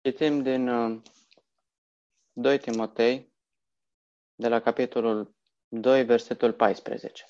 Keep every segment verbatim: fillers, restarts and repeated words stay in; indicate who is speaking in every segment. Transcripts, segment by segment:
Speaker 1: Citim din uh, doi Timotei, de la capitolul doi, versetul paisprezece.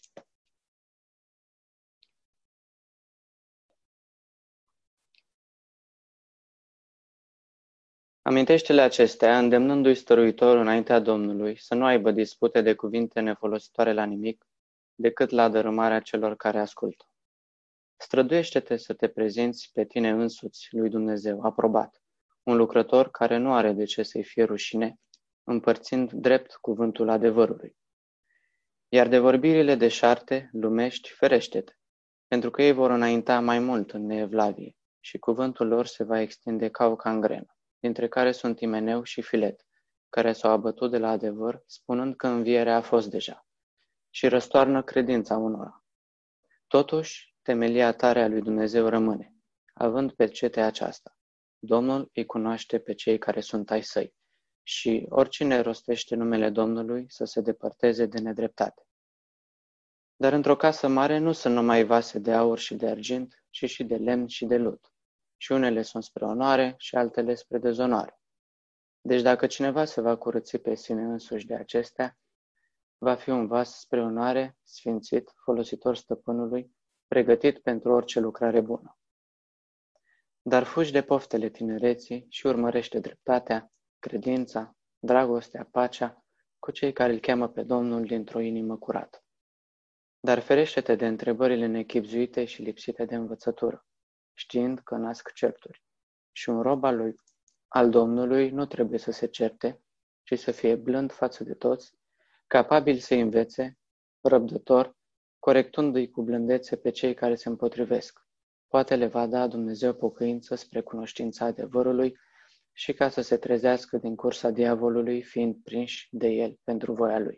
Speaker 1: Amintește-le acestea, îndemnându-i stăruitor înaintea Domnului, să nu aibă dispute de cuvinte nefolositoare la nimic, decât la dărâmarea celor care ascultă. Străduiește-te să te prezinți pe tine însuți lui Dumnezeu, aprobat, un lucrător care nu are de ce să-i fie rușine, împărțind drept cuvântul adevărului. Iar de vorbirile deșarte, lumești, ferește-te, pentru că ei vor înainta mai mult în neevlavie și cuvântul lor se va extinde ca o cangrenă, dintre care sunt Imeneu și Filet, care s-au abătut de la adevăr, spunând că învierea a fost deja, și răstoarnă credința unora. Totuși, temelia tare a lui Dumnezeu rămâne, având pe cete aceasta. Domnul îi cunoaște pe cei care sunt ai săi și oricine rostește numele Domnului să se depărteze de nedreptate. Dar într-o casă mare nu sunt numai vase de aur și de argint, ci și de lemn și de lut. Și unele sunt spre onoare și altele spre dezonoare. Deci dacă cineva se va curăți pe sine însuși de acestea, va fi un vas spre onoare, sfințit, folositor stăpânului, pregătit pentru orice lucrare bună. Dar fugi de poftele tinereții și urmărește dreptatea, credința, dragostea, pacea cu cei care îl cheamă pe Domnul dintr-o inimă curată. Dar ferește-te de întrebările nechibzuite și lipsite de învățătură, știind că nasc certuri. Și un rob al, lui, al Domnului nu trebuie să se certe, ci să fie blând față de toți, capabil să învețe, răbdător, corectându-i cu blândețe pe cei care se împotrivesc. Poate le va da Dumnezeu pocăință spre cunoștința adevărului și ca să se trezească din cursa diavolului, fiind prinși de el pentru voia lui.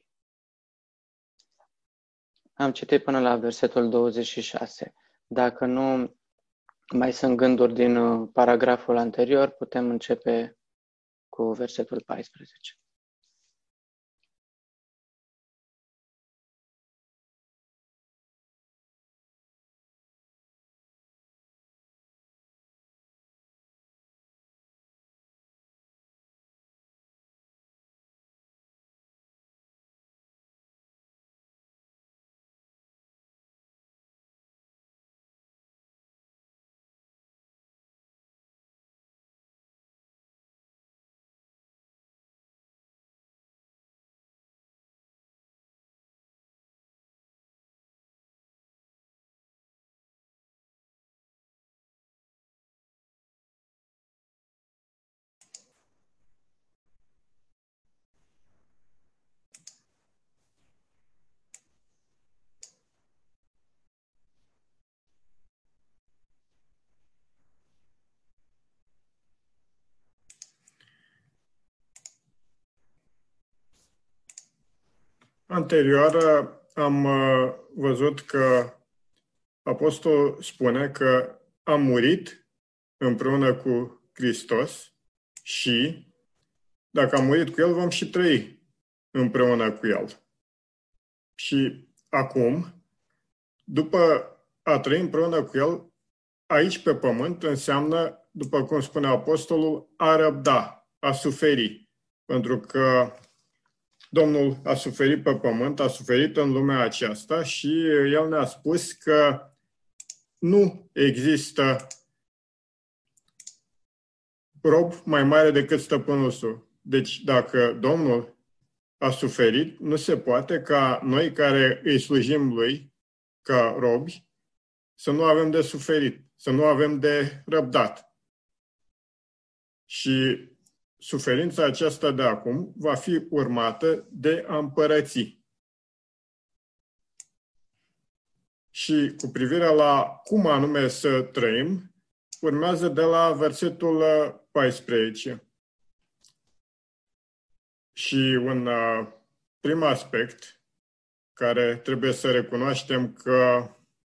Speaker 1: Am citit până la versetul douăzeci și șase. Dacă nu mai sunt gânduri din paragraful anterior, putem începe cu versetul paisprezece.
Speaker 2: Anterior am văzut că apostolul spune că am murit împreună cu Hristos și dacă am murit cu El, vom și trăi împreună cu El. Și acum, după a trăi împreună cu El, aici pe pământ înseamnă, după cum spune apostolul, a răbda, a suferi. Pentru că Domnul a suferit pe pământ, a suferit în lumea aceasta și El ne-a spus că nu există rob mai mare decât stăpânul său. Deci dacă Domnul a suferit, nu se poate ca noi care îi slujim Lui ca robi să nu avem de suferit, să nu avem de răbdat. Și suferința aceasta de acum va fi urmată de a împărăți. Și cu privire la cum anume să trăim, urmează de la versetul paisprezece. Și un prim aspect care trebuie să recunoaștem că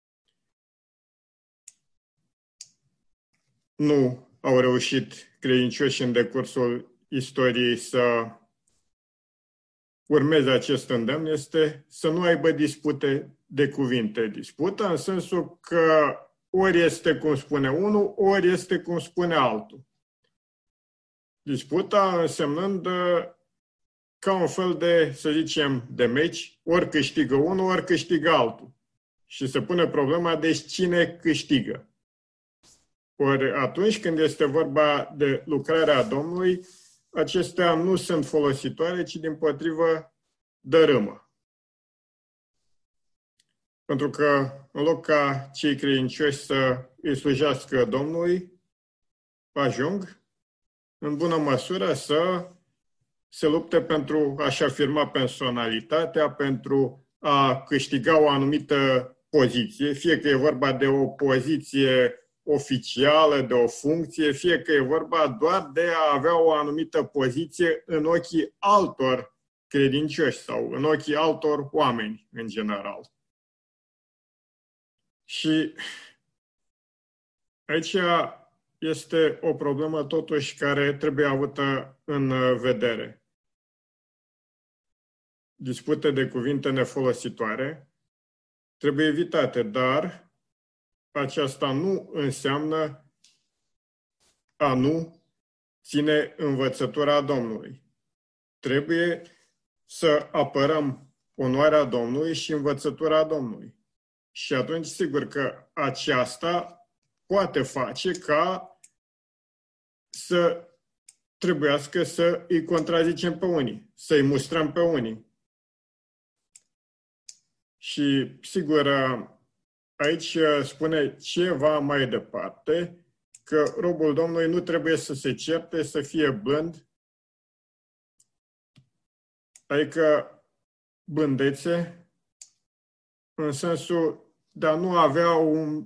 Speaker 2: nu au reușit credincioși în decursul istoriei să urmeze acest îndemn este să nu aibă dispute de cuvinte. Dispută în sensul că ori este cum spune unul, ori este cum spune altul. Disputa însemnând ca un fel de, să zicem, de meci, ori câștigă unul, ori câștigă altul. Și se pune problema, deci cine câștigă. Ori atunci când este vorba de lucrarea Domnului, acestea nu sunt folositoare, ci dimpotrivă dărâmă. Pentru că în loc ca cei credincioși să îi slujească Domnului, ajung în bună măsură să se lupte pentru a-și afirma personalitatea, pentru a câștiga o anumită poziție, fie că e vorba de o poziție oficială, de o funcție, fie că e vorba doar de a avea o anumită poziție în ochii altor credincioși sau în ochii altor oameni în general. Și aici este o problemă totuși care trebuie avută în vedere. Dispute de cuvinte nefolositoare trebuie evitate, dar aceasta nu înseamnă a nu ține învățătura Domnului. Trebuie să apărăm onoarea Domnului și învățătura Domnului. Și atunci, sigur că aceasta poate face ca să trebuiască să îi contrazicem pe unii, să îi mustrăm pe unii. Și, sigur, aici spune ceva mai departe, că robul Domnului nu trebuie să se certe, să fie blând, adică blândețe, în sensul de a nu avea un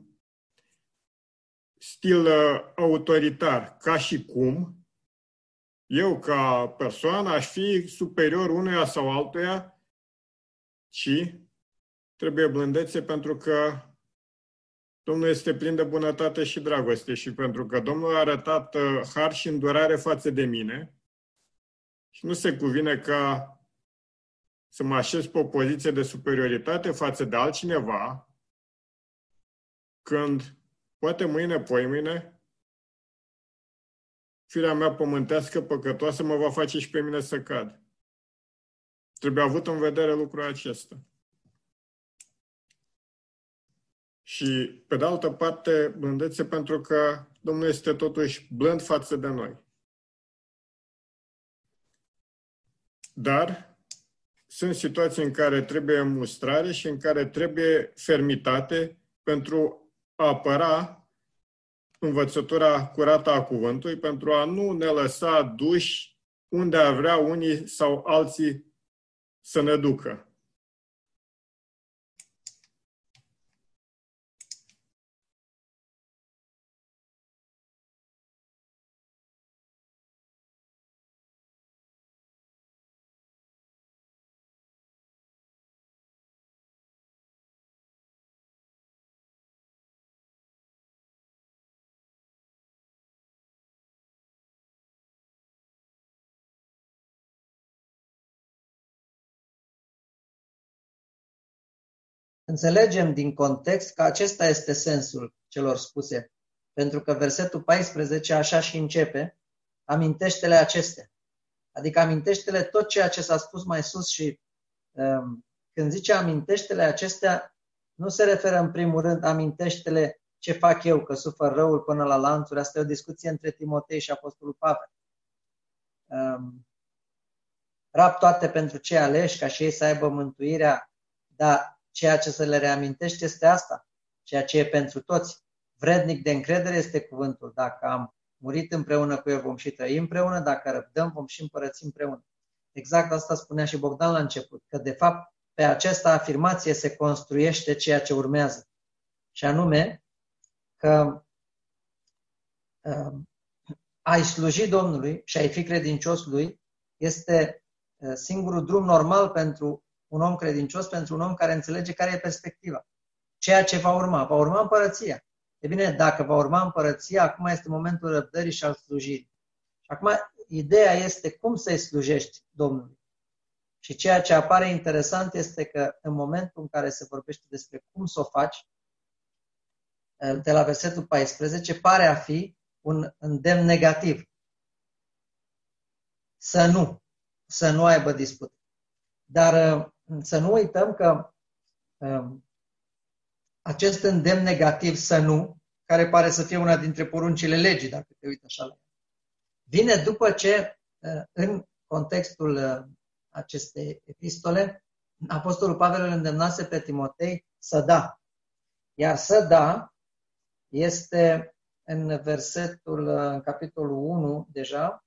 Speaker 2: stil autoritar, ca și cum eu, ca persoană, aș fi superior unuia sau altuia, ci trebuie blândețe pentru că Domnul este plin de bunătate și dragoste și pentru că Domnul a arătat har și îndurare față de mine și nu se cuvine ca să mă așez pe o poziție de superioritate față de altcineva când poate mâine, poimâine, firea mea pământească păcătoasă mă va face și pe mine să cad. Trebuie avut în vedere lucrul acesta. Și, pe de altă parte, blândețe pentru că Domnul este totuși blând față de noi. Dar sunt situații în care trebuie mustrare și în care trebuie fermitate pentru a apăra învățătura curată a cuvântului, pentru a nu ne lăsa duși unde ar vrea unii sau alții să ne ducă.
Speaker 3: Înțelegem din context că acesta este sensul celor spuse, pentru că versetul paisprezece așa și începe, amintește-le acestea. Adică amintește-le tot ceea ce s-a spus mai sus și um, când zice amintește-le acestea, nu se referă în primul rând amintește-le ce fac eu, că sufăr răul până la lanțuri. Asta e o discuție între Timotei și Apostolul Pavel. Um, rab toate pentru cei aleși, ca și ei să aibă mântuirea, dar ceea ce să le reamintești este asta, ceea ce e pentru toți. Vrednic de încredere este cuvântul. Dacă am murit împreună cu el, vom și trăi împreună, dacă răbdăm, vom și împărăți împreună. Exact asta spunea și Bogdan la început, că de fapt pe această afirmație se construiește ceea ce urmează. Și anume că uh, ai sluji Domnului și ai fi credincios lui este uh, singurul drum normal pentru un om credincios, pentru un om care înțelege care e perspectiva. Ceea ce va urma. Va urma împărăția. E bine, dacă va urma împărăția, acum este momentul răbdării și al slujirii. Și acum, ideea este cum să-i slujești Domnului. Și ceea ce apare interesant este că în momentul în care se vorbește despre cum să o faci, de la versetul paisprezece, pare a fi un îndemn negativ. să nu, să nu aibă dispute. Dar să nu uităm că um, acest îndemn negativ să nu, care pare să fie una dintre poruncile legii, dacă te uiți așa la ea, vine după ce, în contextul acestei epistole, Apostolul Pavel îl îndemnase pe Timotei să da. Iar să da este în versetul, în capitolul unu deja,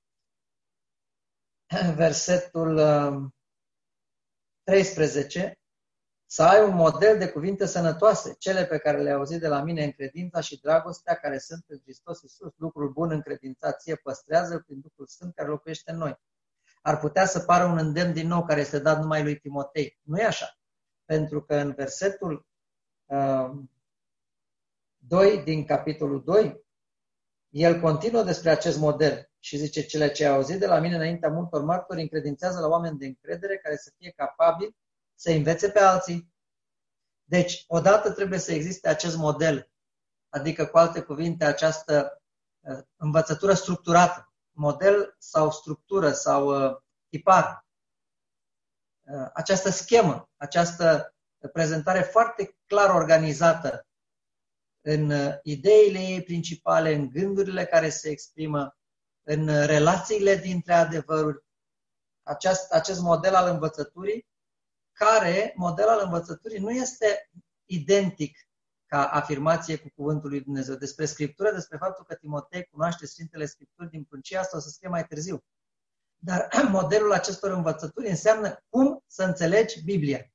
Speaker 3: versetul treisprezece, să ai un model de cuvinte sănătoase, cele pe care le-ai auzit de la mine în credința și dragostea care sunt în Hristos Iisus. Lucrul bun încredințat ție păstrează prin Duhul Sfânt care locuiește în noi. Ar putea să pară un îndemn din nou care este dat numai lui Timotei. Nu e așa. Pentru că în versetul uh, doi din capitolul doi, el continuă despre acest model și zice: cele ce ai auzit de la mine înaintea multor martori încredințează la oameni de încredere care să fie capabili să învețe pe alții. Deci, odată trebuie să existe acest model, adică, cu alte cuvinte, această uh, învățătură structurată, model sau structură sau uh, tipar, uh, această schemă, această prezentare foarte clar organizată în uh, ideile ei principale, în gândurile care se exprimă, în uh, relațiile dintre adevăruri, acest, acest model al învățăturii, care, model al învățăturii, nu este identic ca afirmație cu cuvântul lui Dumnezeu. Despre Scriptură, despre faptul că Timotei cunoaște Sfintele Scripturi din pruncia, asta o să scrie mai târziu. Dar modelul acestor învățături înseamnă cum să înțelegi Biblia.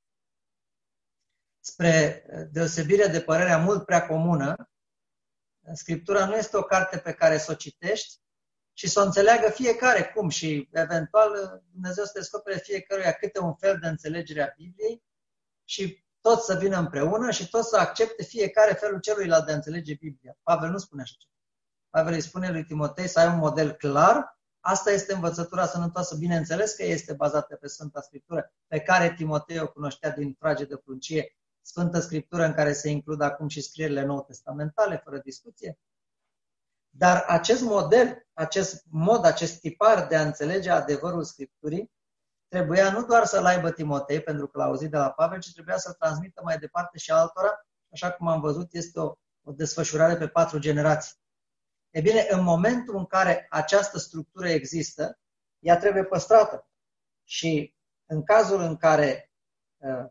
Speaker 3: Spre deosebire de părerea mult prea comună, Scriptura nu este o carte pe care să o citești și să o înțeleagă fiecare cum și eventual Dumnezeu să descopere fiecăruia câte un fel de înțelegere a Bibliei și toți să vină împreună și toți să accepte fiecare felul celuilalt de a înțelege Biblia. Pavel nu spune așa ceva. Pavel îi spune lui Timotei să ai un model clar. Asta este învățătura sănătoasă, bineînțeles că este bazată pe Sfânta Scriptură, pe care Timotei o cunoștea din frage de pruncie, Sfântă Scriptură în care se includ acum și scrierile nou-testamentale, fără discuție. Dar acest model, acest mod, acest tipar de a înțelege adevărul Scripturii, trebuia nu doar să-l aibă Timotei, pentru că l-a auzit de la Pavel, ci trebuia să-l transmită mai departe și altora. Așa cum am văzut, este o, o desfășurare pe patru generații. E bine, în momentul în care această structură există, ea trebuie păstrată. Și în cazul în care uh,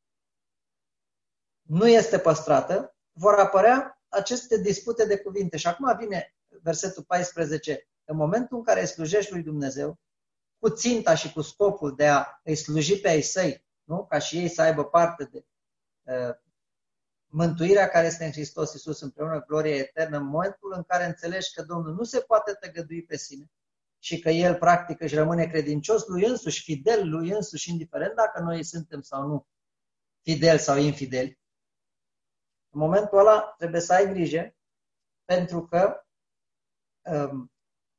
Speaker 3: nu este păstrată, vor apărea aceste dispute de cuvinte. Și acum vine versetul paisprezece. În momentul în care îi slujești lui Dumnezeu, cu ținta și cu scopul de a îi sluji pe ai săi, nu? Ca și ei să aibă parte de uh, mântuirea care este în Hristos Iisus împreună, gloria eternă, în momentul în care înțelegi că Domnul nu se poate tăgădui pe sine și că El practic își rămâne credincios lui însuși, fidel lui însuși, indiferent dacă noi suntem sau nu fideli sau infideli. În momentul ăla trebuie să ai grijă, pentru că um,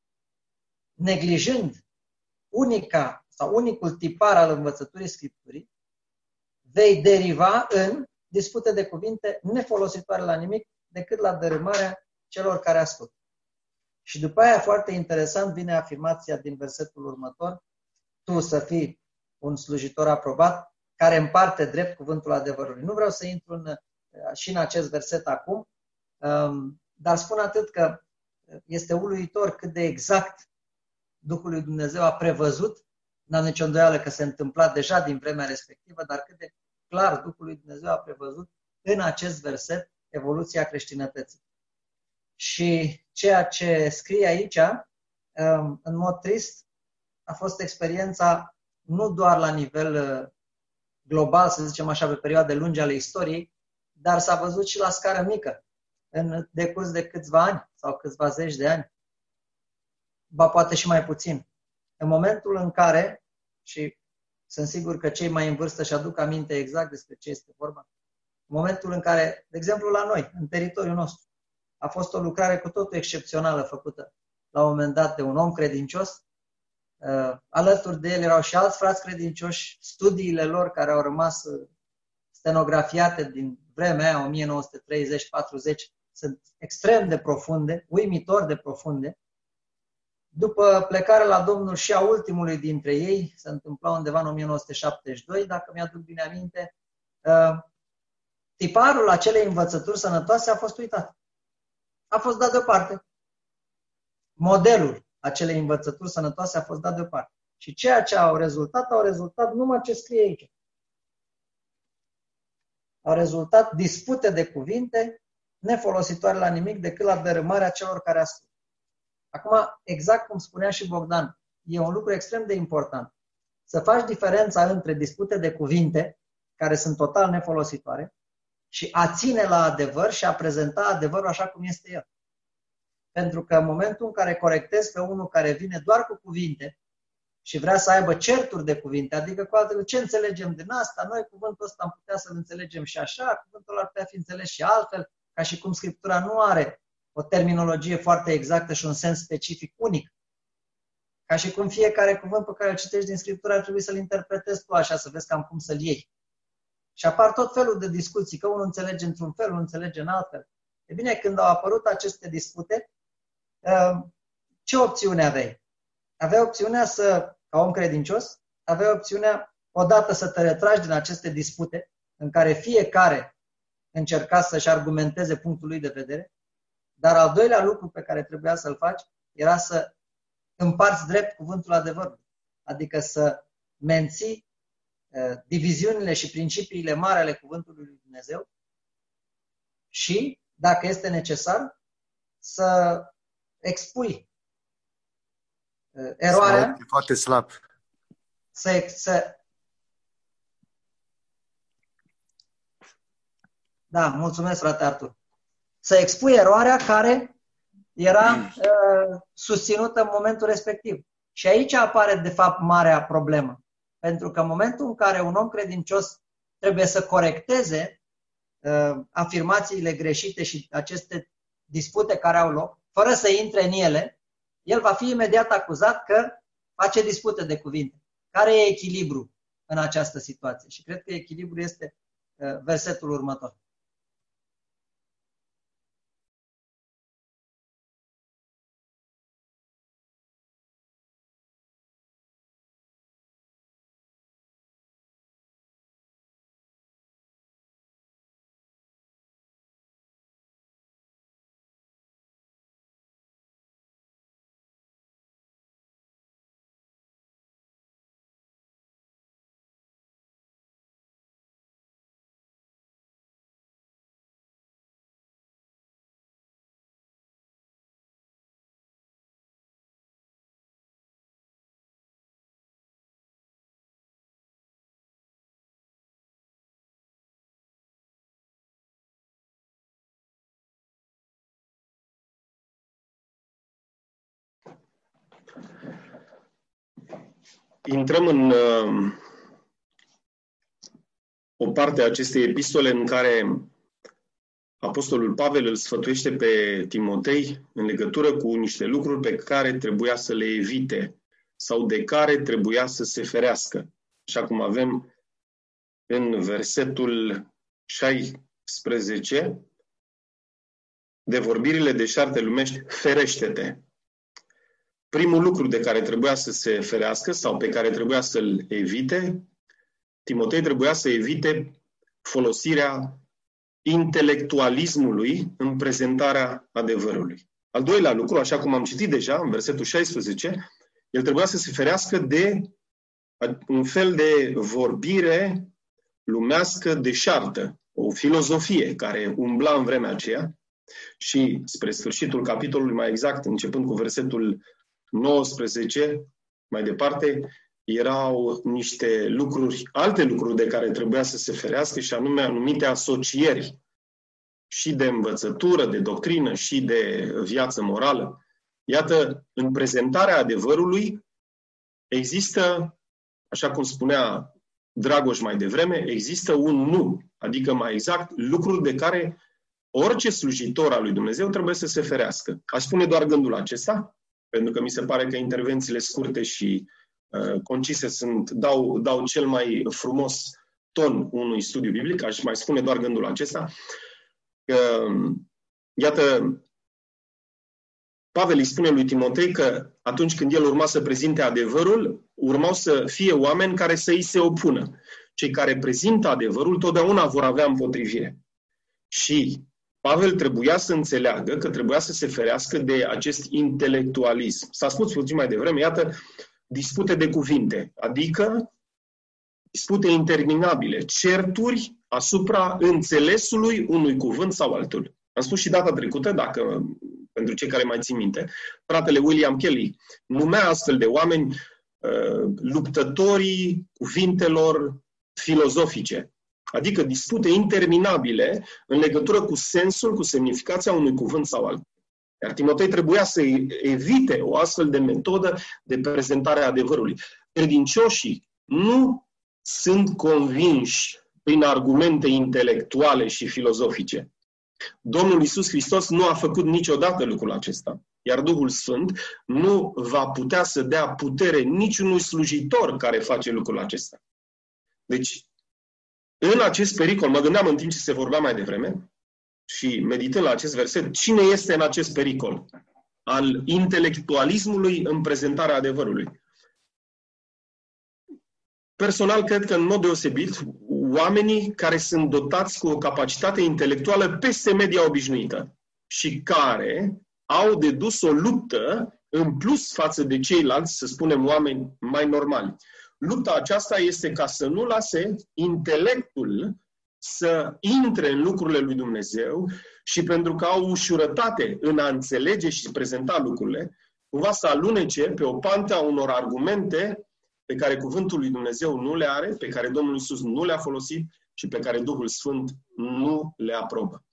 Speaker 3: neglijând unica sau unicul tipar al învățăturii Scripturii, vei deriva în dispute de cuvinte nefolositoare la nimic decât la dărâmarea celor care ascultă. Și după aia, foarte interesant, vine afirmația din versetul următor: tu să fii un slujitor aprobat care împarte drept cuvântul adevărului. Nu vreau să intru în, și în acest verset acum, dar spun atât că este uluitor cât de exact Duhul lui Dumnezeu a prevăzut, n-am nicio îndoială că se întâmpla deja din vremea respectivă, dar cât de clar Duhul lui Dumnezeu a prevăzut în acest verset evoluția creștinătății. Și ceea ce scrie aici, în mod trist, a fost experiența nu doar la nivel global, să zicem așa, pe perioade lungi ale istoriei, dar s-a văzut și la scară mică, în decurs de câțiva ani sau câțiva zeci de ani, ba poate și mai puțin. În momentul în care, și sunt sigur că cei mai în vârstă își aduc aminte exact despre ce este vorba, în momentul în care, de exemplu la noi, în teritoriul nostru, a fost o lucrare cu totul excepțională făcută la un moment dat de un om credincios, uh, alături de el erau și alți frați credincioși, studiile lor care au rămas stenografiate din vremea aia, o mie nouă sute treizeci patruzeci, sunt extrem de profunde, uimitor de profunde, după plecarea la Domnul și a ultimului dintre ei, se întâmpla undeva în o mie nouă sute șaptezeci și doi, dacă mi-aduc bine aminte, tiparul acelei învățături sănătoase a fost uitat. A fost dat deoparte. Modelul acelei învățături sănătoase a fost dat deoparte. Și ceea ce au rezultat, au rezultat numai ce scrie aici. Au rezultat dispute de cuvinte nefolositoare la nimic decât la dărâmarea celor care ascultă. Acum, exact cum spunea și Bogdan, e un lucru extrem de important. Să faci diferența între dispute de cuvinte, care sunt total nefolositoare, și a ține la adevăr și a prezenta adevărul așa cum este el. Pentru că în momentul în care corectezi pe unul care vine doar cu cuvinte și vrea să aibă certuri de cuvinte, adică cu altele, ce înțelegem din asta? Noi cuvântul ăsta am putea să-l înțelegem și așa, cuvântul ar putea fi înțeles și altfel, ca și cum Scriptura nu are o terminologie foarte exactă și un sens specific unic. Ca și cum fiecare cuvânt pe care îl citești din Scriptură ar trebui să-l interpretezi tu așa, să vezi cam cum să-l iei. Și apar tot felul de discuții, că unul înțelege într-un fel, unul înțelege în altfel. E bine, când au apărut aceste dispute, ce opțiune aveai? Aveai opțiunea să, ca om credincios, aveai opțiunea odată să te retragi din aceste dispute, în care fiecare încerca să-și argumenteze punctul lui de vedere, dar al doilea lucru pe care trebuia să-l faci era să împarți drept cuvântul adevărului. Adică să menții uh, diviziunile și principiile mari ale cuvântului lui Dumnezeu și, dacă este necesar, să expui uh, eroarea.
Speaker 4: E foarte slab.
Speaker 3: Să, să... Da, mulțumesc, frate Artur. Să expui eroarea care era uh, susținută în momentul respectiv. Și aici apare, de fapt, marea problemă. Pentru că în momentul în care un om credincios trebuie să corecteze uh, afirmațiile greșite și aceste dispute care au loc, fără să intre în ele, el va fi imediat acuzat că face dispute de cuvinte. Care e echilibru în această situație? Și cred că echilibru este uh, versetul următor.
Speaker 5: Intrăm în uh, o parte a acestei epistole în care Apostolul Pavel îl sfătuiește pe Timotei în legătură cu niște lucruri pe care trebuia să le evite sau de care trebuia să se ferească. Așa cum avem în versetul șaisprezece, de vorbirile deșarte lumești, ferește-te. Primul lucru de care trebuia să se ferească sau pe care trebuia să-l evite, Timotei trebuia să evite folosirea intelectualismului în prezentarea adevărului. Al doilea lucru, așa cum am citit deja în versetul șaisprezece, el trebuia să se ferească de un fel de vorbire lumească deșartă, o filozofie care umbla în vremea aceea și spre sfârșitul capitolului, mai exact, începând cu versetul nouăsprezece, mai departe, erau niște lucruri, alte lucruri de care trebuia să se ferească și anume anumite asocieri și de învățătură, de doctrină și de viață morală. Iată, în prezentarea adevărului există, așa cum spunea Dragoș mai devreme, există un nu, adică mai exact lucruri de care orice slujitor al lui Dumnezeu trebuie să se ferească. Aș spune doar gândul acesta, pentru că mi se pare că intervențiile scurte și uh, concise sunt, dau, dau cel mai frumos ton unui studiu biblic. Aș mai spune doar gândul acesta. Că, iată, Pavel îi spune lui Timotei că atunci când el urma să prezinte adevărul, urmau să fie oameni care să îi se opună. Cei care prezintă adevărul totdeauna vor avea împotrivire. Și Pavel trebuia să înțeleagă că trebuia să se ferească de acest intelectualism. S-a spus puțin mai devreme, iată, dispute de cuvinte, adică dispute interminabile, certuri asupra înțelesului unui cuvânt sau altul. Am spus și data trecută, dacă, pentru cei care mai țin minte, fratele William Kelly numea astfel de oameni uh, luptătorii cuvintelor filozofice, adică dispute interminabile în legătură cu sensul, cu semnificația unui cuvânt sau altul. Iar Timotei trebuia să evite o astfel de metodă de prezentare a adevărului. Credincioșii nu sunt convinși prin argumente intelectuale și filozofice. Domnul Iisus Hristos nu a făcut niciodată lucrul acesta, iar Duhul Sfânt nu va putea să dea putere niciunui slujitor care face lucrul acesta. Deci, în acest pericol, mă gândeam în timp ce se vorbea mai devreme și meditând la acest verset, cine este în acest pericol al intelectualismului în prezentarea adevărului? Personal, cred că în mod deosebit, oamenii care sunt dotați cu o capacitate intelectuală peste media obișnuită și care au de dus o luptă în plus față de ceilalți, să spunem, oameni mai normali. Lupta aceasta este ca să nu lase intelectul să intre în lucrurile lui Dumnezeu și pentru că au ușurătate în a înțelege și prezenta lucrurile, cumva să alunece pe o pantă a unor argumente pe care cuvântul lui Dumnezeu nu le are, pe care Domnul Iisus nu le-a folosit și pe care Duhul Sfânt nu le aprobă.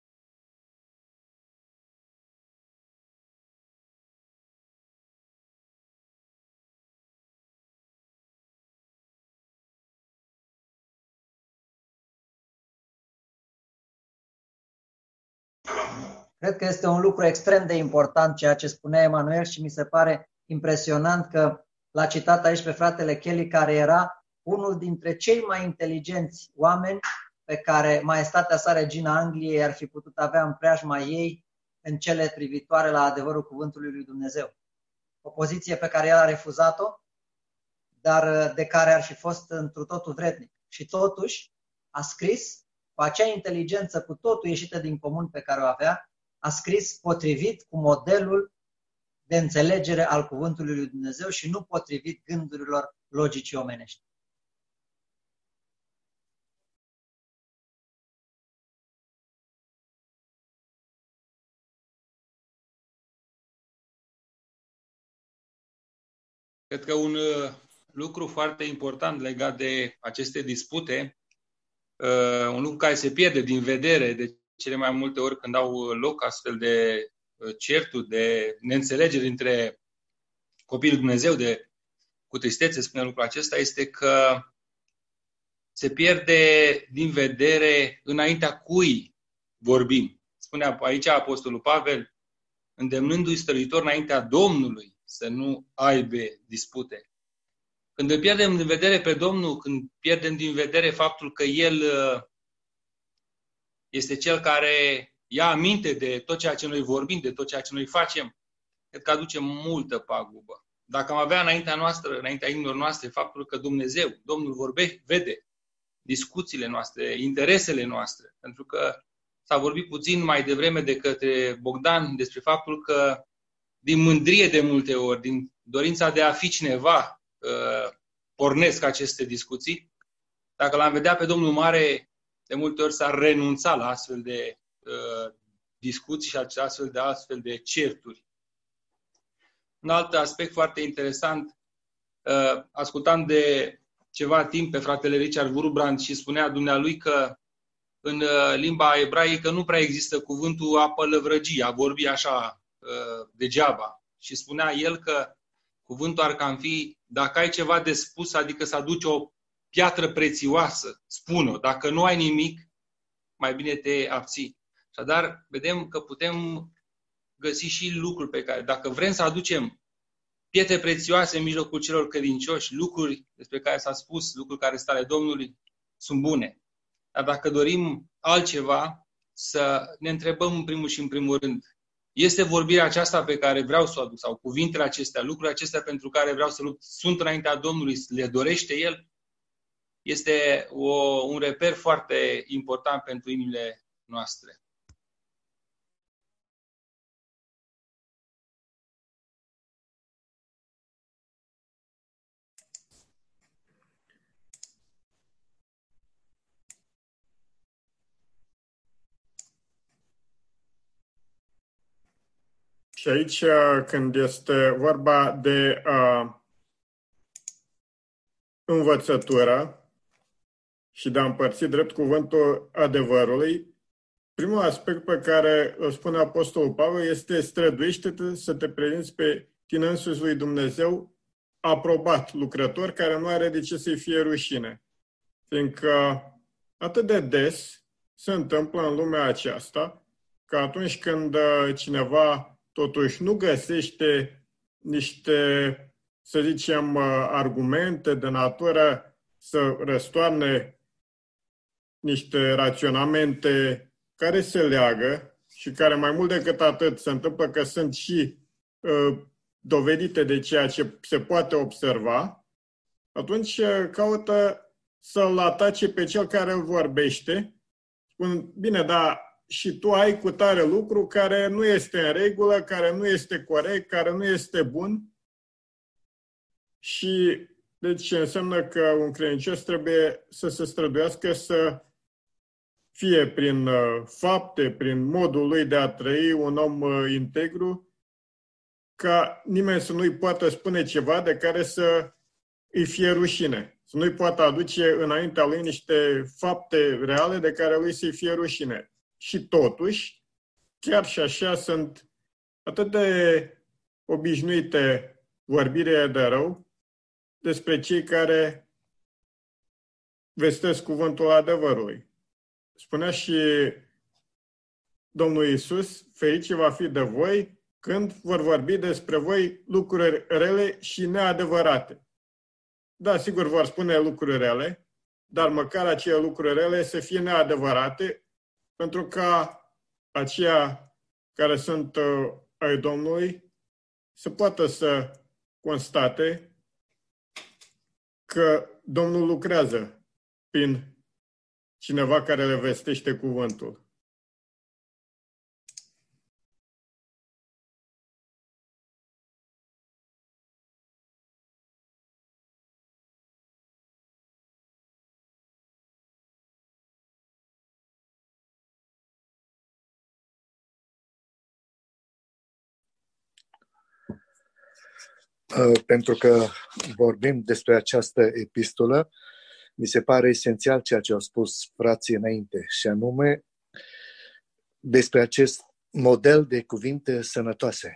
Speaker 3: Cred că este un lucru extrem de important ceea ce spunea Emanuel și mi se pare impresionant că l-a citat aici pe fratele Kelly, care era unul dintre cei mai inteligenți oameni pe care maestatea sa, regina Angliei, ar fi putut avea în preajma ei în cele privitoare la adevărul cuvântului lui Dumnezeu. O poziție pe care el a refuzat-o, dar de care ar fi fost întru totul vrednic. Și totuși a scris cu acea inteligență cu totul ieșită din comun pe care o avea, a scris potrivit cu modelul de înțelegere al cuvântului lui Dumnezeu și nu potrivit gândurilor logicii omenești.
Speaker 4: Cred că un lucru foarte important legat de aceste dispute, un lucru care se pierde din vedere de cele mai multe ori când au loc astfel de certuri, de neînțelegeri între copiii lui Dumnezeu, de cu tristețe spune lucrul acesta, este că se pierde din vedere înaintea cui vorbim. Spunea aici Apostolul Pavel, îndemnându-i stăruitor înaintea Domnului să nu aibă dispute. Când îl pierdem din vedere pe Domnul, când pierdem din vedere faptul că El este Cel care ia aminte de tot ceea ce noi vorbim, de tot ceea ce noi facem, cred că aduce multă pagubă. Dacă am avea înaintea noastră, înaintea inimilor noastre, faptul că Dumnezeu, Domnul vorbește, vede discuțiile noastre, interesele noastre, pentru că s-a vorbit puțin mai devreme de către Bogdan despre faptul că din mândrie de multe ori, din dorința de a fi cineva, pornesc aceste discuții. Dacă l-am vedea pe Domnul Mare, de multe ori s-ar renunța la astfel de uh, discuții și astfel de astfel de certuri. Un alt aspect foarte interesant, uh, ascultam de ceva timp pe fratele Richard Wurbrand și spunea dumnealui că în uh, limba ebraică nu prea există cuvântul a pălăvrăgi, a vorbi așa uh, degeaba. Și spunea el că cuvântul ar cam fi, dacă ai ceva de spus, adică să aduci o piatră prețioasă, spun-o. Dacă nu ai nimic, mai bine te abții. Așadar, vedem că putem găsi și lucruri pe care, dacă vrem să aducem pietre prețioase în mijlocul celor credincioși, lucruri despre care s-a spus, lucruri care sunt ale Domnului, sunt bune. Dar dacă dorim altceva, să ne întrebăm în primul și în primul rând, Este vorbirea aceasta pe care vreau să o aduc, sau cuvintele acestea, lucrurile acestea pentru care vreau să lupt, sunt înaintea Domnului, le dorește El? Este o, un reper foarte important pentru inimile noastre.
Speaker 2: Și aici, când este vorba de uh, învățătură și de a împărți drept cuvântul adevărului, primul aspect pe care îl spune Apostolul Pavel este: străduiește-te să te prezinți pe tine însuți lui Dumnezeu aprobat, lucrător care nu are de ce să-i fie rușine. Fiindcă atât de des se întâmplă în lumea aceasta că atunci când cineva totuși nu găsește niște, să zicem, argumente de natură să răstoarne niște raționamente care se leagă și care mai mult decât atât se întâmplă că sunt și uh, dovedite de ceea ce se poate observa, atunci caută să-l atace pe cel care îl vorbește. Spun, bine, dar și tu ai cu tare lucru care nu este în regulă, care nu este corect, care nu este bun. Și deci înseamnă că un credincios trebuie să se străduiască să fie prin fapte, prin modul lui de a trăi, un om integru, ca nimeni să nu-i poată spune ceva de care să îi fie rușine. Să nu-i poată aduce înaintea lui niște fapte reale de care lui să-i fie rușine. Și totuși, chiar și așa sunt atât de obișnuite vorbirea de rău despre cei care vestesc cuvântul adevărului. Spunea și Domnul Iisus: ferice va fi de voi când vor vorbi despre voi lucruri rele și neadevărate. Da, sigur vor spune lucruri rele, dar măcar acele lucruri rele să fie neadevărate, pentru ca aceia care sunt uh, ai Domnului să poată să constate că Domnul lucrează prin cineva care le vestește cuvântul.
Speaker 6: Pentru că vorbim despre această epistolă, mi se pare esențial ceea ce au spus frații înainte, și anume despre acest model de cuvinte sănătoase.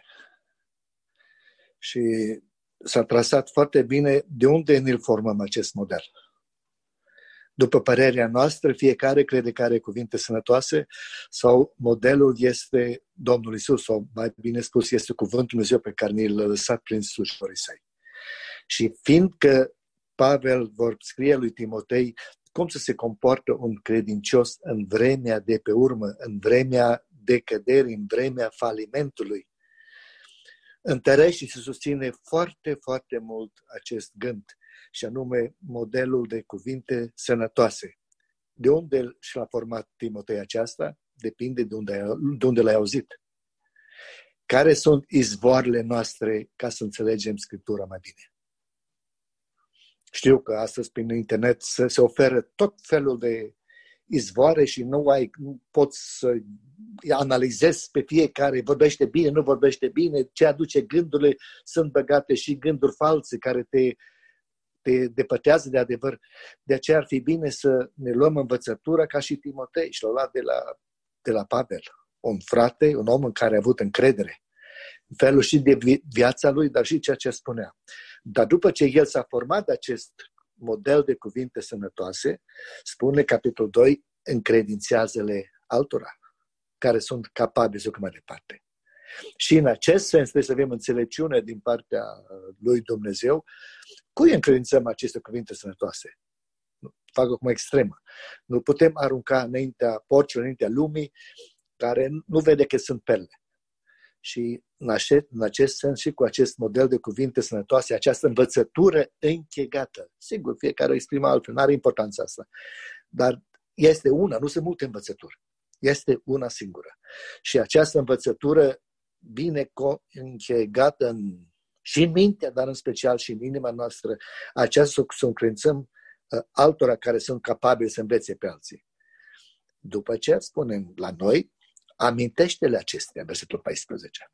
Speaker 6: Și s-a trasat foarte bine de unde ne-l formăm acest model. După părerea noastră, fiecare crede că are cuvinte sănătoase sau modelul este Domnul Iisus, sau mai bine spus, este cuvântul Dumnezeu pe care ne-l lăsat prin slujitorii săi. Și fiindcă Pavel vor scrie lui Timotei cum să se comportă un credincios în vremea de pe urmă, în vremea decăderii, în vremea falimentului, întărește și se susține foarte, foarte mult acest gând, și anume modelul de cuvinte sănătoase. De unde și l-a format Timotei aceasta? Depinde de unde, de unde l-ai auzit. Care sunt izvoarele noastre ca să înțelegem Scriptura mai bine? Știu că astăzi prin internet se, se oferă tot felul de izvoare și nu, ai, nu poți să analizezi pe fiecare, vorbește bine, nu vorbește bine, ce aduce gândurile, sunt băgate și gânduri false care te, te depărtează de adevăr. De aceea ar fi bine să ne luăm învățătura ca și Timotei, și l-a luat de la, de la Pavel, un frate, un om în care a avut încredere, în felul și de viața lui, dar și ceea ce spunea. Dar după ce el s-a format de acest model de cuvinte sănătoase, spune capitolul doi, încredințează-le altora care sunt capabili să ducă mai departe. Și în acest sens trebuie să avem înțelepciune din partea lui Dumnezeu. Cui încredințăm aceste cuvinte sănătoase? Fac acum extremă. Nu putem arunca înaintea porcilor, înaintea lumii, care nu vede că sunt perle. Și în acest, în acest sens și cu acest model de cuvinte sănătoase, această învățătură închegată. Sigur, fiecare o exprimă altfel, nu are importanța asta. Dar este una, nu sunt multe învățături. Este una singură. Și această învățătură bine închegată în, și în mintea, dar în special și în inima noastră, aceasta să încredințăm altora care sunt capabili să învețe pe alții. După ce spunem la noi, amintește-le acestea, versetul paisprezece.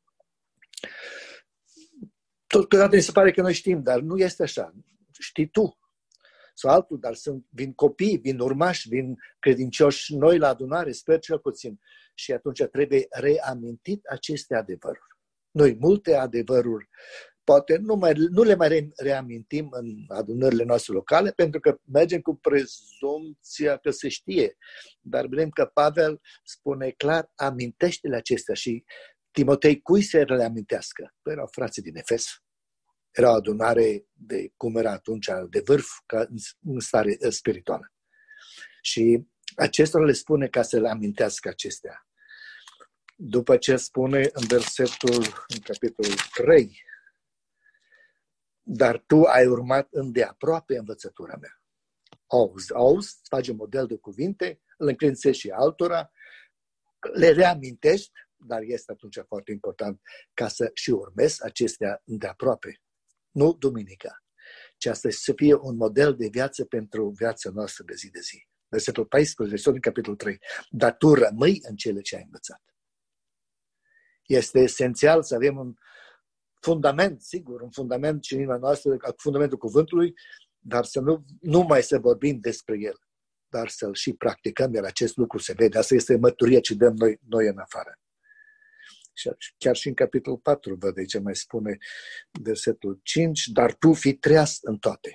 Speaker 6: Totodată mi se pare că noi știm, dar nu este așa. Știi tu sau altul, dar sunt, vin copii, vin urmași, vin credincioși noi la adunare, sper cel puțin. Și atunci trebuie reamintit aceste adevăruri. Noi multe adevăruri poate nu, mai, nu le mai reamintim în adunările noastre locale, pentru că mergem cu prezumția că se știe. Dar vedem că Pavel spune clar, amintește-le acestea. Și Timotei cui să le amintească? Păi erau frații din Efes. Era o adunare de cum era atunci, de vârf, ca în stare spirituală. Și acestora le spune ca să le amintească acestea. După ce spune în versetul, în capitolul trei, dar tu ai urmat îndeaproape învățătura mea. Auzi, auzi, faci un model de cuvinte, îl încredințești și altora, le reamintești, dar este atunci foarte important ca să și urmezi acestea îndeaproape. Nu duminica, ci asta să fie un model de viață pentru viața noastră de zi de zi. Versetul paisprezece, din capitolul trei. Dar tu rămâi în cele ce ai învățat. Este esențial să avem un fundament, sigur, un fundament și în inima noastră, fundamentul cuvântului, dar să nu, nu mai să vorbim despre el, dar să-l și practicăm, iar acest lucru se vede. Asta este mărturia ce dăm noi, noi în afară. Și chiar și în capitolul patru, văd aici mai spune versetul cinci, dar tu fii treaz în toate.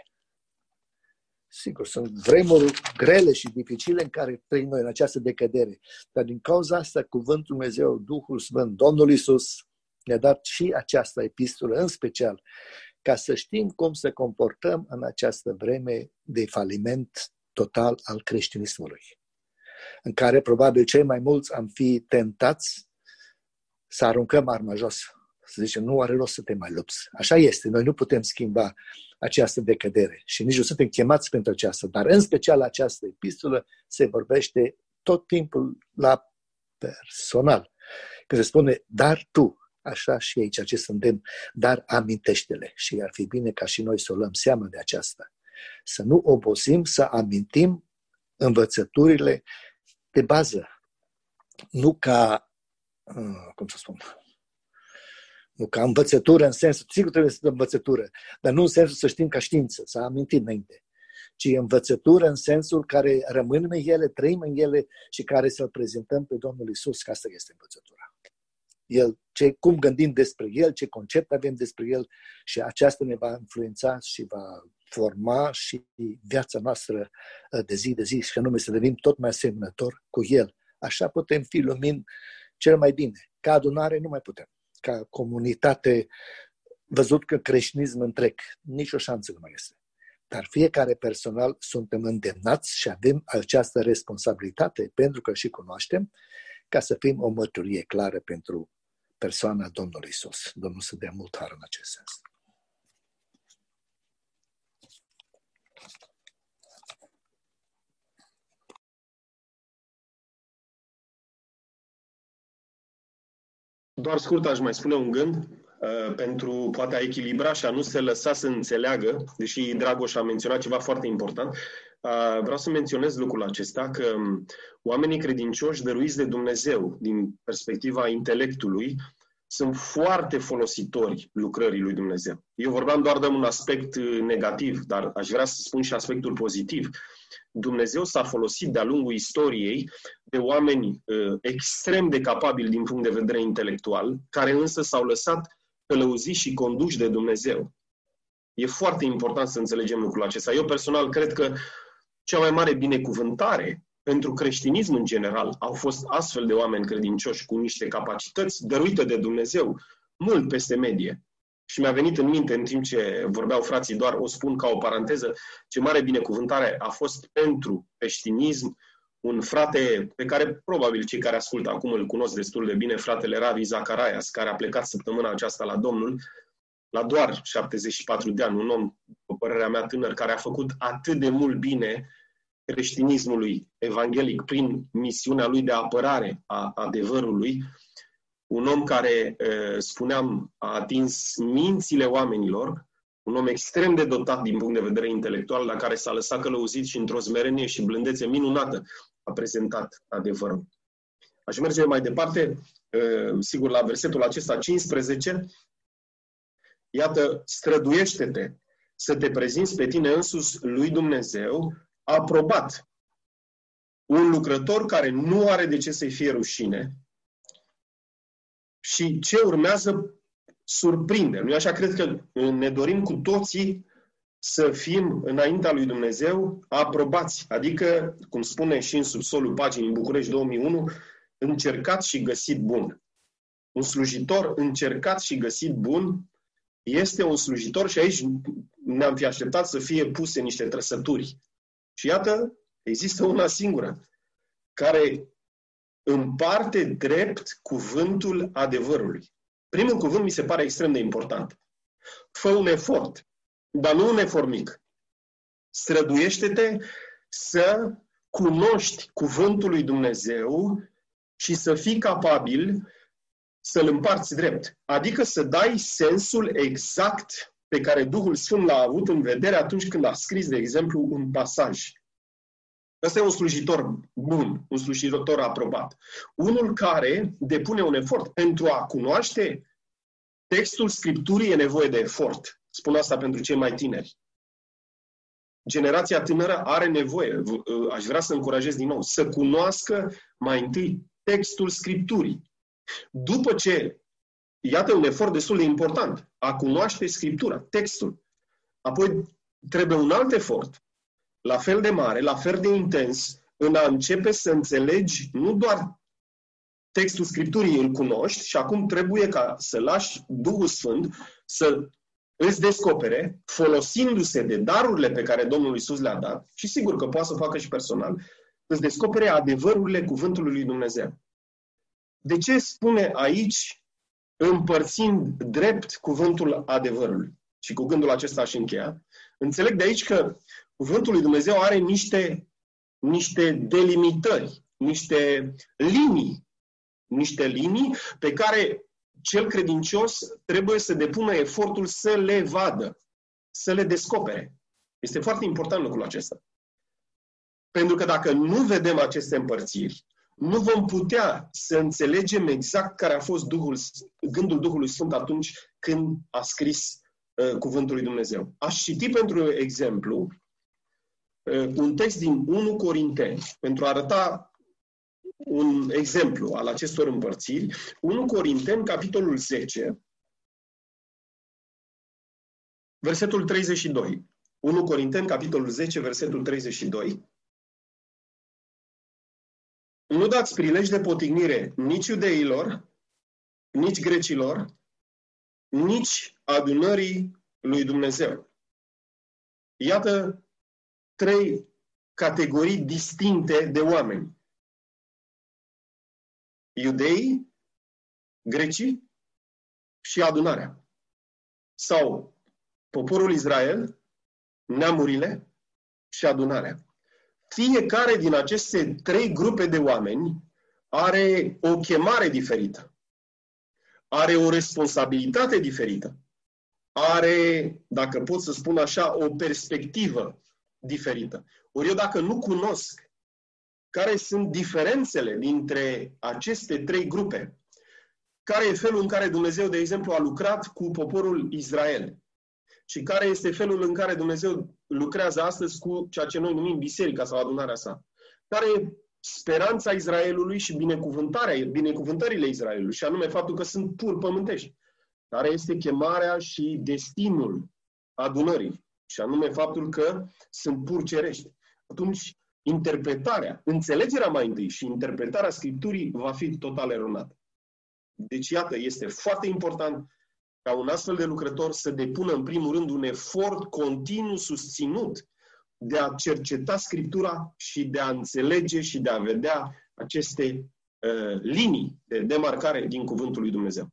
Speaker 6: Sigur, sunt vremuri grele și dificile în care trăim noi în această decădere. Dar din cauza asta, cuvântul Dumnezeu, Duhul Sfânt, Domnul Iisus ne-a dat și această epistolă, în special, ca să știm cum să comportăm în această vreme de faliment total al creștinismului, în care probabil cei mai mulți am fi tentați să aruncăm arma jos. Să zicem, nu are rost să te mai lupți. Așa este, noi nu putem schimba această decădere și nici nu suntem chemați pentru aceasta, dar în special această epistolă se vorbește tot timpul la personal. Când se spune, dar tu, așa și aici acest îndemn, dar amintește-le. Și ar fi bine ca și noi să o luăm seama de aceasta. Să nu obosim să amintim învățăturile de bază. Nu ca, cum să spun, nu ca învățătură în sensul, sigur trebuie să fie învățătură, dar nu în sensul să știm ca știință, să amintim înainte, ci învățătură în sensul care rămânem în ele, trăim în ele și care să-L prezentăm pe Domnul Iisus, că asta este învățătura. El, ce, cum gândim despre El, ce concept avem despre El și aceasta ne va influența și va forma și viața noastră de zi de zi și anume să devenim tot mai asemănători cu El. Așa putem fi lumini cel mai bine. Ca adunare nu mai putem. Ca comunitate, văzut că creștinism întreg, nicio șansă nu mai este. Dar fiecare personal suntem îndemnați și avem această responsabilitate, pentru că și cunoaștem, ca să fim o mărturie clară pentru persoana Domnului Iisus. Domnul să dea mult har în acest sens.
Speaker 5: Doar scurt aș mai spune un gând uh, pentru poate a echilibra și a nu se lăsa să înțeleagă, deși Dragoș a menționat ceva foarte important. Uh, vreau să menționez lucrul acesta, că um, oamenii credincioși dăruiți de Dumnezeu, din perspectiva intelectului, sunt foarte folositori lucrării lui Dumnezeu. Eu vorbeam doar de un aspect negativ, dar aș vrea să spun și aspectul pozitiv. Dumnezeu s-a folosit de-a lungul istoriei de oameni uh, extrem de capabili din punct de vedere intelectual, care însă s-au lăsat călăuziți și conduși de Dumnezeu. E foarte important să înțelegem lucrul acesta. Eu personal cred că cea mai mare binecuvântare pentru creștinism în general au fost astfel de oameni credincioși cu niște capacități dăruite de Dumnezeu, mult peste medie. Și mi-a venit în minte, în timp ce vorbeau frații, doar o spun ca o paranteză, ce mare binecuvântare a fost pentru creștinism un frate pe care probabil cei care ascultă acum îl cunosc destul de bine, fratele Ravi Zacarias, care a plecat săptămâna aceasta la Domnul, la doar șaptezeci și patru de ani, un om, după părerea mea, tânăr, care a făcut atât de mult bine creștinismului evanghelic prin misiunea lui de apărare a adevărului, un om care, spuneam, a atins mințile oamenilor, un om extrem de dotat din punct de vedere intelectual, la care s-a lăsat călăuzit și într-o smerenie și blândețe minunată a prezentat adevărul. Aș merge mai departe, sigur, la versetul acesta cincisprezece. Iată, străduiește-te să te prezinți pe tine însuți lui Dumnezeu, aprobat, un lucrător care nu are de ce să-i fie rușine. Și ce urmează surprinde. Nu așa? Cred că ne dorim cu toții să fim înaintea lui Dumnezeu aprobați. Adică, cum spune și în subsolul paginii în București două mii unu, încercat și găsit bun. Un slujitor încercat și găsit bun este un slujitor, și aici ne-am fi așteptat să fie puse niște trăsături. Și iată, există una singură, care împarte drept cuvântul adevărului. Primul cuvânt mi se pare extrem de important. Fă un efort, dar nu un efort mic. Străduiește-te să cunoști cuvântul lui Dumnezeu și să fii capabil să-l împarți drept. Adică să dai sensul exact pe care Duhul Sfânt l-a avut în vedere atunci când a scris, de exemplu, un pasaj. Ăsta e un slujitor bun, un slujitor aprobat. Unul care depune un efort. Pentru a cunoaște textul Scripturii e nevoie de efort. Spun asta pentru cei mai tineri. Generația tânără are nevoie, aș vrea să încurajez din nou, să cunoască mai întâi textul Scripturii. După ce, iată un efort destul de important, a cunoaște Scriptura, textul. Apoi trebuie un alt efort, la fel de mare, la fel de intens, în a începe să înțelegi nu doar textul Scripturii îl cunoști și acum trebuie ca să lași Duhul Sfânt să îți descopere, folosindu-se de darurile pe care Domnul Iisus le-a dat, și sigur că poate să facă și personal, îți descopere adevărurile cuvântului lui Dumnezeu. De ce spune aici, împărțind drept cuvântul adevărului? Și cu gândul acesta aș încheia. Înțeleg de aici că cuvântul lui Dumnezeu are niște, niște delimitări, niște linii, niște linii pe care cel credincios trebuie să depună efortul să le vadă, să le descopere. Este foarte important lucrul acesta. Pentru că dacă nu vedem aceste împărțiri, nu vom putea să înțelegem exact care a fost Duhul, gândul Duhului Sfânt atunci când a scris uh, cuvântul lui Dumnezeu. Aș citi pentru exemplu uh, un text din unu Corinteni, pentru a arăta un exemplu al acestor împărțiri. unu Corinteni, capitolul zece, versetul treizeci și doi. unu Corinteni, capitolul zece, versetul treizeci și doi. Nu dați prilej de potignire nici iudeilor, nici grecilor, nici adunării lui Dumnezeu. Iată trei categorii distincte de oameni. Iudeii, grecii și adunarea. Sau poporul Israel, neamurile și adunarea. Fiecare din aceste trei grupe de oameni are o chemare diferită. Are o responsabilitate diferită. Are, dacă pot să spun așa, o perspectivă diferită. Ori eu dacă nu cunosc care sunt diferențele dintre aceste trei grupe, care e felul în care Dumnezeu, de exemplu, a lucrat cu poporul Israel și care este felul în care Dumnezeu lucrează astăzi cu ceea ce noi numim biserica sau adunarea sa, care e speranța Israelului și binecuvântarea, binecuvântările Israelului, și anume faptul că sunt pur pământești, care este chemarea și destinul adunării, și anume faptul că sunt pur cerești. Atunci, interpretarea, înțelegerea mai întâi și interpretarea Scripturii va fi total eronată. Deci, iată, este foarte important ca un astfel de lucrător să depună, în primul rând, un efort continuu susținut de a cerceta Scriptura și de a înțelege și de a vedea aceste uh, linii de demarcare din Cuvântul lui Dumnezeu.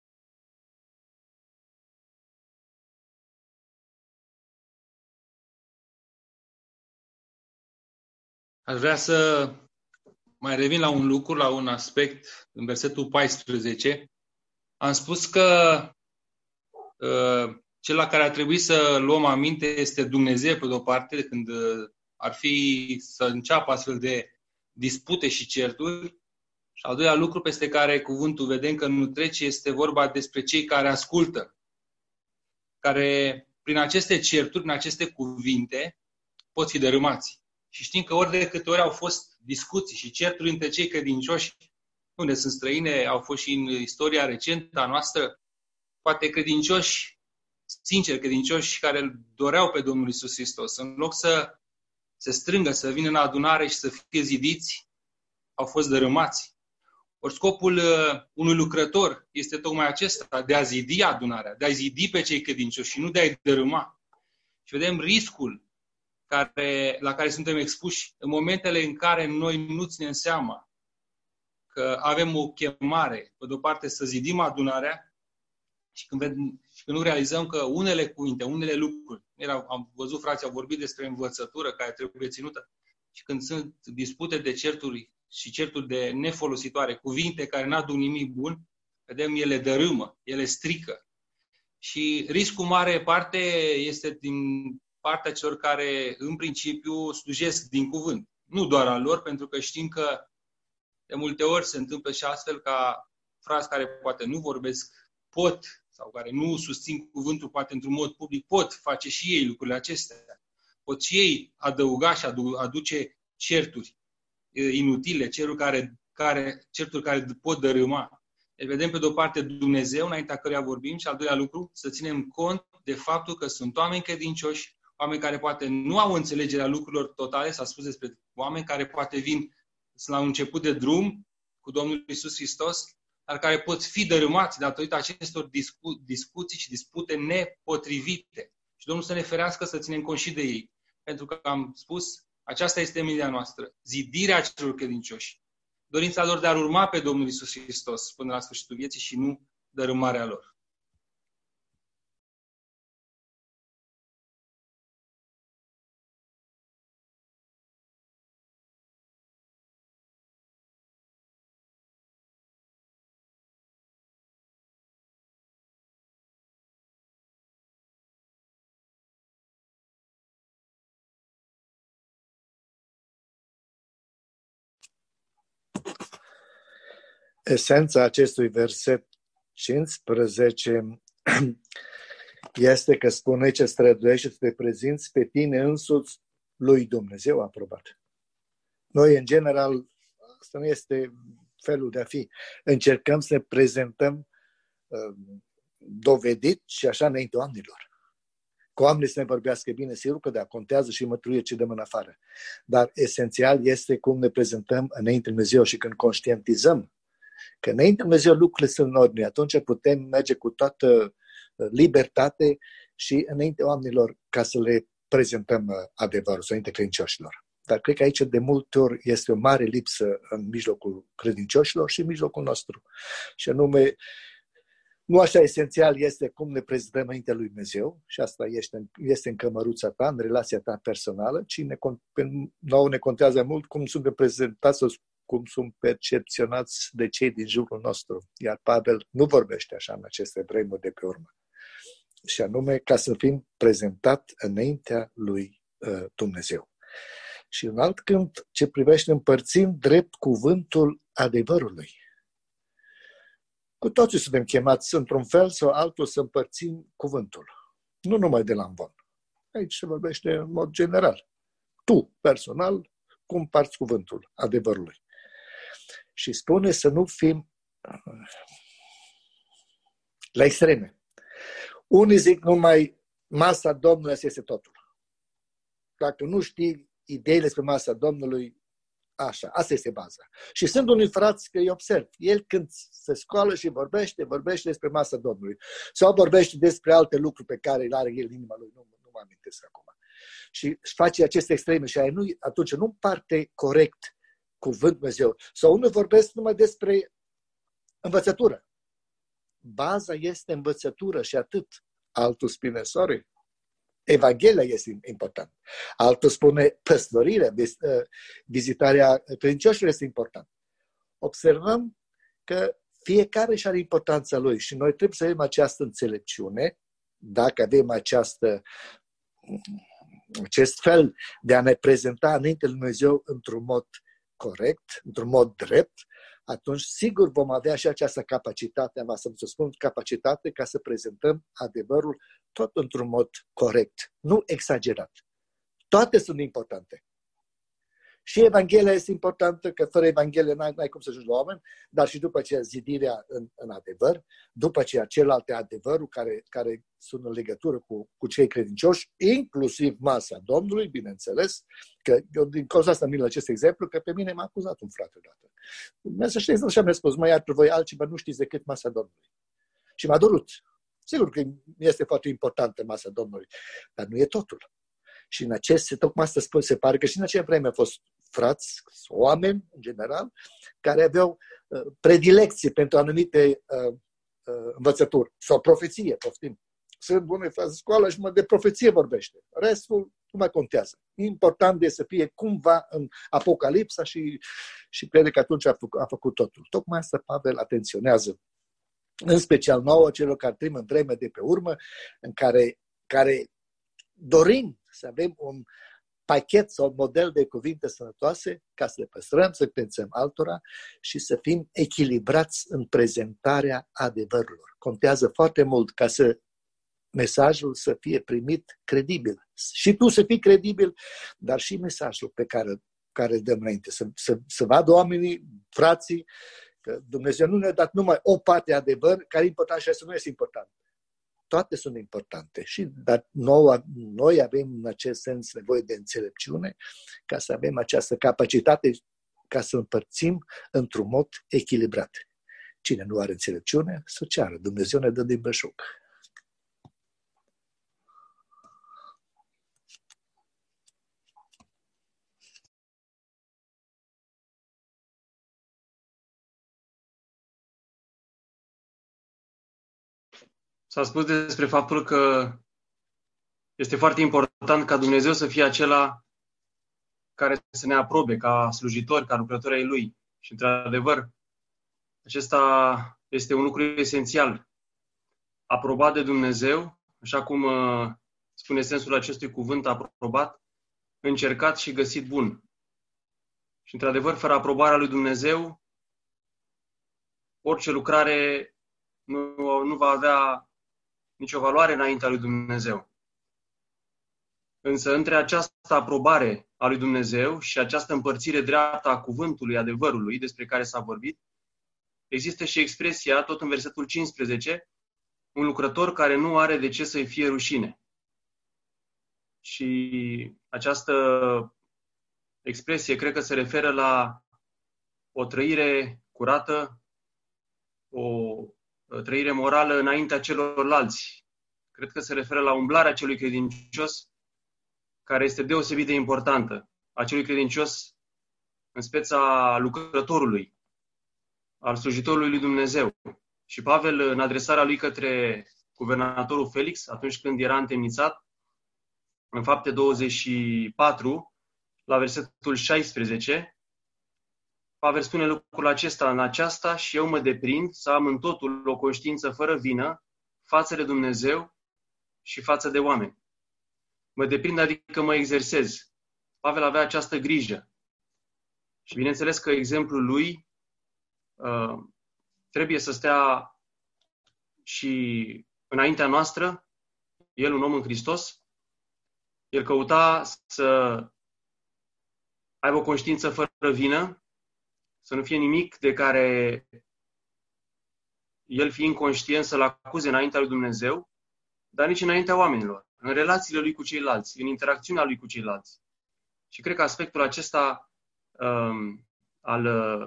Speaker 4: Aș vrea să mai revin la un lucru, la un aspect, în versetul paisprezece. Am spus că uh, cel la care ar trebui să luăm aminte este Dumnezeu, pe de-o parte, când uh, ar fi să înceapă astfel de dispute și certuri. Și al doilea lucru peste care cuvântul vedem că nu trece este vorba despre cei care ascultă, care prin aceste certuri, prin aceste cuvinte, pot fi dărâmați. Și știm că ori de câte ori au fost discuții și certuri între cei credincioși, unde sunt străine, au fost și în istoria recentă a noastră, poate credincioși, sinceri credincioși, care îl doreau pe Domnul Iisus Hristos. În loc să se strângă, să vină în adunare și să fie zidiți, au fost dărâmați. Ori scopul uh, unui lucrător este tocmai acesta, de a zidi adunarea, de a zidi pe cei credincioși și nu de a-i dărâma. Și vedem riscul care, la care suntem expuși în momentele în care noi nu ținem seama că avem o chemare, pe de-o parte să zidim adunarea și când, ved, și când nu realizăm că unele cuvinte, unele lucruri, era, am văzut frații, au vorbit despre învățătură care trebuie ținută și când sunt dispute de certuri și certuri de nefolositoare, cuvinte care n-aduc nimic bun, vedem, ele dărâmă, ele strică. Și riscul mare parte este din partea celor care, în principiu, slujesc din cuvânt. Nu doar al lor, pentru că știm că de multe ori se întâmplă și astfel ca frați care poate nu vorbesc, pot, sau care nu susțin cuvântul poate într-un mod public, pot face și ei lucrurile acestea. Pot și ei adăuga și adu- aduce certuri inutile, certuri care, care, certuri care pot dărâma. Deci vedem pe de o parte Dumnezeu, înaintea căruia vorbim, și al doilea lucru, să ținem cont de faptul că sunt oameni credincioși, oameni care poate nu au înțelegerea lucrurilor totale, s-a spus despre oameni care poate vin la un început de drum cu Domnul Iisus Hristos, dar care pot fi dărâmați datorită acestor discu- discuții și dispute nepotrivite. Și Domnul să ne ferească să ținem cont și de ei. Pentru că am spus, aceasta este menirea noastră, zidirea celor credincioși. Dorința lor de a urma pe Domnul Iisus Hristos până la sfârșitul vieții și nu dărâmarea lor.
Speaker 6: Esența acestui verset cincisprezece este că spune ce străduiește să te prezinți pe tine însuți lui Dumnezeu aprobat. Noi, în general, asta nu este felul de a fi. Încercăm să ne prezentăm uh, dovedit și așa înainte oamenilor. Cu oamenii să ne vorbească bine, sigur că da, contează și mătruie ce dăm în afară. Dar esențial este cum ne prezentăm înainte Dumnezeu și când conștientizăm că înainte Dumnezeu lucrurile sunt în ordine, atunci putem merge cu toată libertate și înainte oamenilor ca să le prezentăm adevărul, înainte credincioșilor. Dar cred că aici de multe ori este o mare lipsă în mijlocul credincioșilor și în mijlocul nostru. Și anume, nu așa esențial este cum ne prezentăm înaintea lui Dumnezeu, și asta este, este în cămăruța ta, în relația ta personală, ci ne, nouă ne contează mult cum suntem prezentați, cum sunt percepționați de cei din jurul nostru. Iar Pavel nu vorbește așa în aceste vremuri de pe urmă. Și anume ca să fim prezentat înaintea lui uh, Dumnezeu. Și un alt câmp ce privește împărțim drept cuvântul adevărului. Cu toții suntem chemați într-un fel sau altul să împărțim cuvântul. Nu numai de la amvon. Aici se vorbește în mod general. Tu, personal, cum împarți cuvântul adevărului. Și spune să nu fim la extreme. Unii zic numai masa Domnului este totul. Dacă nu știi ideile despre masa Domnului, așa, asta este baza. Și sunt unii frați că îi observ. El când se scoală și vorbește, vorbește despre masa Domnului. Sau vorbește despre alte lucruri pe care le are el în inima lui. Nu, nu mă amintesc acum. și face aceste extreme și nu, atunci nu parte corect cuvântul Dumnezeu. Sau unul vorbesc numai despre învățătură. Baza este învățătură și atât. Altul spune, sorry, Evanghelia este important. Altul spune, păstorirea, vizitarea credincioșilor este important. Observăm că fiecare și are importanța lui și noi trebuie să avem această înțelepciune, dacă avem această, acest fel de a ne prezenta înainte lui Dumnezeu într-un mod corect, într-un mod drept, atunci sigur vom avea și această capacitate, am să vă spun, capacitate ca să prezentăm adevărul tot într-un mod corect, nu exagerat. Toate sunt importante. Și Evanghelia este importantă, că fără Evanghelie n-ai, n-ai cum să ajungi la oameni, dar și după aceea zidirea în, în adevăr, după aceea celelalte adevăruri care, care sunt în legătură cu, cu cei credincioși, inclusiv masa Domnului, bineînțeles, că eu din cauza asta mi-l acest exemplu, că pe mine m-a acuzat un frate odată. Mi-a să știți, așa mi-a spus, mai iar voi altceva, nu știți decât masa Domnului. Și m-a dorut. Sigur că este foarte importantă masa Domnului, dar nu e totul. Și în acest, tocmai asta spun, se pare că și în acea vreme au fost frați, oameni, în general, care aveau uh, predilecție pentru anumite uh, uh, învățături sau profeție, poftim. Sunt bune frați școală și mă de profeție vorbește. Restul nu mai contează. Important este să fie cumva în Apocalipsa și, și crede că atunci a făcut, a făcut totul. Tocmai asta Pavel atenționează, în special nouă, celor care trăim în vreme de pe urmă, în care, care dorim să avem un pachet sau un model de cuvinte sănătoase ca să le păstrăm, să pensăm altora și să fim echilibrați în prezentarea adevărurilor. Contează foarte mult ca să mesajul să fie primit credibil. Și tu să fii credibil, dar și mesajul pe care, care îl dăm înainte. Să, să, să vadă oamenii, frații, că Dumnezeu nu ne-a dat numai o parte de adevăr, care e important și asta nu este important. Toate sunt importante, și, dar noi, noi avem în acest sens nevoie de înțelepciune ca să avem această capacitate ca să împărțim într-un mod echilibrat. Cine nu are înțelepciune, să ceară. Dumnezeu ne dă din belșug.
Speaker 7: S-a spus despre faptul că este foarte important ca Dumnezeu să fie acela care să ne aprobe ca slujitori, ca lucrători ai Lui. Și, într-adevăr, acesta este un lucru esențial. Aprobat de Dumnezeu, așa cum spune sensul acestui cuvânt, aprobat, încercat și găsit bun. Și, într-adevăr, fără aprobarea lui Dumnezeu, orice lucrare nu, nu va avea nicio valoare înaintea lui Dumnezeu. Însă între această aprobare a lui Dumnezeu și această împărțire dreaptă a cuvântului, adevărului, despre care s-a vorbit, există și expresia, tot în versetul cincisprezece, un lucrător care nu are de ce să-i fie rușine. Și această expresie cred că se referă la o trăire curată, o trăire morală înaintea celorlalți. Cred că se referă la umblarea celui credincios, care este deosebit de importantă. A celui credincios în speța lucrătorului, al slujitorului lui Dumnezeu. Și Pavel, în adresarea lui către guvernatorul Felix, atunci când era întemnițat, în Fapte douăzeci și patru, la versetul șaisprezece, Pavel spune lucrul acesta: în aceasta și eu mă deprind să am în totul o conștiință fără vină față de Dumnezeu și față de oameni. Mă deprind, adică mă exersez. Pavel avea această grijă. Și bineînțeles că exemplul lui uh, trebuie să stea și înaintea noastră. El, un om în Hristos, el căuta să aibă o conștiință fără vină, să nu fie nimic de care el fiind conștient să-l acuze înaintea lui Dumnezeu, dar nici înaintea oamenilor, în relațiile lui cu ceilalți, în interacțiunea lui cu ceilalți. Și cred că aspectul acesta um, al uh,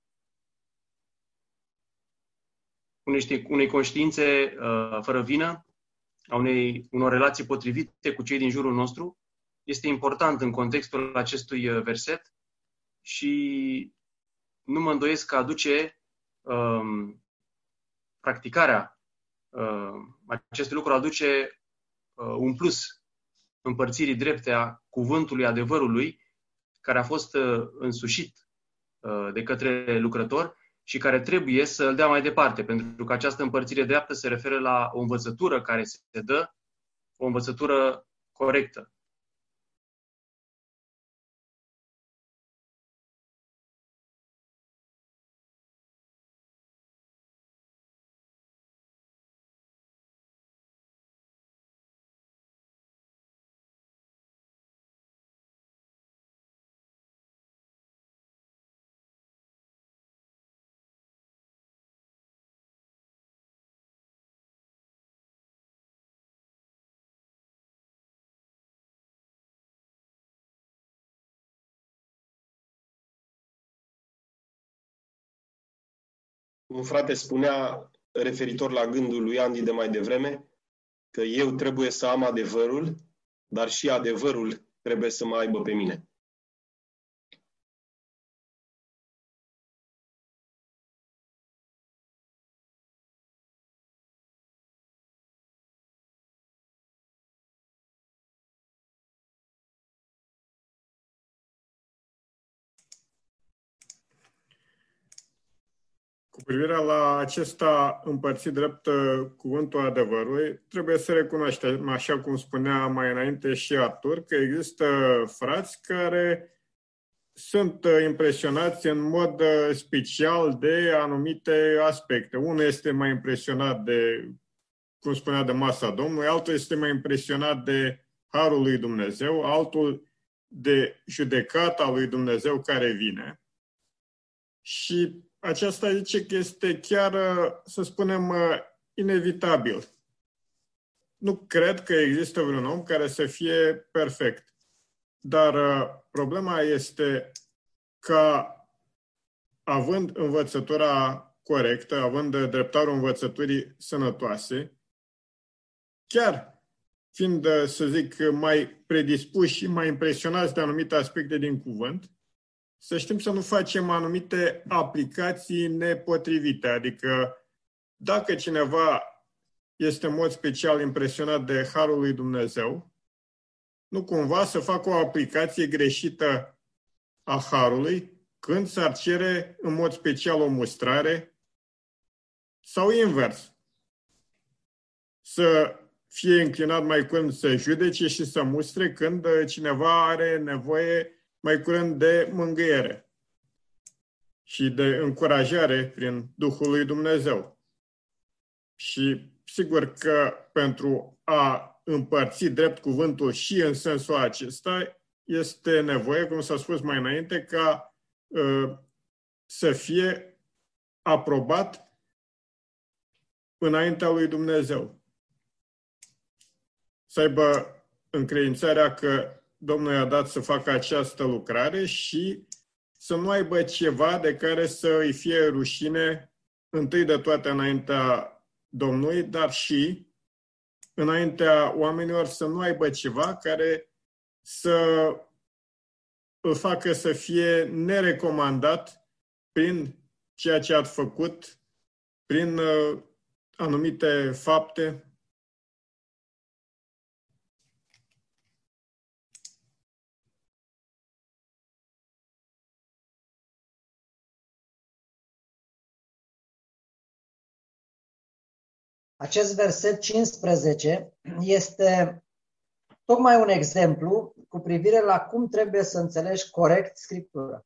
Speaker 7: unei, unei conștiințe uh, fără vină, a unei, unor relații potrivite cu cei din jurul nostru, este important în contextul acestui verset și nu mă îndoiesc că aduce um, practicarea um, acestui lucru aduce uh, un plus împărțirii drepte a cuvântului adevărului care a fost uh, însușit uh, de către lucrător și care trebuie să îl dea mai departe, pentru că această împărțire dreaptă se referă la o învățătură care se dă, o învățătură corectă.
Speaker 5: Un frate spunea, referitor la gândul lui Andy de mai devreme, că eu trebuie să am adevărul, dar și adevărul trebuie să mă aibă pe mine.
Speaker 2: Cu privire la acesta împărțit drept cuvântul adevărului, trebuie să recunoaștem, așa cum spunea mai înainte și Artur, că există frați care sunt impresionați în mod special de anumite aspecte. Unul este mai impresionat de, cum spunea, de masa Domnului, altul este mai impresionat de harul lui Dumnezeu, altul de judecata lui Dumnezeu care vine. Și aceasta zice că este chiar, să spunem, inevitabil. Nu cred că există vreun om care să fie perfect. Dar problema este că, având învățătura corectă, având dreptarul învățăturii sănătoase, chiar fiind, să zic, mai predispuși și mai impresionați de anumite aspecte din cuvânt, să știm să nu facem anumite aplicații nepotrivite. Adică, dacă cineva este în mod special impresionat de harul lui Dumnezeu, nu cumva să facă o aplicație greșită a harului când s-ar cere în mod special o mustrare sau invers. Să fie înclinat mai curând să judece și să mustre când cineva are nevoie mai curând de mângâiere și de încurajare prin Duhul lui Dumnezeu. Și sigur că pentru a împărți drept cuvântul și în sensul acesta este nevoie, cum s-a spus mai înainte, ca uh, să fie aprobat înaintea lui Dumnezeu. Să aibă încredințarea că Domnul i-a dat să facă această lucrare și să nu aibă ceva de care să îi fie rușine întâi de toate înaintea Domnului, dar și înaintea oamenilor să nu aibă ceva care să îl facă să fie nerecomandat prin ceea ce ați făcut, prin uh, anumite fapte.
Speaker 3: Acest verset cincisprezece este tocmai un exemplu cu privire la cum trebuie să înțelegi corect Scriptura.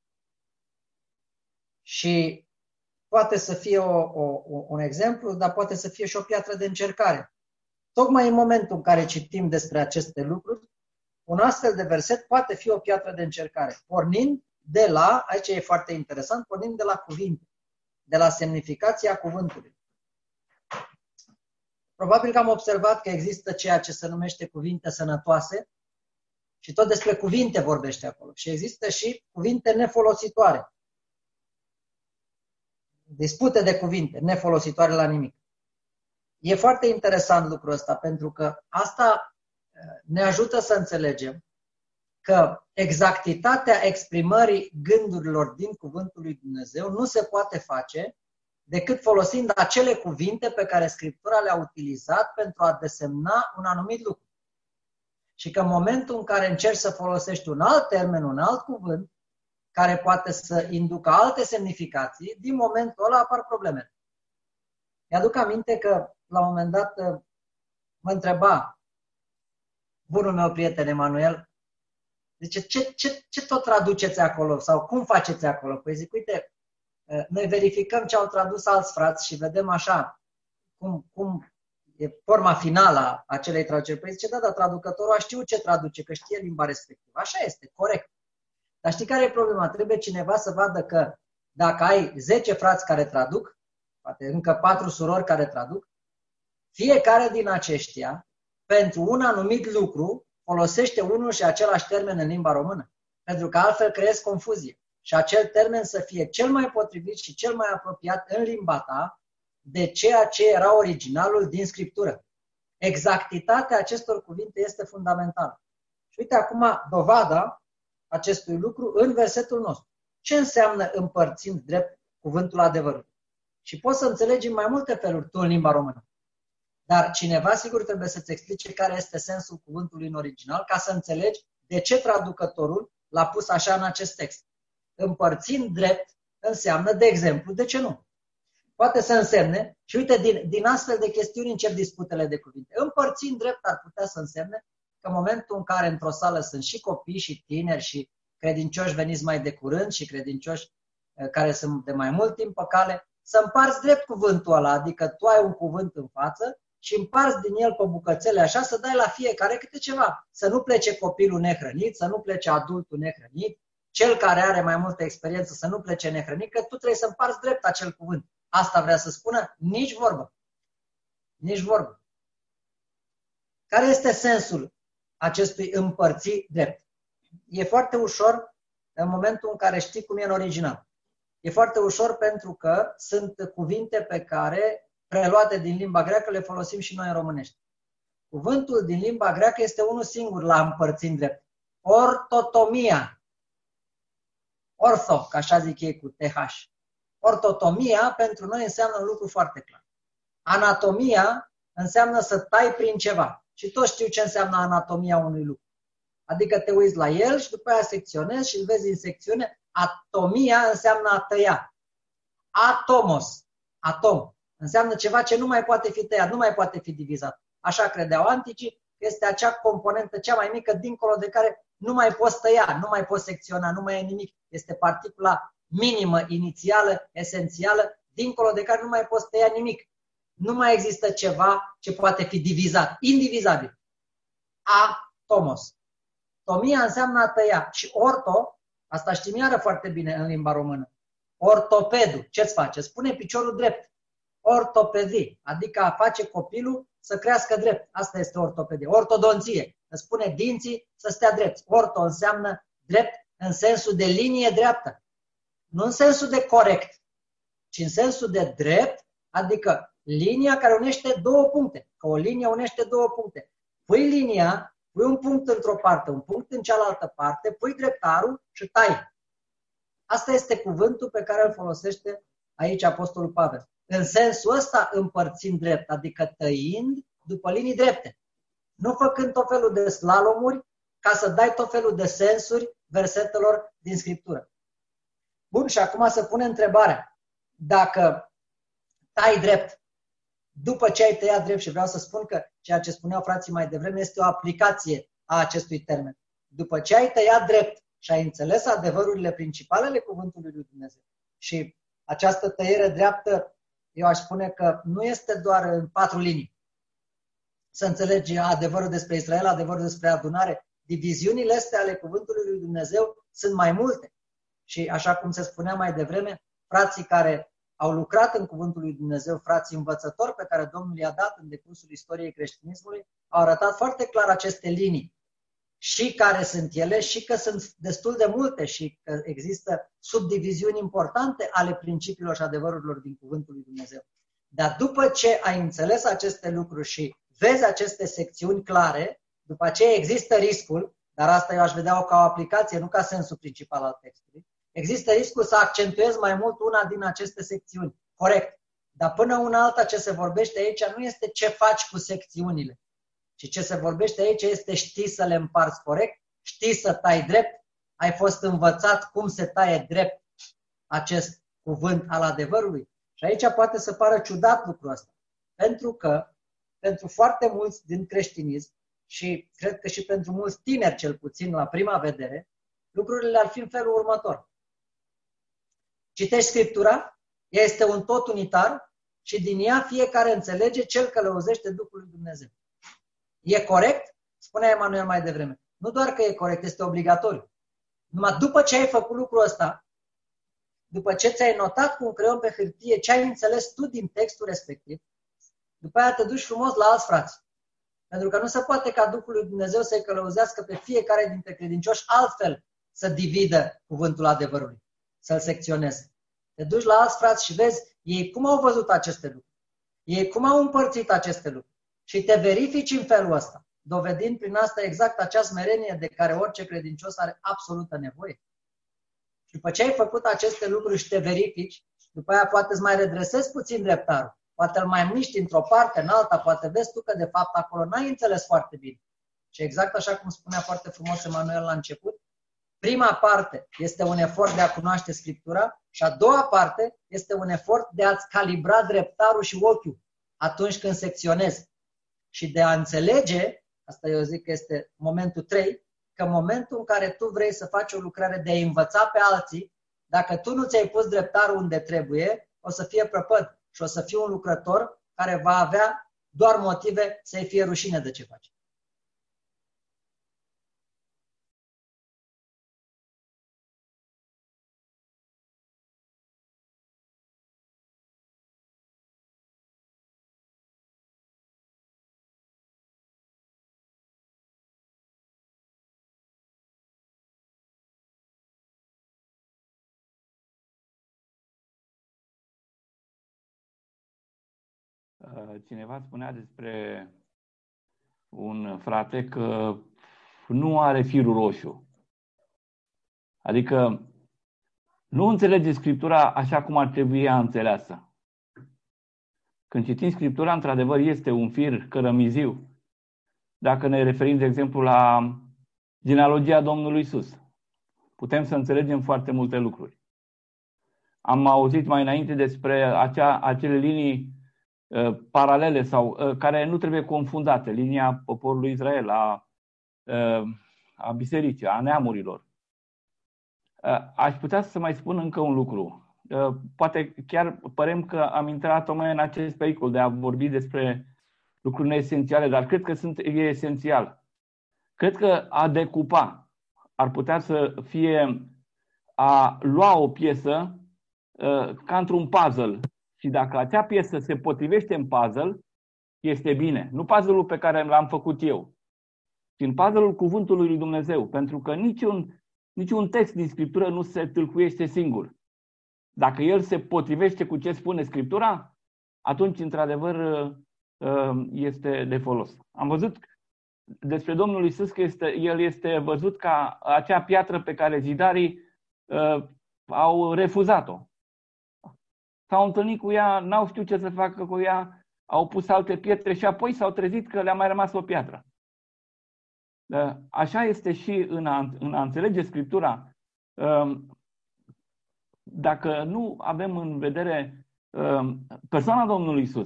Speaker 3: Și poate să fie o, o, un exemplu, dar poate să fie și o piatră de încercare. Tocmai în momentul în care citim despre aceste lucruri, un astfel de verset poate fi o piatră de încercare, pornind de la, aici e foarte interesant, pornind de la cuvinte, de la semnificația cuvântului. Probabil că am observat că există ceea ce se numește cuvinte sănătoase și tot despre cuvinte vorbește acolo. Și există și cuvinte nefolositoare. Dispute de cuvinte, nefolositoare la nimic. E foarte interesant lucrul ăsta, pentru că asta ne ajută să înțelegem că exactitatea exprimării gândurilor din Cuvântul lui Dumnezeu nu se poate face decât folosind acele cuvinte pe care Scriptura le-a utilizat pentru a desemna un anumit lucru. Și că în momentul în care încerci să folosești un alt termen, un alt cuvânt, care poate să inducă alte semnificații, din momentul ăla apar probleme. Mi-aduc aminte că la un moment dat mă întreba bunul meu prieten Emanuel, zice, ce, ce, ce tot traduceți acolo sau cum faceți acolo? Păi zic, uite, noi verificăm ce au tradus alți frați și vedem așa cum, cum e forma finală a acelei traduceri. Păi zice, da, dar traducătorul a știut ce traduce, că știe limba respectivă. Așa este, corect. Dar știi care e problema? Trebuie cineva să vadă că dacă ai zece frați care traduc, poate încă patru surori care traduc, fiecare din aceștia, pentru un anumit lucru, folosește unul și același termen în limba română. Pentru că altfel creezi confuzie. Și acel termen să fie cel mai potrivit și cel mai apropiat în limba ta de ceea ce era originalul din Scriptură. Exactitatea acestor cuvinte este fundamentală. Și uite acum dovada acestui lucru în versetul nostru. Ce înseamnă împărțind drept cuvântul adevărului? Și poți să înțelegi în mai multe feluri tu în limba română. Dar cineva sigur trebuie să-ți explice care este sensul cuvântului în original ca să înțelegi de ce traducătorul l-a pus așa în acest text. Împărțind drept înseamnă, de exemplu, de ce nu? Poate să însemne, și uite, din, din astfel de chestiuni încep disputele de cuvinte. Împărțind drept ar putea să însemne că în momentul în care într-o sală sunt și copii și tineri și credincioși veniți mai de curând și credincioși care sunt de mai mult timp pe cale, să împarți drept cuvântul ăla, adică tu ai un cuvânt în față și împarți din el pe bucățele așa, să dai la fiecare câte ceva. Să nu plece copilul nehrănit, să nu plece adultul nehrănit, cel care are mai multă experiență să nu plece nehrănit, că tu trebuie să împarți drept acel cuvânt. Asta vrea să spună? Nici vorbă. Nici vorbă. Care este sensul acestui împărți drept? E foarte ușor în momentul în care știi cum e în original. E foarte ușor pentru că sunt cuvinte pe care, preluate din limba greacă, le folosim și noi în românești. Cuvântul din limba greacă este unul singur la împărțind drept. Ortotomia. Ortho, ca așa zic ei cu T H. Ortotomia pentru noi înseamnă un lucru foarte clar. Anatomia înseamnă să tai prin ceva. Și toți știu ce înseamnă anatomia unui lucru. Adică te uiți la el și după aia secționezi și îl vezi în secțiune. Atomia înseamnă a tăia. Atomos, atom, înseamnă ceva ce nu mai poate fi tăiat, nu mai poate fi divizat. Așa credeau anticii, că este acea componentă cea mai mică dincolo de care nu mai poți tăia, nu mai poți secționa, nu mai e nimic. Este particula minimă, inițială, esențială, dincolo de care nu mai poți tăia nimic. Nu mai există ceva ce poate fi divizat, indivizabil. Atomos. Tomia înseamnă a tăia și orto, asta știm iară foarte bine în limba română. Ortopedul, ce-ți face? Spune piciorul drept. Ortopedie, adică a face copilul să crească drept. Asta este ortopedie. Ortodonție, îți spune dinții să stea drept. Orto înseamnă drept în sensul de linie dreaptă. Nu în sensul de corect, ci în sensul de drept, adică linia care unește două puncte. Că o linie unește două puncte. Pui linia, pui un punct într-o parte, un punct în cealaltă parte, pui dreptarul și tai. Asta este cuvântul pe care îl folosește aici Apostolul Pavel. În sensul ăsta împărțind drept, adică tăind după linii drepte. Nu făcând tot felul de slalomuri ca să dai tot felul de sensuri versetelor din Scriptură. Bun, și acum să pune întrebarea. Dacă tai drept, după ce ai tăiat drept, și vreau să spun că ceea ce spuneau frații mai devreme este o aplicație a acestui termen. După ce ai tăiat drept și ai înțeles adevărurile principale ale cuvântului lui Dumnezeu și această tăiere dreaptă, eu aș spune că nu este doar în patru linii. Să înțelegi adevărul despre Israel, adevărul despre adunare. Diviziunile astea ale cuvântului lui Dumnezeu sunt mai multe. Și așa cum se spunea mai devreme, frații care au lucrat în cuvântul lui Dumnezeu, frații învățători pe care Domnul i-a dat în decursul istoriei creștinismului, au arătat foarte clar aceste linii. Și care sunt ele și că sunt destul de multe și că există subdiviziuni importante ale principiilor și adevărurilor din cuvântul lui Dumnezeu. Dar după ce ai înțeles aceste lucruri și vezi aceste secțiuni clare, după aceea există riscul dar asta eu aș vedea-o ca o aplicație, nu ca sensul principal al textului. Există riscul să accentuez mai mult una din aceste secțiuni. Corect. Dar până una alta ce se vorbește aici nu este ce faci cu secțiunile, ci ce se vorbește aici este știi să le împarți corect, știi să tai drept, ai fost învățat cum se taie drept acest cuvânt al adevărului. Și aici poate să pară ciudat lucrul ăsta. Pentru că pentru foarte mulți din creștinism și cred că și pentru mulți tineri cel puțin la prima vedere, lucrurile ar fi în felul următor. Citești Scriptura, ea este un tot unitar și din ea fiecare înțelege cel călăuzește Duhul lui Dumnezeu. E corect? Spunea Emanuel mai devreme. Nu doar că e corect, este obligatoriu. Numai după ce ai făcut lucrul ăsta, după ce ți-ai notat cu un creion pe hârtie ce ai înțeles tu din textul respectiv, după aia te duci frumos la alți frați. Pentru că nu se poate ca Duhul lui Dumnezeu să-i călăuzească pe fiecare dintre credincioși altfel să dividă cuvântul adevărului, să-l secționeze. Te duci la alți frați și vezi ei cum au văzut aceste lucruri, ei cum au împărțit aceste lucruri și te verifici în felul ăsta, dovedind prin asta exact acea smerenie de care orice credincios are absolută nevoie. Și după ce ai făcut aceste lucruri și te verifici, după aia poate îți mai redresezi puțin dreptarul. Poate îl mai miști într-o parte, în alta, poate vezi tu că de fapt acolo n-ai înțeles foarte bine. Și exact așa cum spunea foarte frumos Emanuel la început, prima parte este un efort de a cunoaște Scriptura și a doua parte este un efort de a-ți calibra dreptarul și ochiul atunci când secționezi. Și de a înțelege, asta eu zic că este momentul trei, că în momentul în care tu vrei să faci o lucrare de a învăța pe alții, dacă tu nu ți-ai pus dreptarul unde trebuie, o să fie prăpăd. Și o să fii un lucrător care va avea doar motive să-i fie rușine de ce face.
Speaker 8: Cineva spunea despre un frate că nu are firul roșu. Adică nu înțelege Scriptura așa cum ar trebui ea înțeleasă. Când citim Scriptura, într-adevăr, este un fir cărămiziu. Dacă ne referim, de exemplu, la genealogia Domnului Iisus, putem să înțelegem foarte multe lucruri. Am auzit mai înainte despre acea, acele linii paralele sau care nu trebuie confundate, linia poporului Israel, a, a bisericii, a neamurilor. Aș putea să mai spun încă un lucru. Poate chiar părem că am intrat tocmai în acest pericol de a vorbi despre lucruri neesențiale, dar cred că sunt, e esențial. Cred că a decupa ar putea să fie a lua o piesă ca într-un puzzle. Și dacă acea piesă se potrivește în puzzle, este bine. Nu puzzle-ul pe care l-am făcut eu, ci în puzzle-ul cuvântului lui Dumnezeu. Pentru că niciun, niciun text din Scriptură nu se tâlcuiește singur. Dacă el se potrivește cu ce spune Scriptura, atunci, într-adevăr, este de folos. Am văzut despre Domnul Iisus că este, el este văzut ca acea piatră pe care zidarii uh, au refuzat-o. S-au întâlnit cu ea, n-au știut ce să facă cu ea, au pus alte pietre și apoi s-au trezit că le-a mai rămas o piatră. Așa este și în a, în a înțelege Scriptura. Dacă nu avem în vedere persoana Domnului Iisus,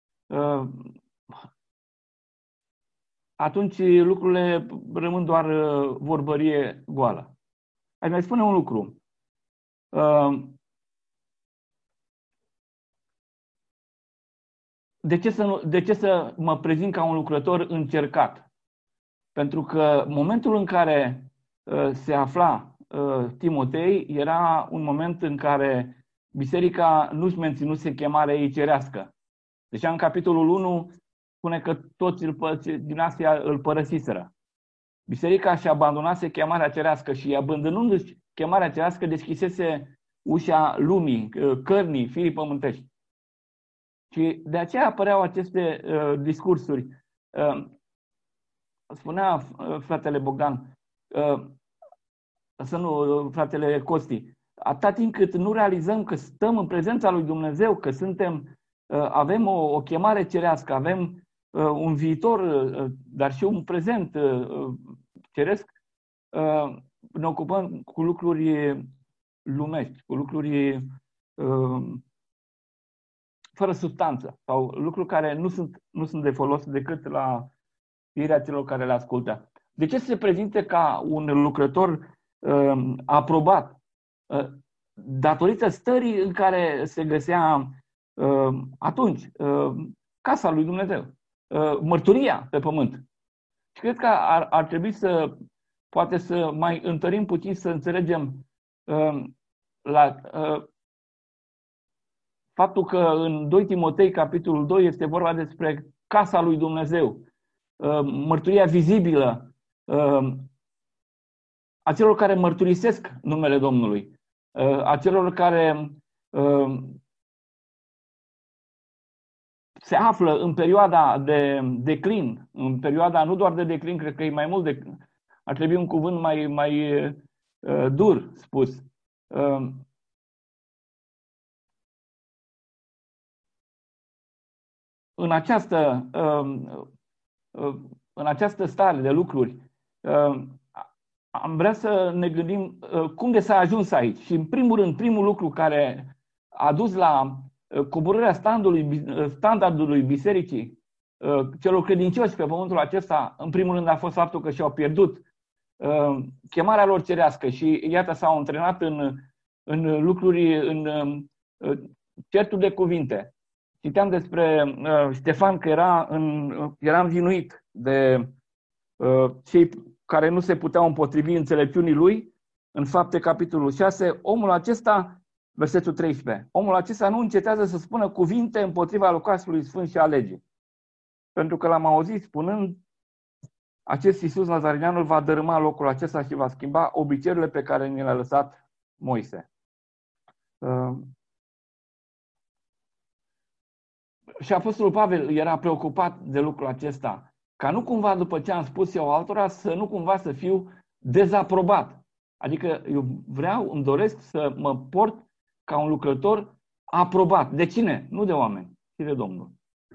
Speaker 8: atunci lucrurile rămân doar vorbărie goală. Aș mai spune un lucru. De ce, să nu, de ce să mă prezint ca un lucrător încercat? Pentru că momentul în care uh, se afla uh, Timotei era un moment în care biserica nu-și menținuse chemarea ei cerească. Deja în capitolul unu spune că toți îl, din Asia îl părăsiseră. Biserica și abandonase chemarea cerească și abandonându-și chemarea cerească deschisese ușa lumii, cărnii, firii pământești. Și de aceea apăreau aceste uh, discursuri. Uh, spunea uh, fratele Bogdan, să nu, fratele Costi, atâta timp cât nu realizăm că stăm în prezența lui Dumnezeu, că suntem, avem o, o chemare cerească, avem un viitor, dar și un prezent ceresc, ne ocupăm cu lucruri lumești, cu lucruri fără substanță sau lucruri care nu sunt, nu sunt de folos decât la firea celor care le ascultă. De ce se prezinte ca un lucrător uh, aprobat? Uh, datorită stării în care se găsea uh, atunci uh, casa lui Dumnezeu, uh, mărturia pe pământ. Și cred că ar, ar trebui să, poate să mai întărim puțin, să înțelegem uh, la uh, faptul că în doi Timotei, capitolul doi, este vorba despre casa lui Dumnezeu, mărturia vizibilă a celor care mărturisesc numele Domnului, a celor care se află în perioada de declin, în perioada nu doar de declin, cred că e mai mult de, ar trebui un cuvânt mai, mai dur spus. În această, în această stare de lucruri, am vrea să ne gândim cum de s-a ajuns aici. Și în primul rând, primul lucru care a dus la coborârea standardului, standardului bisericii celor credincioși pe pământul acesta, în primul rând a fost faptul că și-au pierdut chemarea lor cerească și iată s-au antrenat în, în lucruri, în certuri de cuvinte. Citeam despre uh, Ștefan că era, în, era învinuit de uh, cei care nu se puteau împotrivi înțelepciunii lui. În Fapte, capitolul șase, omul acesta, versetul treisprezece, omul acesta nu încetează să spună cuvinte împotriva lucrului Sfânt și a legii. Pentru că l-am auzit spunând, acest Iisus Nazarineanul va dărâma locul acesta și va schimba obiceiurile pe care ni le-a lăsat Moise. Uh, Și Apostolul Pavel era preocupat de lucrul acesta, ca nu cumva, după ce am spus eu altora, să nu cumva să fiu dezaprobat. Adică eu vreau, îmi doresc să mă port ca un lucrător aprobat. De cine? Nu de oameni, ci de Domnul.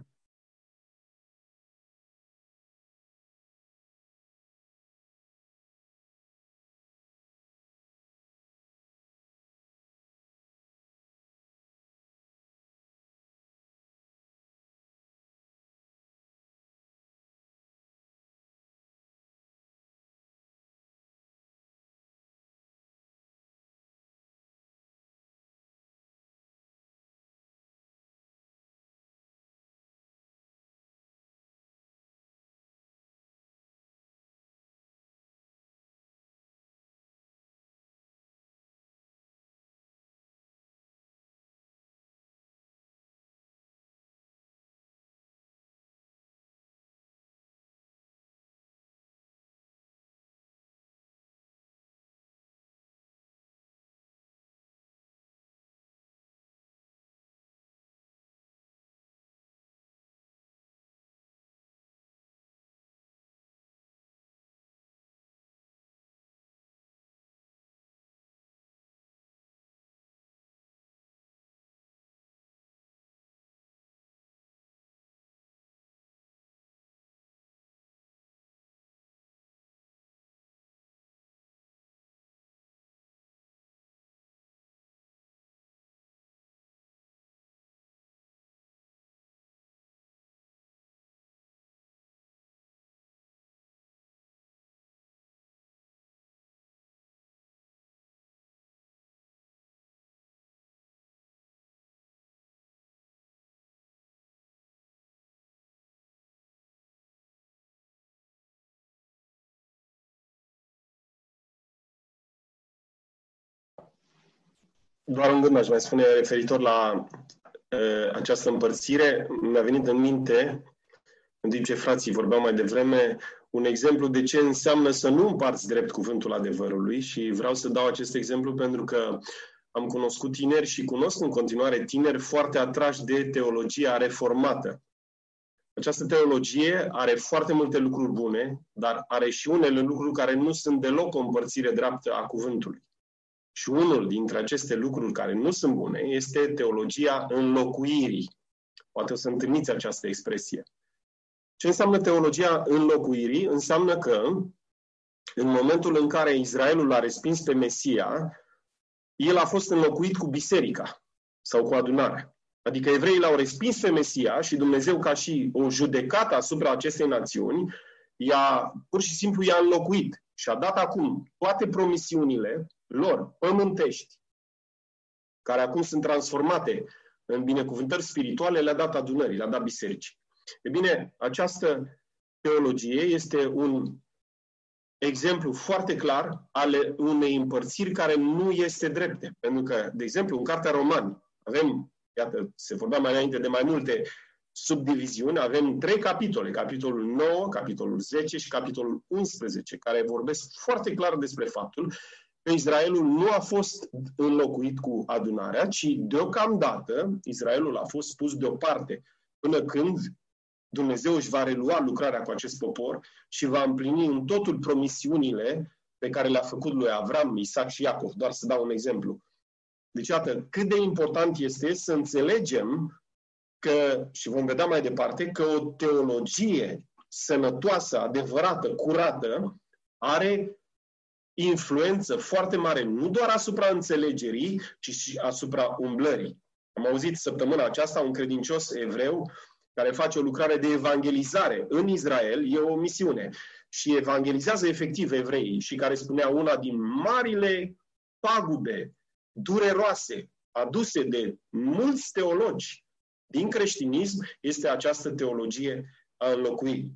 Speaker 5: Doar un gând aș mai spune referitor la uh, această împărțire. Mi-a venit în minte, în timp ce frații vorbeau mai devreme, un exemplu de ce înseamnă să nu împarți drept cuvântul adevărului și vreau să dau acest exemplu pentru că am cunoscut tineri și cunosc în continuare tineri foarte atrași de teologia reformată. Această teologie are foarte multe lucruri bune, dar are și unele lucruri care nu sunt deloc o împărțire dreaptă a cuvântului. Și unul dintre aceste lucruri care nu sunt bune este teologia înlocuirii. Poate o să întâlniți această expresie. Ce înseamnă teologia înlocuirii? Înseamnă că în momentul în care Israelul l-a respins pe Mesia, el a fost înlocuit cu biserica sau cu adunarea. Adică evreii l-au respins pe Mesia și Dumnezeu, ca și o judecată asupra acestei națiuni, i-a, pur și simplu i-a înlocuit și a dat acum toate promisiunile lor pământești, care acum sunt transformate în binecuvântări spirituale, le-a dat adunării, le-a dat bisericii. E bine, această teologie este un exemplu foarte clar ale unei împărțiri care nu este drepte. Pentru că, de exemplu, în Cartea Romani avem, iată, se vorbea mai înainte de mai multe subdiviziuni, avem trei capitole, capitolul nouă, capitolul zece și capitolul unsprezece, care vorbesc foarte clar despre faptul că Israelul nu a fost înlocuit cu adunarea, ci deocamdată Israelul a fost pus deoparte până când Dumnezeu își va relua lucrarea cu acest popor și va împlini în totul promisiunile pe care le-a făcut lui Avram, Isaac și Iacov. Doar să dau un exemplu. Deci, iată, cât de important este să înțelegem că, și vom vedea mai departe, că o teologie sănătoasă, adevărată, curată, are influență foarte mare, nu doar asupra înțelegerii, ci și asupra umblării. Am auzit săptămâna aceasta un credincios evreu care face o lucrare de evangelizare în Israel, e o misiune, și evangelizează efectiv evreii, și care spunea una din marile pagube dureroase aduse de mulți teologi din creștinism este această teologie a înlocuirii.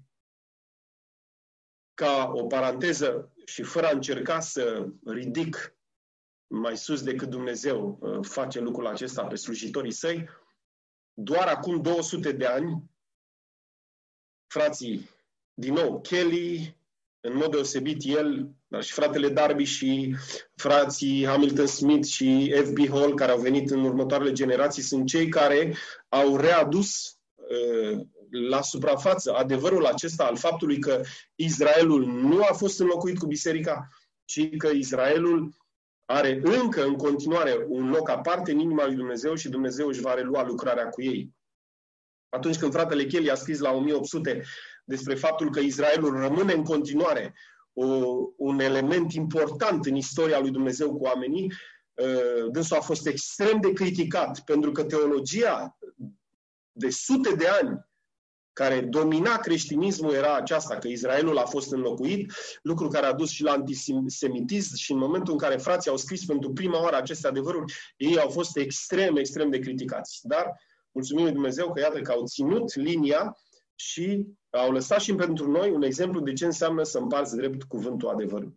Speaker 5: Ca o paranteză și fără a încerca să ridic mai sus decât Dumnezeu face lucrul acesta pe slujitorii săi, doar acum două sute de ani, frații, din nou, Kelly, în mod deosebit el, dar și fratele Darby și frații Hamilton Smith și F B Hall, care au venit în următoarele generații, sunt cei care au readus uh, la suprafață adevărul acesta al faptului că Israelul nu a fost înlocuit cu biserica, ci că Israelul are încă în continuare un loc aparte în inima lui Dumnezeu și Dumnezeu își va relua lucrarea cu ei. Atunci când fratele Kelly a scris la o mie opt sute despre faptul că Israelul rămâne în continuare o, un element important în istoria lui Dumnezeu cu oamenii, dânsul a fost extrem de criticat pentru că teologia de sute de ani care domina creștinismul era aceasta, că Israelul a fost înlocuit, lucru care a dus și la antisemitism, și în momentul în care frații au scris pentru prima oară aceste adevăruri, ei au fost extrem, extrem de criticați. Dar mulțumim lui Dumnezeu că iată că au ținut linia și au lăsat și pentru noi un exemplu de ce înseamnă să împarți drept cuvântul adevărului.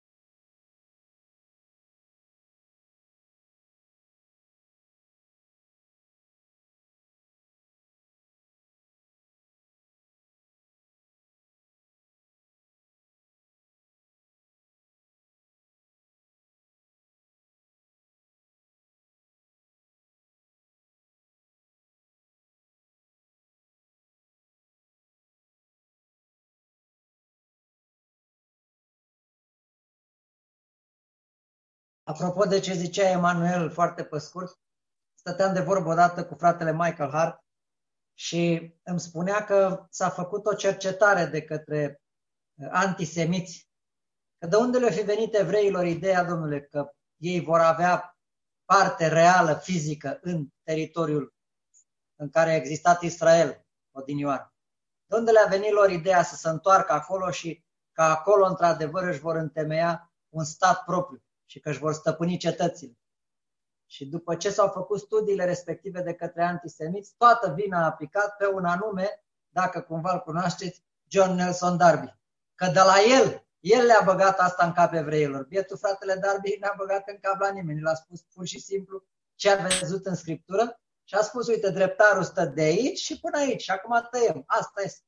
Speaker 3: Apropo de ce zicea Emanuel foarte pe scurt, stăteam de vorbă odată cu fratele Michael Hart și îmi spunea că s-a făcut o cercetare de către antisemiți. Că de unde le-a fi venit evreilor ideea, domnule, că ei vor avea parte reală, fizică, în teritoriul în care a existat Israel odinioară? De unde le-a venit lor ideea să se întoarcă acolo și că acolo, într-adevăr, își vor întemeia un stat propriu și că își vor stăpâni cetățile? Și după ce s-au făcut studiile respective de către antisemiți, toată vina a picat pe un anume, dacă cumva îl cunoașteți, John Nelson Darby. Că de la el, el le-a băgat asta în cap evreilor. Bietul fratele Darby n-a băgat în cap la nimeni. L-a spus pur și simplu ce a văzut în Scriptură și a spus, uite, dreptarul stă de aici și până aici și acum tăiem. Asta este.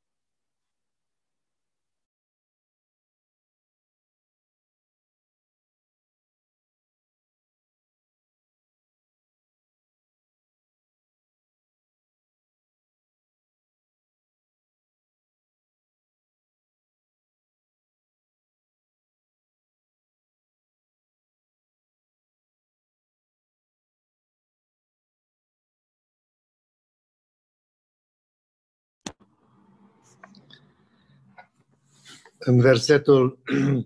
Speaker 6: În versetul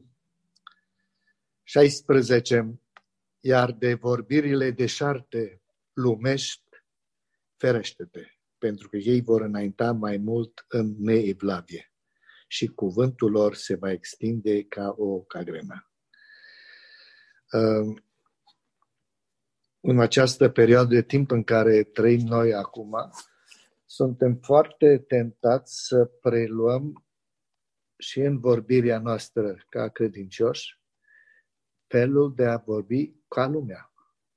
Speaker 6: șaisprezece, iar de vorbirile deșarte lumești, ferește-te, pentru că ei vor înainta mai mult în neevlavie și cuvântul lor se va extinde ca o cagrenă. În această perioadă de timp în care trăim noi acum, suntem foarte tentați să preluăm și în vorbirea noastră ca credincioși felul de a vorbi ca lumea.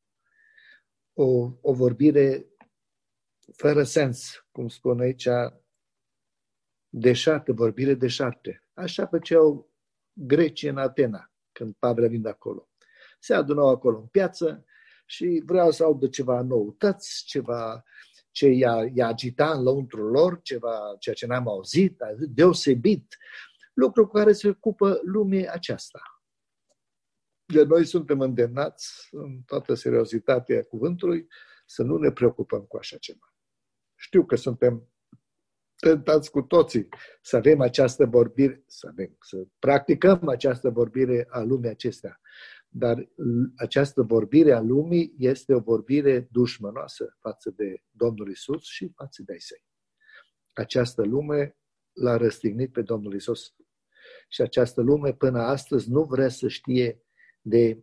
Speaker 6: O, o vorbire fără sens, cum spune aici, deșarte, vorbire deșarte. Așa făceau grecii în Atena, când Pavel a venit de acolo. Se adunau acolo în piață și vreau să audă ceva noutăți, ceva ce i-a, i-a agita în lăuntrul lor, ceva, ceea ce n-am auzit, deosebit, lucru cu care se ocupă lumea aceasta. De noi suntem îndemnați, în toată seriozitatea cuvântului, să nu ne preocupăm cu așa ceva. Știu că suntem tentați cu toții să avem această vorbire, să, avem, să practicăm această vorbire a lumii acestea. Dar această vorbire a lumii este o vorbire dușmănoasă față de Domnul Iisus și față de ai săi. Această lume l-a răstignit pe Domnul Iisus. Și această lume până astăzi nu vrea să știe de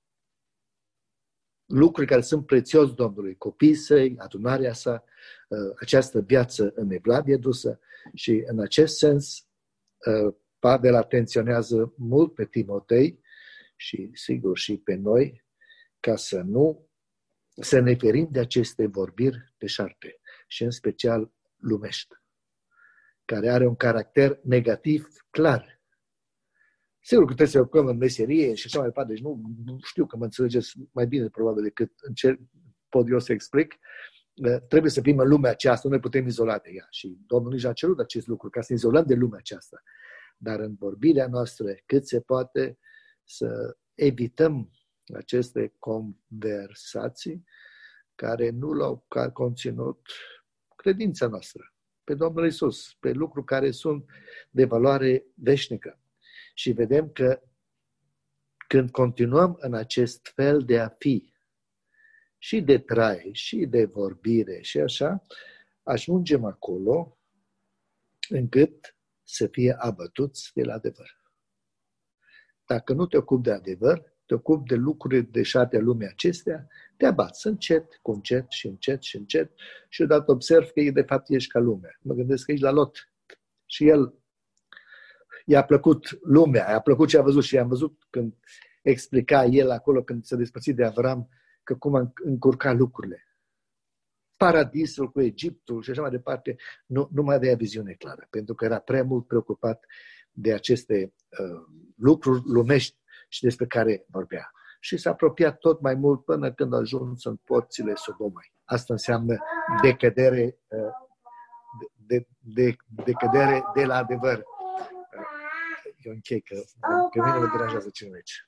Speaker 6: lucruri care sunt prețios Domnului, copiii săi, adunarea sa, această viață în evlavie dusă. Și în acest sens, Pavel atenționează mult pe Timotei și, sigur, și pe noi, ca să nu să ne ferim de aceste vorbiri deșarte și în special lumești, care are un caracter negativ clar. Sigur că trebuie să ocupăm în meserie și așa mai departe, deci nu, nu știu că mă înțelegeți mai bine probabil decât încerc, pot eu să explic. Trebuie să fim în lumea aceasta, nu ne putem izola de ea. Și Domnul nici a cerut acest lucru, ca să ne izolăm de lumea aceasta. Dar în vorbirea noastră, cât se poate, să evităm aceste conversații care nu l-au ca conținut credința noastră pe Domnul Iisus, pe lucruri care sunt de valoare veșnică. Și vedem că când continuăm în acest fel de a fi, și de trai, și de vorbire, și așa, ajungem acolo încât să fie abătuți de la adevăr. Dacă nu te ocupi de adevăr, te ocupi de lucruri deșarte a lumii acestea, te abați încet, cu încet și încet și încet și odată observ că de fapt ești ca lumea. Mă gândesc că ești la Lot și el i-a plăcut lumea, i-a plăcut ce a văzut și i-am văzut când explica el acolo, când s-a despărțit de Avram, că cum a încurcat lucrurile. Paradisul cu Egiptul și așa mai departe, nu, nu mai avea viziune clară, pentru că era prea mult preocupat de aceste uh, lucruri lumești și despre care vorbea. Și s-a apropiat tot mai mult până când a ajuns în porțile Sodomei. Asta înseamnă decădere, uh, de, de, de, decădere de la adevăr. Uh, eu închei că pe mine mă deranjează cineva aici.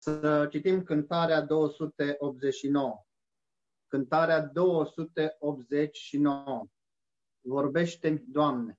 Speaker 9: Să citim cântarea două sute optzeci și nouă. Cântarea două sute optzeci și nouă. Vorbește-mi, Doamne.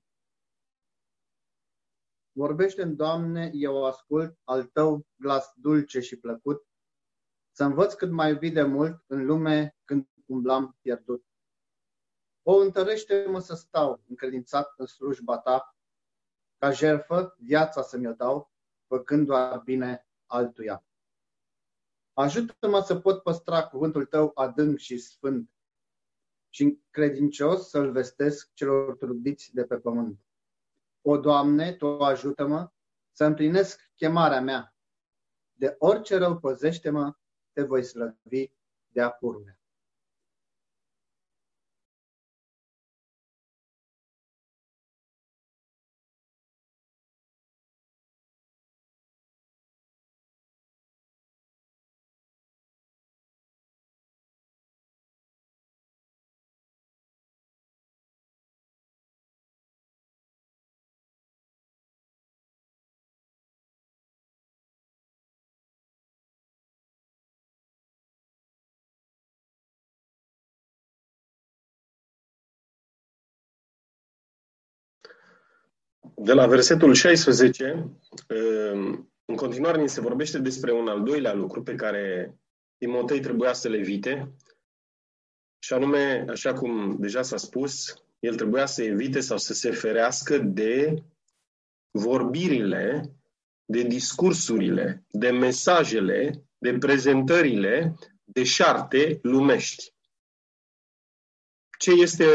Speaker 9: Vorbește-mi, Doamne, eu ascult al Tău glas dulce și plăcut, să învăț cât mai iubi de mult în lume când umblam pierdut. O, întărește-mă să stau încredințat în slujba Ta, ca jertfă viața să mi-o dau, făcând doar bine altuia. Ajută-mă să pot păstra cuvântul Tău adânc și sfânt și credincios să-L vestesc celor trudiți de pe pământ. O, Doamne, Tu ajută-mă să împlinesc chemarea mea. De orice rău păzește-mă, Te voi slăvi de-a pururea.
Speaker 5: De la versetul șaisprezece, în continuare ni se vorbește despre un al doilea lucru pe care Timotei trebuia să-l evite, și anume, așa cum deja s-a spus, el trebuia să evite sau să se ferească de vorbirile, de discursurile, de mesajele, de prezentările deșarte lumești. Ce este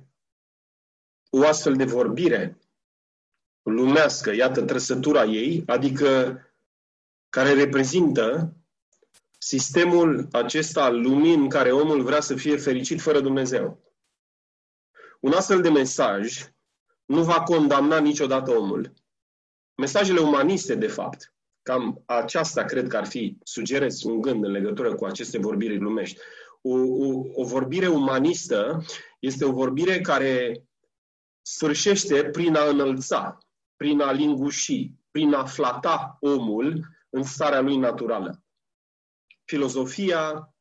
Speaker 5: o astfel de vorbire lumească, iată trăsătura ei, adică care reprezintă sistemul acesta al lumii în care omul vrea să fie fericit fără Dumnezeu. Un astfel de mesaj nu va condamna niciodată omul. Mesajele umaniste, de fapt, cam aceasta cred că ar fi, sugerez un gând în legătură cu aceste vorbiri lumești. O, o, o vorbire umanistă este o vorbire care sfârșește prin a înălța, prin a linguși, prin a flata omul în starea lui naturală. Filozofia,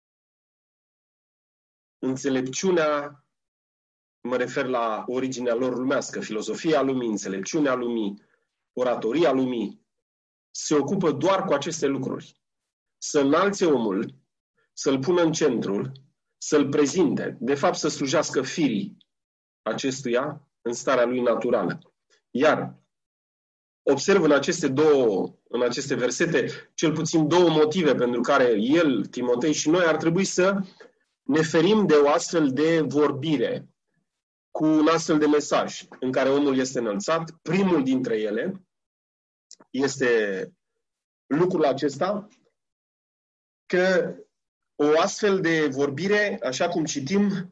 Speaker 5: înțelepciunea, mă refer la originea lor lumească, filozofia lumii, înțelepciunea lumii, oratoria lumii, se ocupă doar cu aceste lucruri. Să înalțe omul, să-l pună în centrul, să-l prezinte, de fapt să slujească firii acestuia în starea lui naturală. Iar observ în aceste două, în aceste versete, cel puțin două motive pentru care el, Timotei și noi ar trebui să ne ferim de o astfel de vorbire, cu un astfel de mesaj în care omul este înălțat. Primul dintre ele este lucrul acesta, că o astfel de vorbire, așa cum citim,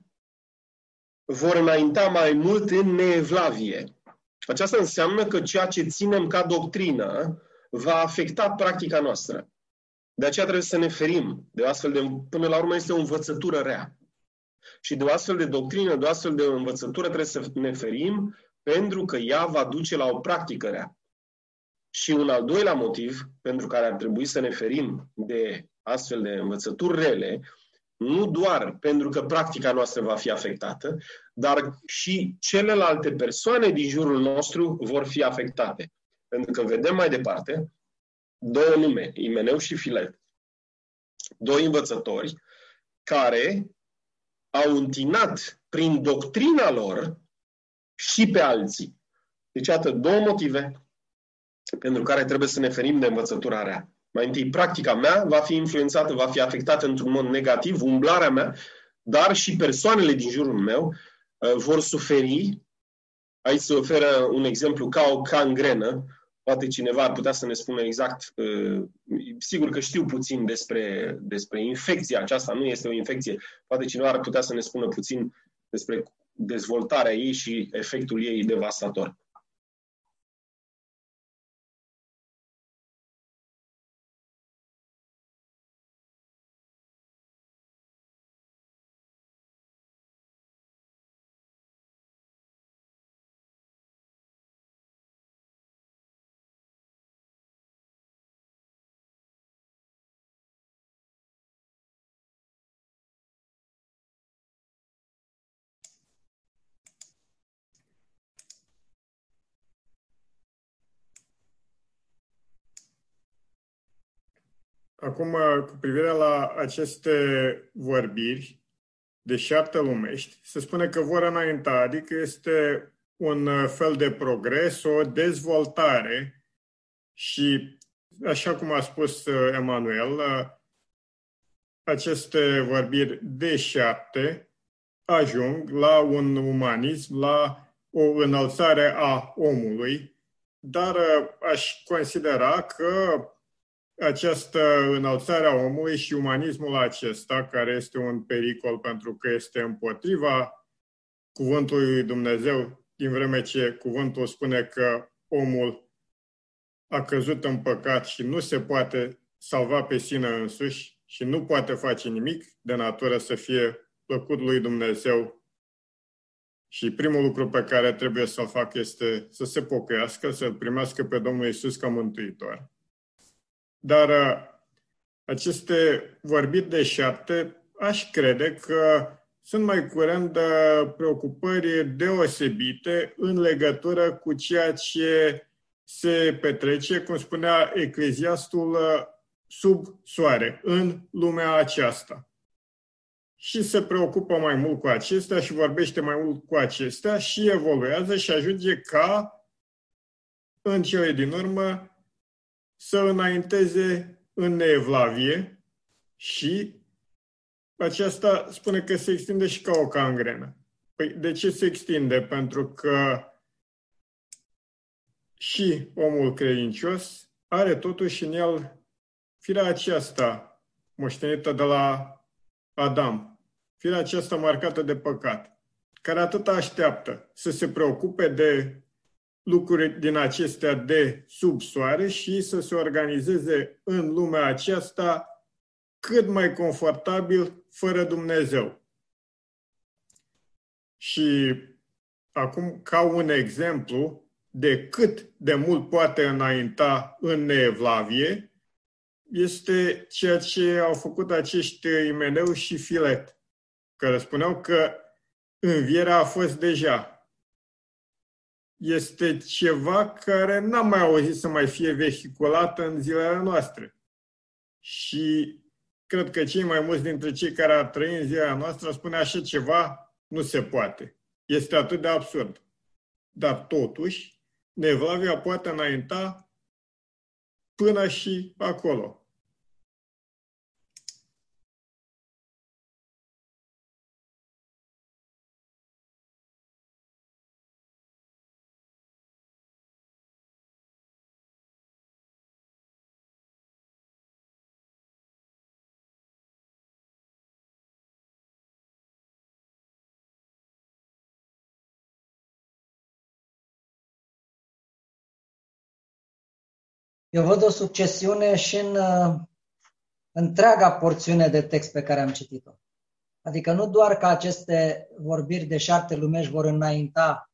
Speaker 5: vor înainta mai mult în neevlavie. Aceasta înseamnă că ceea ce ținem ca doctrină va afecta practica noastră. De aceea trebuie să ne ferim de o astfel de, până la urmă este o învățătură rea. Și de o astfel de doctrină, de o astfel de învățătură trebuie să ne ferim, pentru că ea va duce la o practică rea. Și un al doilea motiv pentru care ar trebui să ne ferim de astfel de învățături rele, nu doar pentru că practica noastră va fi afectată, dar și celelalte persoane din jurul nostru vor fi afectate. Pentru că vedem mai departe două nume, Imeneu și Filet, doi învățători care au întinat prin doctrina lor și pe alții. Deci, iată, două motive pentru care trebuie să ne ferim de învățătura rea. Mai întâi, practica mea va fi influențată, va fi afectată într-un mod negativ, umblarea mea, dar și persoanele din jurul meu uh, vor suferi. Aici se oferă un exemplu ca o cangrenă. Poate cineva ar putea să ne spună exact, uh, sigur că știu puțin despre, despre infecția aceasta, nu este o infecție. Poate cineva ar putea să ne spună puțin despre dezvoltarea ei și efectul ei devastator.
Speaker 2: Acum, cu privire la aceste vorbiri de șapte lumești, se spune că vor înainta, adică este un fel de progres, o dezvoltare și, așa cum a spus Emanuel, aceste vorbiri de șapte ajung la un umanism, la o înălțare a omului, dar aș considera că această înălțare a omului și umanismul acesta, care este un pericol pentru că este împotriva cuvântului lui Dumnezeu, din vreme ce cuvântul spune că omul a căzut în păcat și nu se poate salva pe sine însuși și nu poate face nimic de natură să fie plăcut lui Dumnezeu. Și primul lucru pe care trebuie să-l facă este să se pocăiască, să-L primească pe Domnul Iisus ca mântuitor. Dar aceste vorbiri de șapte, aș crede că sunt mai curând preocupări deosebite în legătură cu ceea ce se petrece, cum spunea Ecleziastul, sub soare, în lumea aceasta. Și se preocupă mai mult cu acestea și vorbește mai mult cu acestea și evoluează și ajunge ca, în cele din urmă, să înainteze în neevlavie și aceasta spune că se extinde și ca o gangrenă. Păi de ce se extinde? Pentru că și omul credincios are totuși în el firea aceasta moștenită de la Adam, firea aceasta marcată de păcat, care atât așteaptă să se preocupe de lucruri din acestea de sub soare și să se organizeze în lumea aceasta cât mai confortabil, fără Dumnezeu. Și acum, ca un exemplu de cât de mult poate înainta în neevlavie, este ceea ce au făcut acești Imeneu și Filet, care spuneau că învierea a fost deja. Este ceva care n-am mai auzit să mai fie vehiculat în zilele noastre. Și cred că cei mai mulți dintre cei care au trăit în zilele noastre spune așa ceva nu se poate. Este atât de absurd. Dar totuși, neevlavia poate înainta până și acolo.
Speaker 3: Eu văd o succesiune și în uh, întreaga porțiune de text pe care am citit-o. Adică nu doar că aceste vorbiri de șapte lumești vor înainta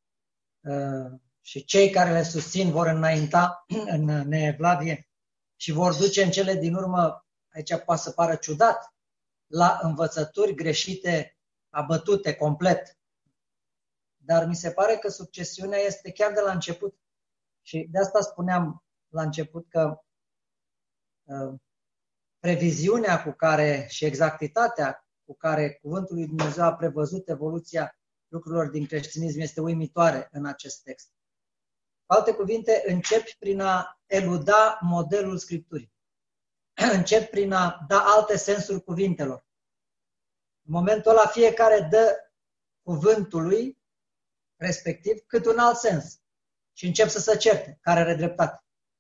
Speaker 3: uh, și cei care le susțin vor înainta în neevlavie și vor duce în cele din urmă, aici poate să pară ciudat, la învățături greșite, abătute complet. Dar mi se pare că succesiunea este chiar de la început. Și de asta spuneam la început că uh, previziunea cu care și exactitatea cu care Cuvântul lui Dumnezeu a prevăzut evoluția lucrurilor din creștinism este uimitoare în acest text. Cu alte cuvinte, începi prin a eluda modelul Scripturii. Începi prin a da alte sensuri cuvintelor. În momentul ăla fiecare dă cuvântului respectiv cât un alt sens. Și încep să se certe care are dreptate.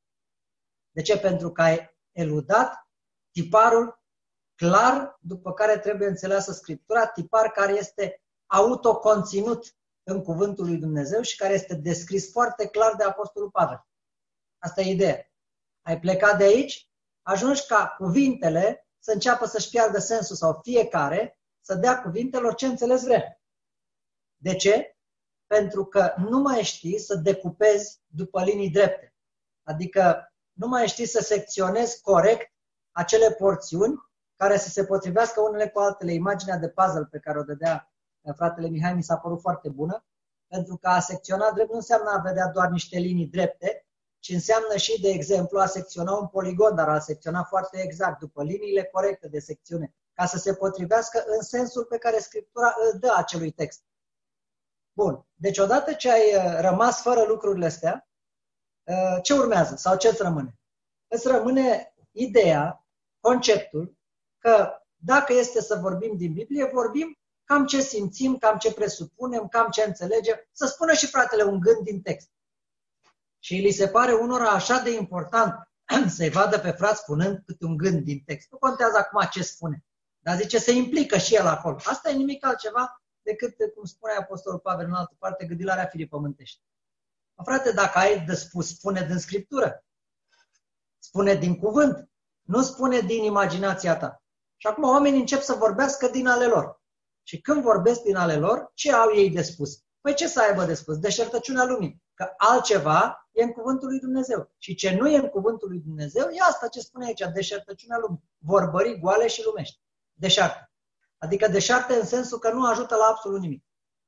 Speaker 3: De ce? Pentru că ai eludat tiparul clar după care trebuie înțeleasă Scriptura, tipar care este autoconținut în cuvântul lui Dumnezeu și care este descris foarte clar de Apostolul Pavel. Asta e ideea. Ai plecat de aici, ajungi ca cuvintele să înceapă să-și piardă sensul sau fiecare să dea cuvintelor ce înțeles vrea. De ce? Pentru că nu mai știi să decupezi după linii drepte. Adică nu mai știi să secționezi corect acele porțiuni care să se potrivească unele cu altele. Imaginea de puzzle pe care o dădea fratele Mihai mi s-a părut foarte bună, pentru că a secționa drept nu înseamnă a vedea doar niște linii drepte, ci înseamnă și, de exemplu, a secționa un poligon, dar a secționa foarte exact, după liniile corecte de secțiune, ca să se potrivească în sensul pe care Scriptura îl dă acelui text. Bun. Deci odată ce ai rămas fără lucrurile astea, ce urmează sau ce îți rămâne? Îți rămâne ideea, conceptul, că dacă este să vorbim din Biblie, vorbim cam ce simțim, cam ce presupunem, cam ce înțelegem. Să spună și fratele un gând din text. Și li se pare unora așa de important să-i vadă pe frați spunând câte un gând din text. Nu contează acum ce spune, dar zice, se implică și el acolo. Asta e nimic altceva decât, cum spune Apostolul Pavel în altă parte, gândilarea firii pământești. Frate, dacă ai de spus, spune din Scriptură. Spune din cuvânt. Nu spune din imaginația ta. Și acum oamenii încep să vorbească din ale lor. Și când vorbesc din ale lor, ce au ei de spus? Păi ce să aibă de spus? Deșertăciunea lumii. Că altceva e în cuvântul lui Dumnezeu. Și ce nu e în cuvântul lui Dumnezeu, e asta ce spune aici, deșertăciunea lumii. Vorbării goale și lumești. Deșartă. Adică deșarte în sensul că nu ajută la absolut nimic.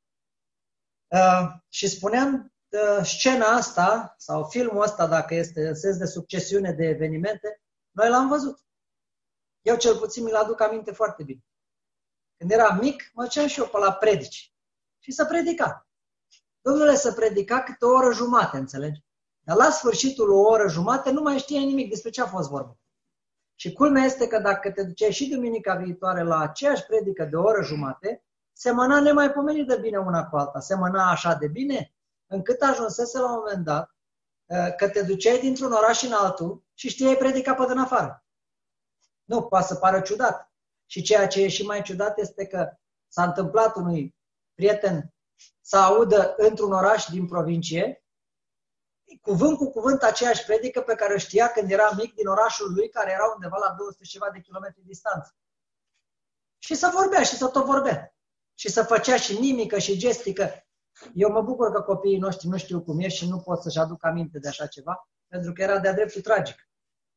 Speaker 3: Uh, și spuneam, uh, scena asta, sau filmul ăsta, dacă este în sens de succesiune de evenimente, noi l-am văzut. Eu cel puțin mi-l aduc aminte foarte bine. Când eram mic, mă duceam și eu pe la predici. Și să predica. Domnule, să predica câte o oră jumate, înțelegi? Dar la sfârșitul o oră jumate nu mai știai nimic despre ce a fost vorba. Și culmea este că dacă te duceai și duminica viitoare la aceeași predică de o oră jumate, semăna nemaipomenit de bine una cu alta. Semăna așa de bine, încât ajunsese la un moment dat că te duceai dintr-un oraș în altul și știai predica pe din afară. Nu, poate să pară ciudat. Și ceea ce e și mai ciudat este că s-a întâmplat unui prieten să audă într-un oraș din provincie, cuvânt cu cuvânt aceeași predică pe care o știa când era mic din orașul lui, care era undeva la două sute ceva de kilometri distanță. Și să vorbea și să tot vorbea. Și să făcea și mimică și gestică. Eu mă bucur că copiii noștri nu știu cum e și nu pot să-și aduc aminte de așa ceva, pentru că era de-a dreptul tragic.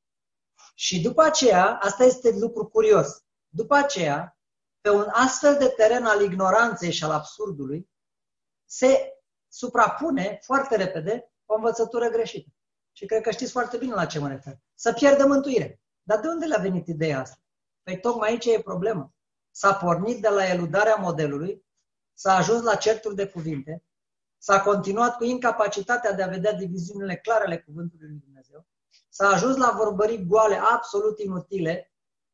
Speaker 3: Și după aceea, asta este lucru curios, după aceea, pe un astfel de teren al ignoranței și al absurdului, se suprapune foarte repede o învățătură greșită. Și cred că știți foarte bine la ce mă refer. Să pierdă mântuire. Dar de unde le-a venit ideea asta? Păi tocmai aici e problema. S-a pornit de la eludarea modelului, s-a ajuns la certuri de cuvinte, s-a continuat cu incapacitatea de a vedea diviziunile clare ale cuvântului lui Dumnezeu, s-a ajuns la vorbării goale absolut inutile.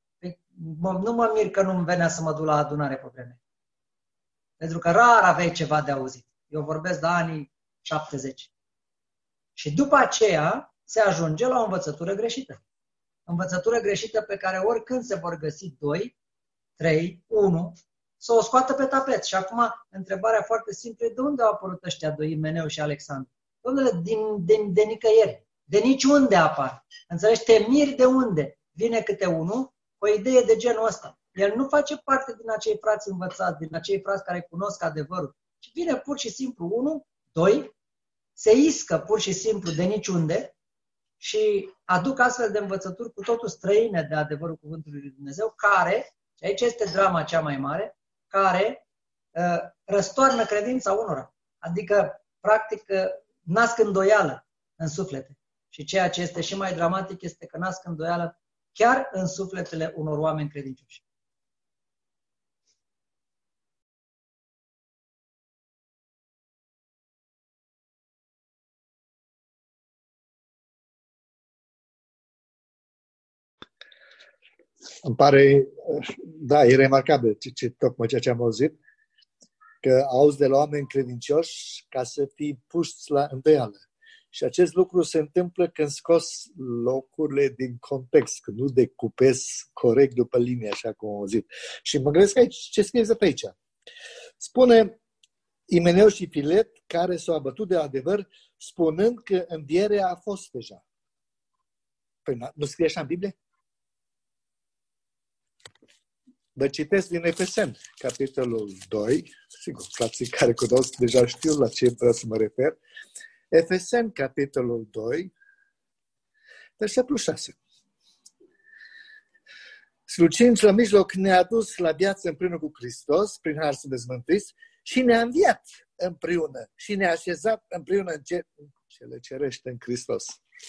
Speaker 3: Nu mă mir că nu-mi venea să mă duc la adunare pe vreme. Pentru că rar aveai ceva de auzit. Eu vorbesc de anii șaptezeci. Și după aceea se ajunge la o învățătură greșită. Învățătură greșită pe care oricând se vor găsi doi, trei, unu, să o scoată pe tapet. Și acum întrebarea foarte simplă, de unde au apărut ăștia doi, Imeneu și Alexandru? Dom'le, din, din, de nicăieri. De niciunde apar. Înțelegi? Te miri de unde vine câte unul o idee de genul ăsta. El nu face parte din acei frați învățați, din acei frați care cunosc adevărul, ci vine pur și simplu unul, doi, se iscă pur și simplu de niciunde și aduc astfel de învățături cu totul străine de adevărul cuvântului lui Dumnezeu, care, și aici este drama cea mai mare, care uh, răstoarnă credința unora. Adică, practic, uh, nasc îndoială în suflete. Și ceea ce este și mai dramatic este că nasc îndoială chiar în sufletele unor oameni credincioși.
Speaker 6: Îmi pare, da, e remarcabil ce, ce, tocmai ceea ce am auzit, că auzi de la oameni credincioși ca să fii puși la îndoială. Și acest lucru se întâmplă când scos locurile din context, când nu decupezi corect după linie, așa cum am auzit. Și mă gândesc aici, ce scrie pe aici? Spune Imeneu și Filet, care s-au abătut de adevăr, spunând că învierea a fost deja. Păi nu scrie așa în Biblie? Vă citesc din Efeseni, capitolul doi, sigur, frații care cunosc deja știu la ce vreau să mă refer. Efeseni, capitolul doi, versetul șase. Slucinci la mijloc ne-a adus la viață împreună cu Hristos, prin har să dezmântuiți, și ne-a înviat împreună și ne-a așezat împreună în cele cerește în Hristos.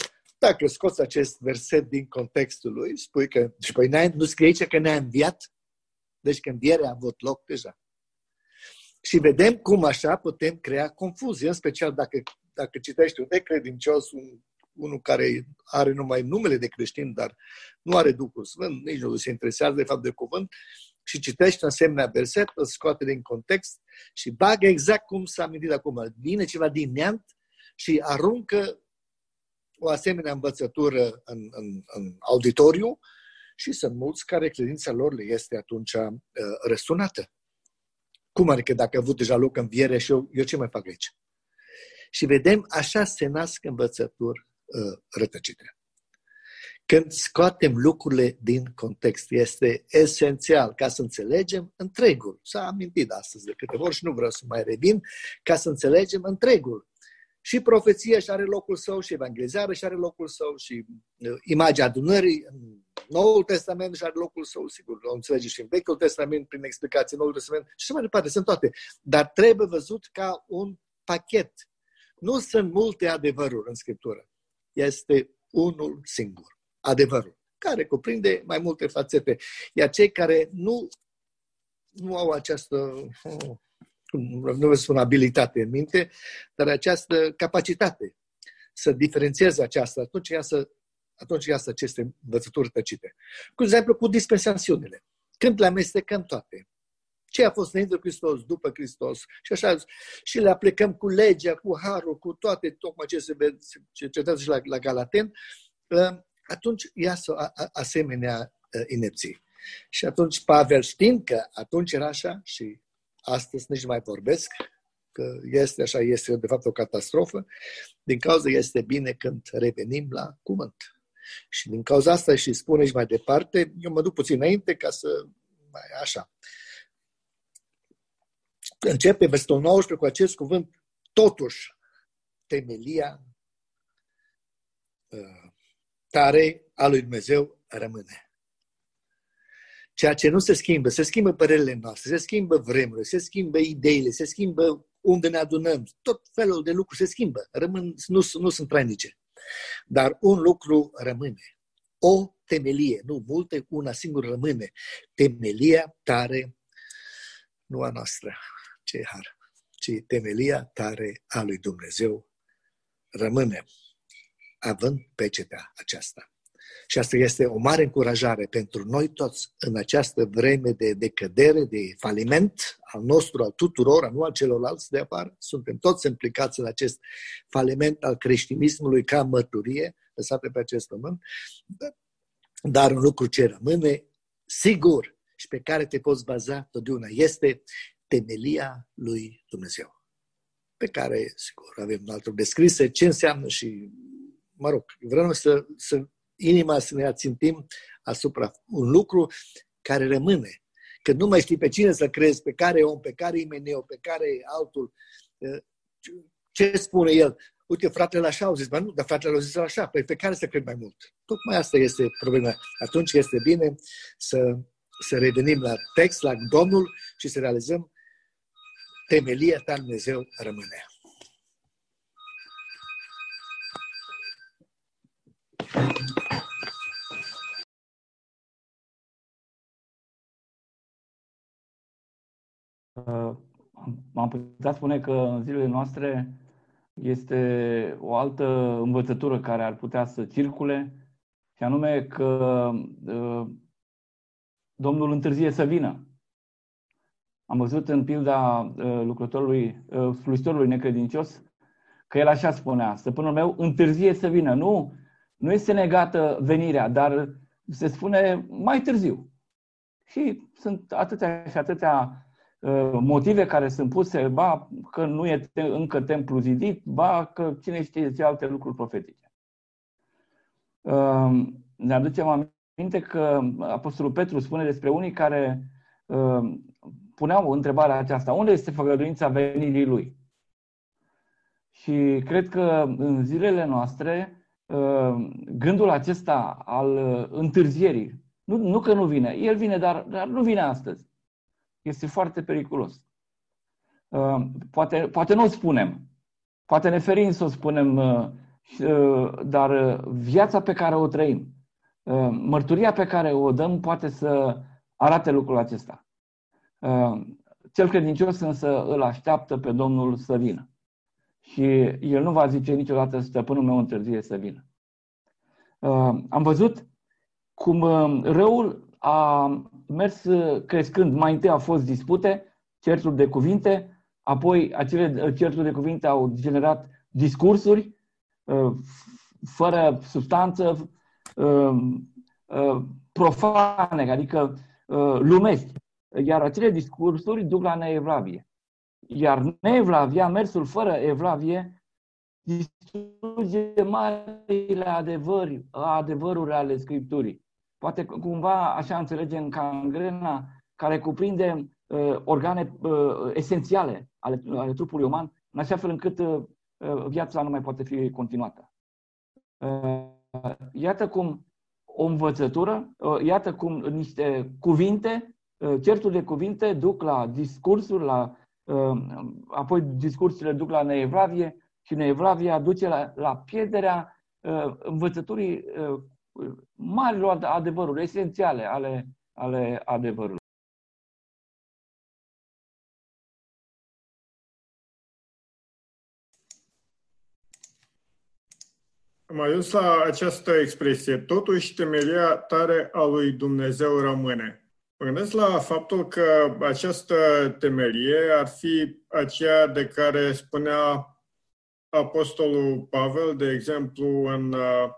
Speaker 6: Dacă scoți acest verset din contextul lui, spui că și păi nu scrie aici că ne-a înviat, deci că învierea a avut loc deja. Și vedem cum așa putem crea confuzie, în special dacă, dacă citești un necredincios, un, unul care are numai numele de creștin, dar nu are Duhul Sfânt, nici nu se interesează de fapt de cuvânt, și citești un asemenea verset, îl scoate din context și bagă exact cum s-a amintit acum. Vine ceva din neant și aruncă o asemenea învățătură în, în, în auditoriu și sunt mulți care credința lor le este atunci uh, răsunată. Cum adică dacă a avut deja loc înviere și eu, eu ce mai fac aici? Și vedem, așa se nasc învățături uh, rătăcite. Când scoatem lucrurile din context, este esențial ca să înțelegem întregul. S-a amintit astăzi de câteva ori și nu vreau să mai revin, ca să înțelegem întregul. Și profeția și are locul său, și evangelizarea și are locul său, și imaginea adunării în Noul Testament și are locul său, sigur, o înțelege și în Vechiul Testament, prin explicații Noul Testament, și mai departe, sunt toate. Dar trebuie văzut ca un pachet. Nu sunt multe adevăruri în Scriptură. Este unul singur. Adevărul, care cuprinde mai multe fațete. Iar cei care nu, nu au această, nu vreau să spun abilitate în minte, dar această capacitate să diferențieze aceasta, atunci iasă, atunci iasă aceste învățături tăcite. Cu exemplu, cu dispensațiunile. Când le amestecăm toate. Ce a fost înainte de Hristos, după Hristos, și așa, și le aplicăm cu legea, cu harul, cu toate, tocmai ce se cercetează și la, la Galaten, atunci iasă a, a, asemenea inepții. Și atunci Pavel, știind că atunci era așa și astăzi nici nu mai vorbesc, că este așa, este de fapt o catastrofă, din cauza este bine când revenim la cuvânt. Și din cauza asta și spune și mai departe, eu mă duc puțin înainte ca să, mai așa. Începe versetul nouăsprezece cu acest cuvânt, totuși, temelia uh, tare a lui Dumnezeu rămâne. Ceea ce nu se schimbă, se schimbă părerile noastre, se schimbă vremurile, se schimbă ideile, se schimbă unde ne adunăm, tot felul de lucruri se schimbă, rămân, nu, nu sunt trainice. Dar un lucru rămâne, o temelie, nu multe, una singură rămâne, temelia tare, nu a noastră, ce har, ci temelia tare a lui Dumnezeu rămâne, având pecetea aceasta. Și asta este o mare încurajare pentru noi toți în această vreme de decădere, de faliment al nostru, al tuturor, nu al celorlalți de afară. Suntem toți implicați în acest faliment al creștinismului ca mărturie lăsată pe acest pământ. Dar un lucru ce rămâne sigur și pe care te poți baza totdeauna este temelia lui Dumnezeu. Pe care, sigur, avem un altul descrise ce înseamnă și, mă rog, vreau să, să inima să ne ațintim asupra un lucru care rămâne. Că nu mai știi pe cine să crezi, pe care om, pe care imeneu, pe care altul. Ce spune el? Uite, fratele așa au zis, bă, nu, dar fratele au zis așa, pe, pe care să cred mai mult? Tocmai asta este problema. Atunci este bine să, să revenim la text, la Domnul și să realizăm temelia ta Dumnezeu rămâne.
Speaker 8: Am putea spune că în zilele noastre este o altă învățătură care ar putea să circule, și anume că uh, Domnul întârzie să vină. Am văzut în pilda uh, lucrătorului, uh, slujitorului necredincios, că el așa spunea: stăpânul meu întârzie să vină. Nu, nu este negată venirea, dar se spune mai târziu. Și sunt atâtea și atâtea motive care sunt puse, ba că nu e încă templu zidit, ba că cine știe ce alte lucruri profetice. Ne aducem aminte că Apostolul Petru spune despre unii care puneau întrebarea aceasta: unde este făgăduința venirii lui? Și cred că în zilele noastre gândul acesta al întârzierii, nu, nu că nu vine, el vine, dar, dar nu vine astăzi. Este foarte periculos. Poate, poate nu o spunem. Poate ne ferim să o spunem dar viața pe care o trăim, mărturia pe care o dăm poate să arate lucrul acesta. Cel credincios însă îl așteaptă pe Domnul să vină. Și el nu va zice niciodată: stăpânul meu întârzie să vină. Am văzut cum răul a mers crescând. Mai întâi au fost dispute, certuri de cuvinte, apoi acele certuri de cuvinte au generat discursuri fără substanță, profane, adică lumești. Iar acele discursuri duc la neevlavie. Iar neevlavia, mersul fără evlavie, distruge marile adevări, adevăruri ale Scripturii. Poate cumva așa înțelegem gangrena, care cuprinde uh, organe uh, esențiale ale, ale trupului uman, în așa fel încât uh, viața nu mai poate fi continuată. Uh, iată cum o învățătură, uh, iată cum niște cuvinte, uh, certuri de cuvinte duc la discursuri, la, uh, apoi discursurile duc la neevlavie și neevlavia duce la, la pierderea uh, învățăturii uh, marilor adevăruri esențiale ale, ale adevărului.
Speaker 2: Am ajuns la această expresie: totuși temelia tare a lui Dumnezeu rămâne. Mă gândesc la faptul că această temelie ar fi aceea de care spunea Apostolul Pavel, de exemplu, în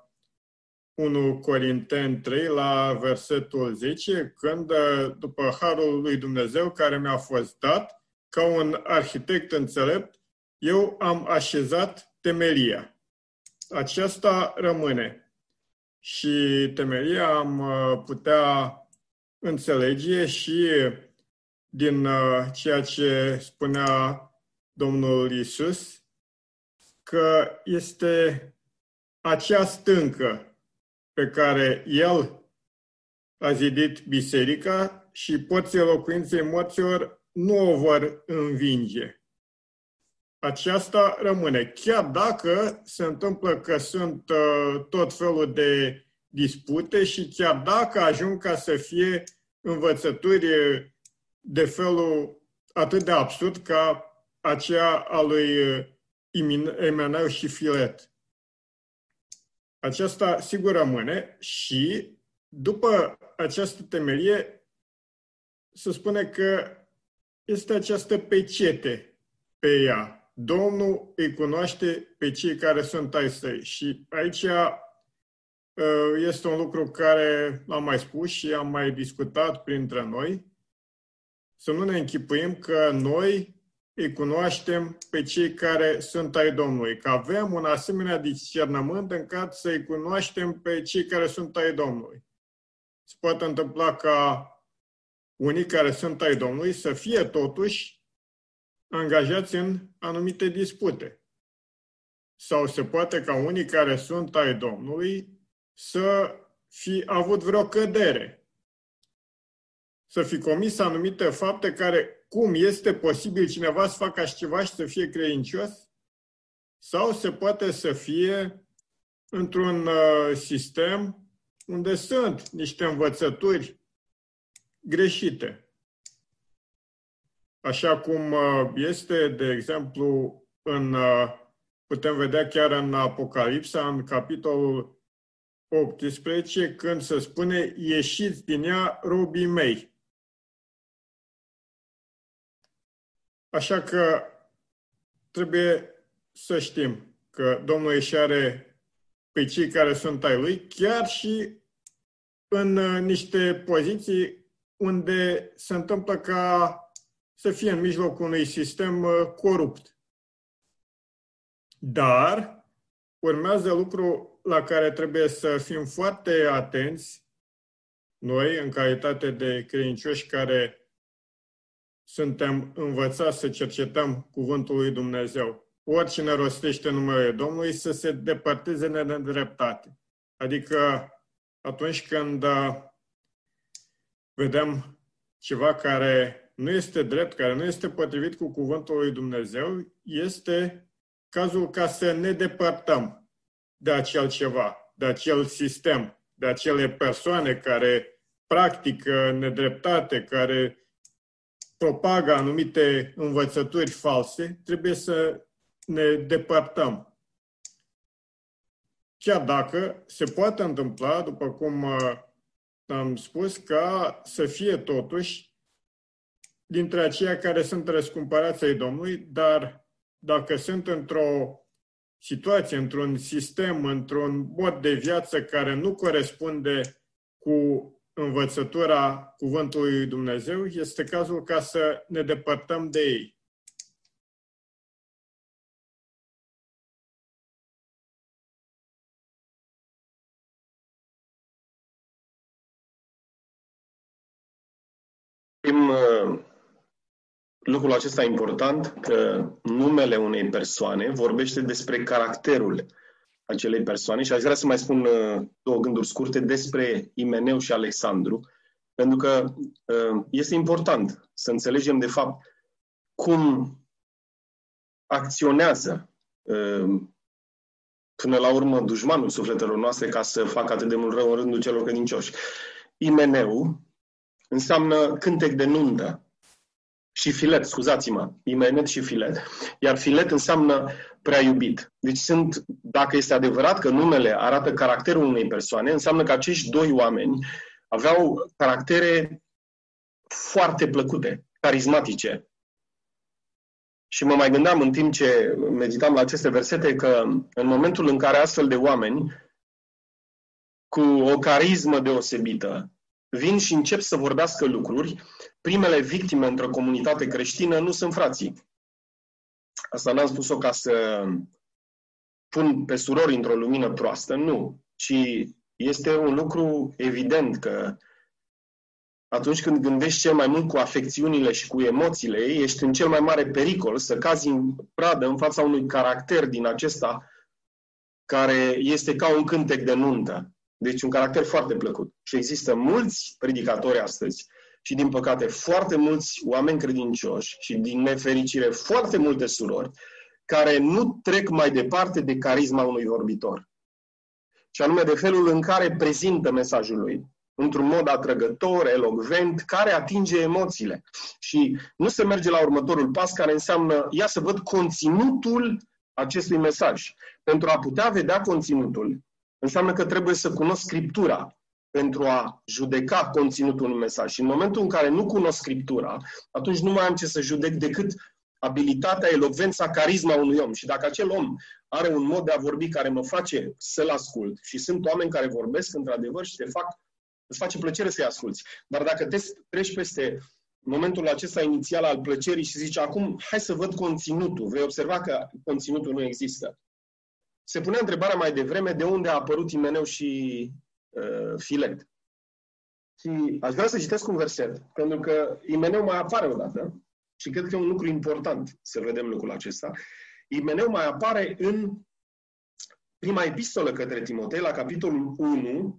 Speaker 2: unu Corinteni trei, la versetul zece, când, după harul lui Dumnezeu care mi-a fost dat, ca un arhitect înțelept, eu am așezat temelia. Aceasta rămâne. Și temelia am putea înțelege și din ceea ce spunea Domnul Iisus, că este acea stâncă pe care El a zidit biserica și porții locuinței morților nu o vor învinge. Aceasta rămâne. Chiar dacă se întâmplă că sunt uh, tot felul de dispute și chiar dacă ajung ca să fie învățături de felul atât de absurd ca aceea a lui Imeneu și Filet. Aceasta sigur rămâne și după această temelie se spune că este această pecete pe ea. Domnul îi cunoaște pe cei care sunt ai săi. Și aici este un lucru care am mai spus și am mai discutat printre noi. Să nu ne închipuim că noi îi cunoaștem pe cei care sunt ai Domnului, că avem un asemenea discernământ încât să-i cunoaștem pe cei care sunt ai Domnului. Se poate întâmpla ca unii care sunt ai Domnului să fie totuși angajați în anumite dispute. Sau se poate ca unii care sunt ai Domnului să fi avut vreo cădere, să fi comis anumite fapte care, cum este posibil cineva să facă așa ceva și să fie credincios? Sau se poate să fie într-un uh, sistem unde sunt niște învățături greșite. Așa cum uh, este, de exemplu, în, uh, putem vedea chiar în Apocalipsa, în capitolul optsprezece, când se spune: ieșiți din ea, robii mei. Așa că trebuie să știm că Domnul își are pe cei care sunt ai Lui, chiar și în niște poziții unde se întâmplă ca să fie în mijlocul unui sistem corupt. Dar urmează lucru la care trebuie să fim foarte atenți noi, în calitate de credincioși care suntem învățați să cercetăm cuvântul lui Dumnezeu. Oricine rostește numele Domnului să se depărteze de nedreptate. Adică atunci când vedem ceva care nu este drept, care nu este potrivit cu cuvântul lui Dumnezeu, este cazul ca să ne depărtăm. de acel ceva, de acel sistem, de acele persoane care practică nedreptate, care propagă anumite învățături false, trebuie să ne depărtăm. Chiar dacă se poate întâmpla, după cum am spus, ca să fie totuși dintre aceia care sunt răscumpărați ai Domnului, dar dacă sunt într-o situație, într-un sistem, într-un mod de viață care nu corespunde cu învățătura Cuvântului lui Dumnezeu, este cazul ca să ne depărtăm de ei.
Speaker 5: Lucrul acesta important, că numele unei persoane vorbește despre caracterul acelei persoane și aș vrea să mai spun două gânduri scurte despre Imeneu și Alexandru, pentru că este important să înțelegem de fapt cum acționează până la urmă dușmanul sufletelor noastre ca să facă atât de mult rău în rândul celor credincioși. Imeneu înseamnă cântec de nuntă. Și Filet, scuzați-mă, Imenet și Filet. Iar Filet înseamnă prea iubit. Deci sunt, dacă este adevărat că numele arată caracterul unei persoane, înseamnă că acești doi oameni aveau caractere foarte plăcute, carismatice. Și mă mai gândeam în timp ce meditam la aceste versete că în momentul în care astfel de oameni cu o carismă deosebită vin și încep să vorbească lucruri, primele victime într-o comunitate creștină nu sunt frații. Asta n-am spus-o ca să pun pe surori într-o lumină proastă, nu. Ci este un lucru evident că atunci când gândești cel mai mult cu afecțiunile și cu emoțiile, ești în cel mai mare pericol să cazi în pradă în fața unui caracter din acesta care este ca un cântec de nuntă. Deci un caracter foarte plăcut. Și există mulți predicatori astăzi și, din păcate, foarte mulți oameni credincioși și, din nefericire, foarte multe surori care nu trec mai departe de carisma unui vorbitor. Și anume de felul în care prezintă mesajul lui. Într-un mod atrăgător, elocvent, care atinge emoțiile. Și nu se merge la următorul pas, care înseamnă, ia să văd conținutul acestui mesaj. Pentru a putea vedea conținutul, înseamnă că trebuie să cunosc Scriptura pentru a judeca conținutul unui mesaj. Și în momentul în care nu cunosc Scriptura, atunci nu mai am ce să judec decât abilitatea, elocvența, carisma unui om. Și dacă acel om are un mod de a vorbi care mă face să-l ascult, și sunt oameni care vorbesc într-adevăr și te fac, îți face plăcere să-i asculți. Dar dacă te treci peste momentul acesta inițial al plăcerii și zici, acum hai să văd conținutul, vei observa că conținutul nu există. Se punea întrebarea mai devreme de unde a apărut Imeneu și uh, Filet. Și aș vrea să citesc un verset, pentru că Imeneu mai apare odată și cred că e un lucru important să vedem lucrul acesta. Imeneu mai apare în prima epistolă către Timotei, la capitolul unu,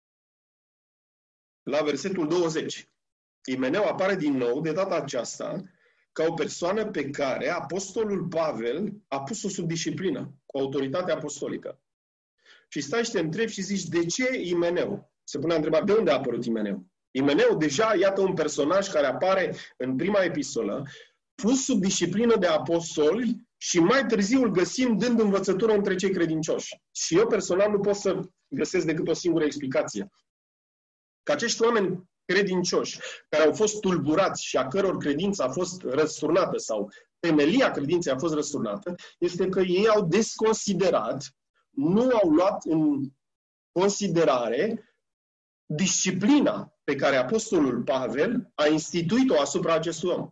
Speaker 5: la versetul douăzeci. Imeneu apare din nou, de data aceasta, ca o persoană pe care apostolul Pavel a pus-o sub disciplină, cu autoritate apostolică. Și stai și te întrebi și zici, de ce Imeneu? Se pune întrebarea, de unde a apărut Imeneu? Imeneu, deja, iată un personaj care apare în prima epistolă, pus sub disciplină de apostoli și mai târziu îl găsim dând învățătură între cei credincioși. Și eu personal nu pot să găsesc decât o singură explicație. Că acești oameni credincioși, care au fost tulburați și a căror credință a fost răsturnată sau temelia credinței a fost răsturnată, este că ei au desconsiderat, nu au luat în considerare disciplina pe care apostolul Pavel a instituit-o asupra acestui om.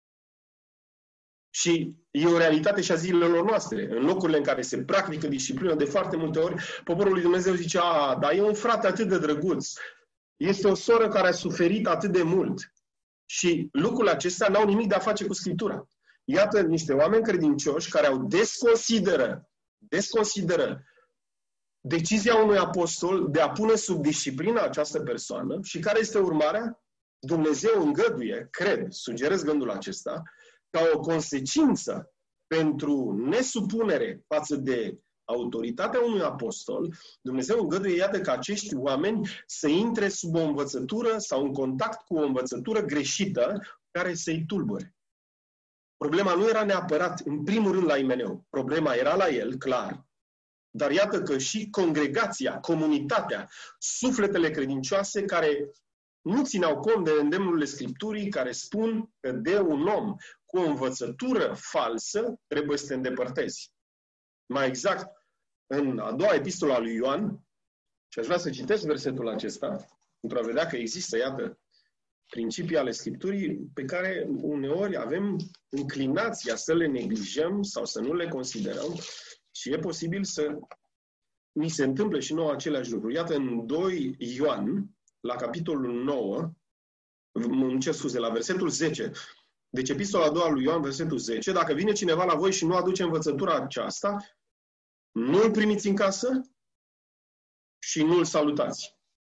Speaker 5: Și e o realitate și a zilelor noastre. În locurile în care se practică disciplină, de foarte multe ori, poporul lui Dumnezeu zice, a, dar e un frate atât de drăguț, este o soră care a suferit atât de mult. Și lucrurile acestea n-au nimic de a face cu Scriptura. Iată niște oameni credincioși care au desconsideră, desconsideră decizia unui apostol de a pune sub disciplină această persoană și care este urmarea? Dumnezeu îngăduie, cred, sugerez gândul acesta, ca o consecință pentru nesupunere față de autoritatea unui apostol, Dumnezeu îngăduie, iată, ca acești oameni să intre sub o învățătură sau în contact cu o învățătură greșită care să-i tulbure. Problema nu era neapărat, în primul rând, la Imeneu. Problema era la el, clar. Dar iată că și congregația, comunitatea, sufletele credincioase care nu țineau cont de îndemnurile Scripturii care spun că de un om cu o învățătură falsă trebuie să te îndepărtezi. Mai exact, în a doua epistolă a lui Ioan, și aș vrea să citesc versetul acesta, pentru a vedea că există, iată, principii ale Scripturii pe care uneori avem inclinația să le neglijăm sau să nu le considerăm și e posibil să ni se întâmple și nouă aceleași lucruri. Iată, în doi Ioan, la capitolul nouă, îmi cer scuze, la versetul zece, deci epistola a doua lui Ioan, versetul zece, dacă vine cineva la voi și nu aduce învățătura aceasta, nu-l primiți în casă și nu-l salutați.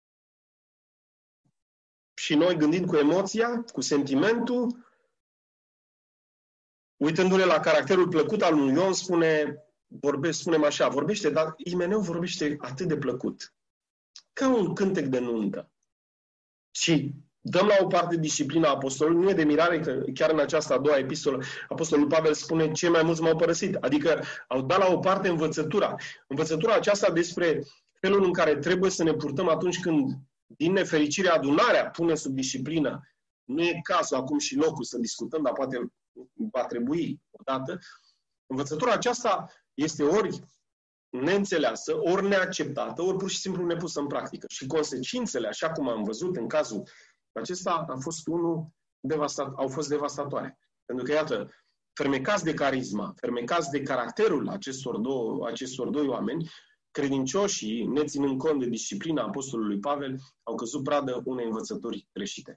Speaker 5: Și noi, gândind cu emoția, cu sentimentul, uitându-ne la caracterul plăcut al lui Ion, spune, vorbește, spunem așa, vorbește, dar Imeneu vorbește atât de plăcut, ca un cântec de nuntă. Și dăm la o parte disciplina apostolului, nu e de mirare că chiar în această a doua epistolă, apostolul Pavel spune, cei mai mulți m-au părăsit, adică au dat la o parte învățătura. Învățătura aceasta despre felul în care trebuie să ne purtăm atunci când, din nefericire, adunarea pune sub disciplină. Nu e cazul acum și locul să discutăm, dar poate va trebui odată. Învățătura aceasta este ori neînțeleasă, ori neacceptată, ori pur și simplu nepusă în practică. Și consecințele, așa cum am văzut în cazul acesta, a fost unul devastat, au fost devastatoare. Pentru că, iată, fermecați de carisma, fermecați de caracterul acestor două, acestor doi oameni, credincioșii, neținând cont de disciplina apostolului Pavel, au căzut pradă unei învățături greșite.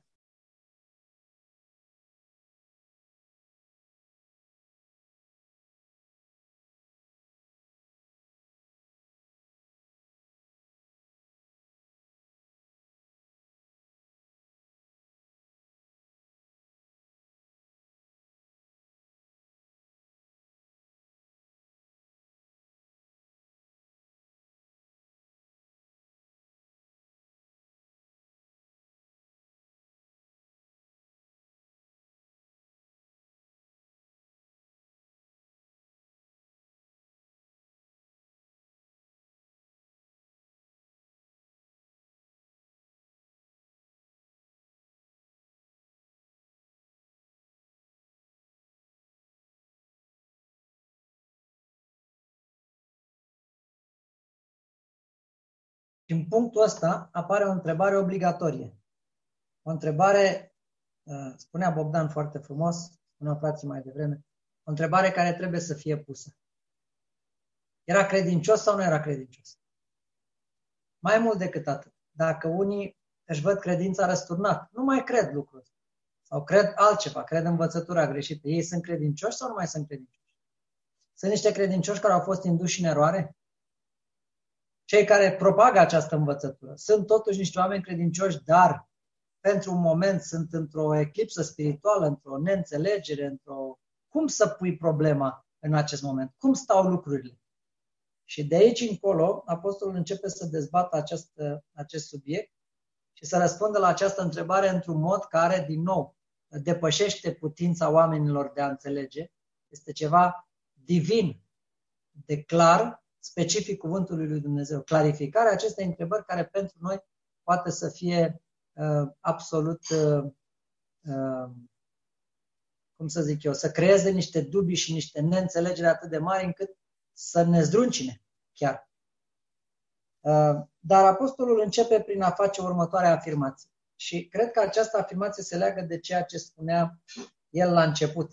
Speaker 3: Și în punctul ăsta apare o întrebare obligatorie. O întrebare, spunea Bogdan foarte frumos, spuneau frații mai devreme, o întrebare care trebuie să fie pusă. Era credincios sau nu era credincios? Mai mult decât atât. Dacă unii își văd credința răsturnată, nu mai cred lucrul ăsta. Sau cred altceva, cred învățătura greșită. Ei sunt credincioși sau nu mai sunt credincioși? Sunt niște credincioși care au fost induși în eroare? Cei care propagă această învățătură sunt totuși niște oameni credincioși, dar pentru un moment sunt într-o eclipsă spirituală, într-o neînțelegere, într-o... Cum să pui problema în acest moment? Cum stau lucrurile? Și de aici încolo, apostolul începe să dezbată acest, acest subiect și să răspundă la această întrebare într-un mod care, din nou, depășește putința oamenilor de a înțelege. Este ceva divin, de clar, specific cuvântului lui Dumnezeu. Clarificarea acestei întrebări care pentru noi poate să fie uh, absolut, uh, uh, cum să zic eu, să creeze niște dubii și niște neînțelegeri atât de mari încât să ne zdruncine chiar. Uh, dar apostolul începe prin a face următoarea afirmație. Și cred că această afirmație se leagă de ceea ce spunea el la început.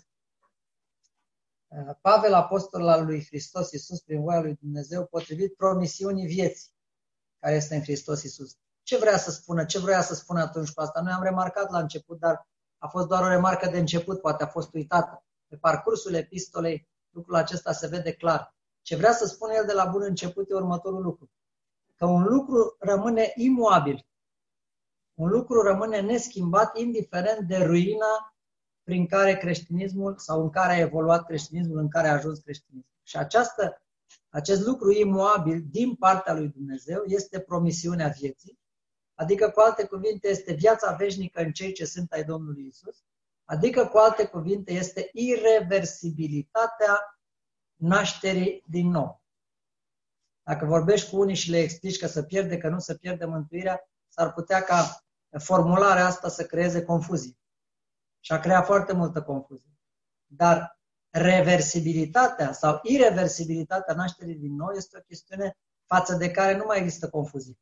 Speaker 3: Pavel, apostol al lui Hristos Iisus, prin voia lui Dumnezeu, potrivit promisiunii vieții care este în Hristos Iisus. Ce vrea să spună? Ce vrea să spună atunci cu asta? Noi am remarcat la început, dar a fost doar o remarcă de început, poate a fost uitată. Pe parcursul epistolei, lucrul acesta se vede clar. Ce vrea să spună el de la bun început e următorul lucru. Că un lucru rămâne imuabil. Un lucru rămâne neschimbat, indiferent de ruina prin care creștinismul sau în care a evoluat creștinismul, în care a ajuns creștinismul. Și această Acest lucru imuabil din partea lui Dumnezeu este promisiunea vieții, adică cu alte cuvinte este viața veșnică în cei ce sunt ai Domnului Isus, adică cu alte cuvinte este ireversibilitatea nașterii din nou. Dacă vorbești cu unii și le explici că se pierde, că nu se pierde mântuirea, s-ar putea ca formularea asta să creeze confuzie. Și a creat foarte multă confuzie. Dar reversibilitatea sau ireversibilitatea nașterii din nou este o chestiune față de care nu mai există confuzie.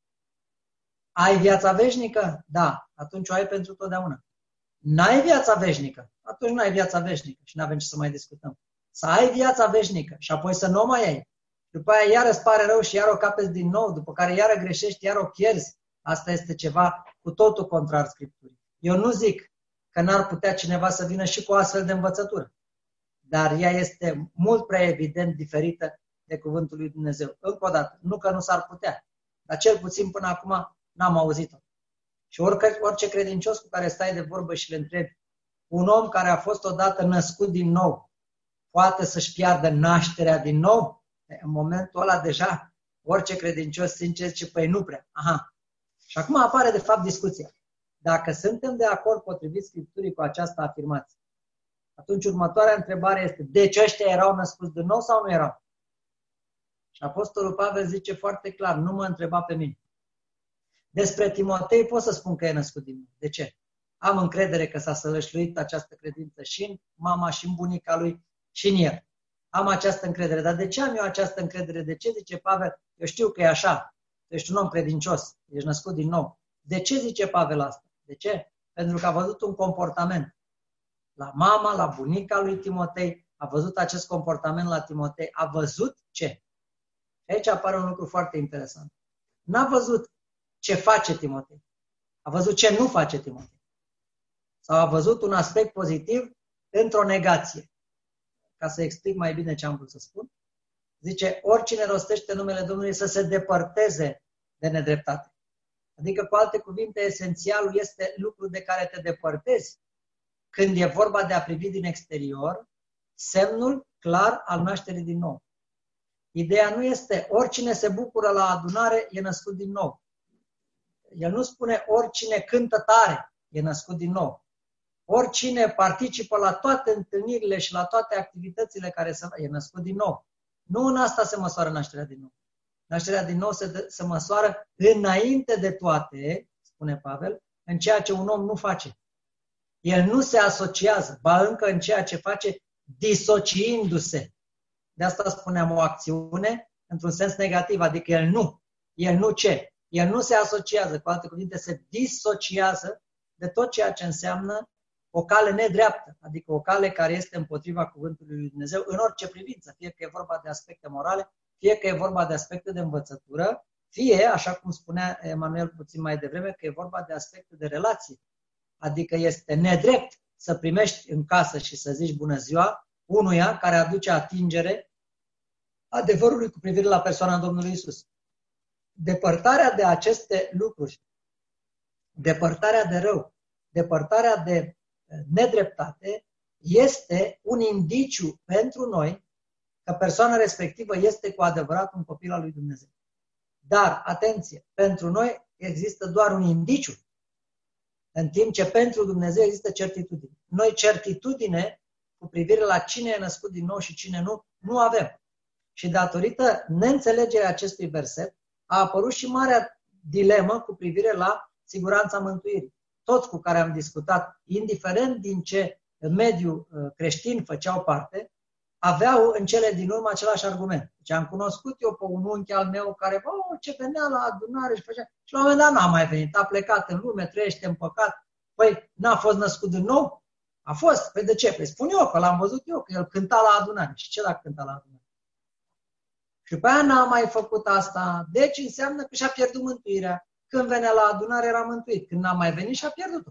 Speaker 3: Ai viața veșnică? Da. Atunci o ai pentru totdeauna. N-ai viața veșnică? Atunci nu ai viața veșnică și nu avem ce să mai discutăm. Să ai viața veșnică și apoi să nu o mai ai. După aia iară îți pare rău și iară o capeți din nou, după care iară greșești, iară o pierzi. Asta este ceva cu totul contrar Scripturii. Eu nu zic că n-ar putea cineva să vină și cu o astfel de învățătură, dar ea este mult prea evident diferită de cuvântul lui Dumnezeu. Încă o dată, nu că nu s-ar putea, dar cel puțin până acum n-am auzit-o. Și orice, orice credincios cu care stai de vorbă și le întrebi, un om care a fost odată născut din nou, poate să-și piardă nașterea din nou? În momentul ăla deja, orice credincios sincer zice, păi nu prea. Aha. Și acum apare de fapt discuția. Dacă suntem de acord potrivit Scripturii cu această afirmație, atunci următoarea întrebare este, deci ăștia erau născuți din nou sau nu erau? Și Apostolul Pavel zice foarte clar, nu mă întreba pe mine. Despre Timotei pot să spun că e născut din nou. De ce? Am încredere că s-a sălășluit această credință și în mama și în bunica lui și în el. Am această încredere. Dar de ce am eu această încredere? De ce zice Pavel? Eu știu că e așa. Tu ești un om credincios. Ești născut din nou. De ce zice Pavel asta? De ce? Pentru că a văzut un comportament. La mama, la bunica lui Timotei, a văzut acest comportament la Timotei. A văzut ce? Și aici apare un lucru foarte interesant. N-a văzut ce face Timotei. A văzut ce nu face Timotei. Sau a văzut un aspect pozitiv într-o negație. Ca să explic mai bine ce am vrut să spun, zice, oricine rostește numele Domnului să se depărteze de nedreptate. Adică, cu alte cuvinte, esențialul este lucrul de care te depărtezi când e vorba de a privi din exterior, semnul clar al nașterii din nou. Ideea nu este oricine se bucură la adunare e născut din nou. El nu spune oricine cântă tare e născut din nou. Oricine participă la toate întâlnirile și la toate activitățile care se e născut din nou. Nu în asta se măsoară nașterea din nou. Nașterea din nou se, se măsoară înainte de toate, spune Pavel, în ceea ce un om nu face. El nu se asociază, ba încă în ceea ce face, disociindu-se. De asta spuneam o acțiune într-un sens negativ, adică el nu. El nu ce? El nu se asociază, cu alte cuvinte, se disociază de tot ceea ce înseamnă o cale nedreaptă, adică o cale care este împotriva cuvântului lui Dumnezeu în orice privință, fie că e vorba de aspecte morale, fie că e vorba de aspecte de învățătură, fie, așa cum spunea Emanuel puțin mai devreme, că e vorba de aspecte de relație. Adică este nedrept să primești în casă și să zici bună ziua unuia care aduce atingere adevărului cu privire la persoana Domnului Isus. Depărtarea de aceste lucruri, depărtarea de rău, depărtarea de nedreptate este un indiciu pentru noi că persoana respectivă este cu adevărat un copil al lui Dumnezeu. Dar, atenție, pentru noi există doar un indiciu, în timp ce pentru Dumnezeu există certitudine. Noi certitudine cu privire la cine e născut din nou și cine nu, nu avem. Și datorită neînțelegerii acestui verset a apărut și marea dilemă cu privire la siguranța mântuirii. Toți cu care am discutat, indiferent din ce mediu creștin făceau parte, aveau în cele din urmă același argument. Deci am cunoscut eu pe un unchi al meu care, oh, ce venea la adunare și făcea. Și la un moment dat n-a mai venit, a plecat în lume, trăiește în păcat. Păi, n-a fost născut din nou? A fost. Păi de ce? Păi spun eu că l-am văzut eu, că el cânta la adunare. Și ce dacă cânta la adunare? Și după aia n-a mai făcut asta. Deci înseamnă că și-a pierdut mântuirea. Când venea la adunare era mântuit. Când n-a mai venit și-a pierdut-o.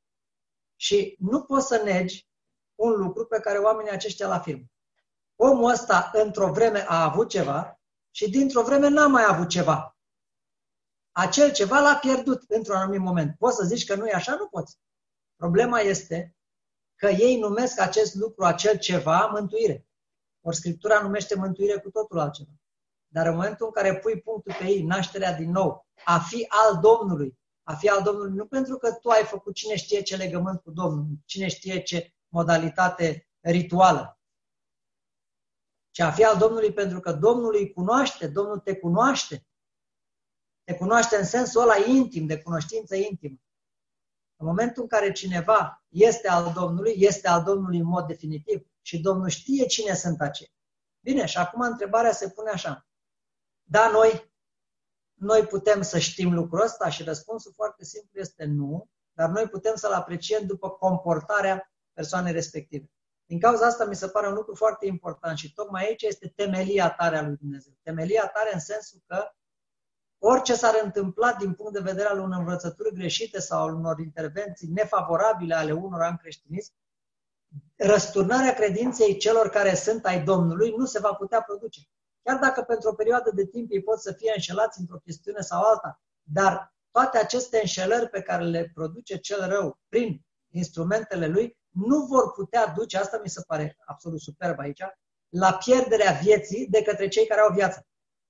Speaker 3: Și nu poți să negi un lucru pe care oamenii aceștia îl afirmă. Omul ăsta într-o vreme a avut ceva și dintr-o vreme n-a mai avut ceva. Acel ceva l-a pierdut într-un anumit moment. Poți să zici că nu e așa? Nu poți. Problema este că ei numesc acest lucru, acel ceva, mântuire. Ori Scriptura numește mântuire cu totul altceva. Dar în momentul în care pui punctul pe ei, nașterea din nou, a fi al Domnului, a fi al Domnului, nu pentru că tu ai făcut cine știe ce legământ cu Domnul, cine știe ce modalitate rituală, ci a fi al Domnului pentru că Domnul îi cunoaște, Domnul te cunoaște. Te cunoaște în sensul ăla intim, de cunoștință intimă. În momentul în care cineva este al Domnului, este al Domnului în mod definitiv și Domnul știe cine sunt aceia. Bine, și acum întrebarea se pune așa. Da, noi, noi putem să știm lucrul ăsta și răspunsul foarte simplu este nu, dar noi putem să-l apreciem după comportarea persoanei respective. Din cauza asta mi se pare un lucru foarte important și tocmai aici este temelia tare a lui Dumnezeu. Temelia tare în sensul că orice s-ar întâmpla din punct de vedere al unor învățături greșite sau al unor intervenții nefavorabile ale unora în creștinism, răsturnarea credinței celor care sunt ai Domnului nu se va putea produce. Chiar dacă pentru o perioadă de timp ei pot să fie înșelați într-o chestiune sau alta, dar toate aceste înșelări pe care le produce cel rău prin instrumentele lui nu vor putea duce, asta mi se pare absolut superb aici, la pierderea vieții de către cei care au viață.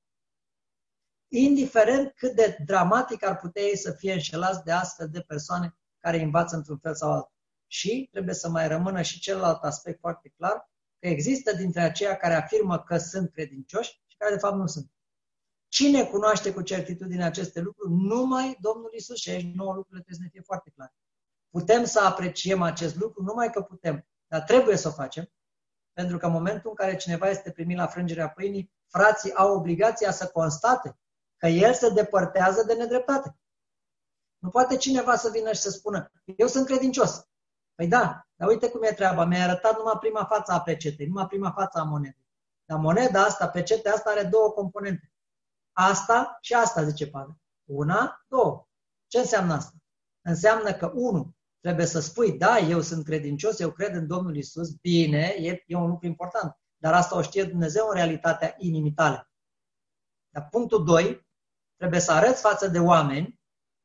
Speaker 3: Indiferent cât de dramatic ar putea ei să fie înșelați de astfel de persoane care învață într-un fel sau altul. Și trebuie să mai rămână și celălalt aspect foarte clar, că există dintre aceia care afirmă că sunt credincioși și care de fapt nu sunt. Cine cunoaște cu certitudine aceste lucruri? Numai Domnul Iisus. Și aici nouă lucrurile trebuie să ne fie foarte clare. Putem să apreciem acest lucru, numai că putem, dar trebuie să o facem, pentru că în momentul în care cineva este primit la frângerea pâinii, frații au obligația să constate că el se depărtează de nedreptate. Nu poate cineva să vină și să spună, eu sunt credincios. Păi da, dar uite cum e treaba, mi-ai arătat numai prima față a pecetei, numai prima față a monedei. Dar moneda asta, pecetea asta are două componente. Asta și asta, zice Pavel. Una, două. Ce înseamnă asta? Înseamnă că, unu, trebuie să spui, da, eu sunt credincios, eu cred în Domnul Iisus, bine, e, e un lucru important. Dar asta o știe Dumnezeu în realitatea inimii tale. Dar punctul doi, trebuie să arăți față de oameni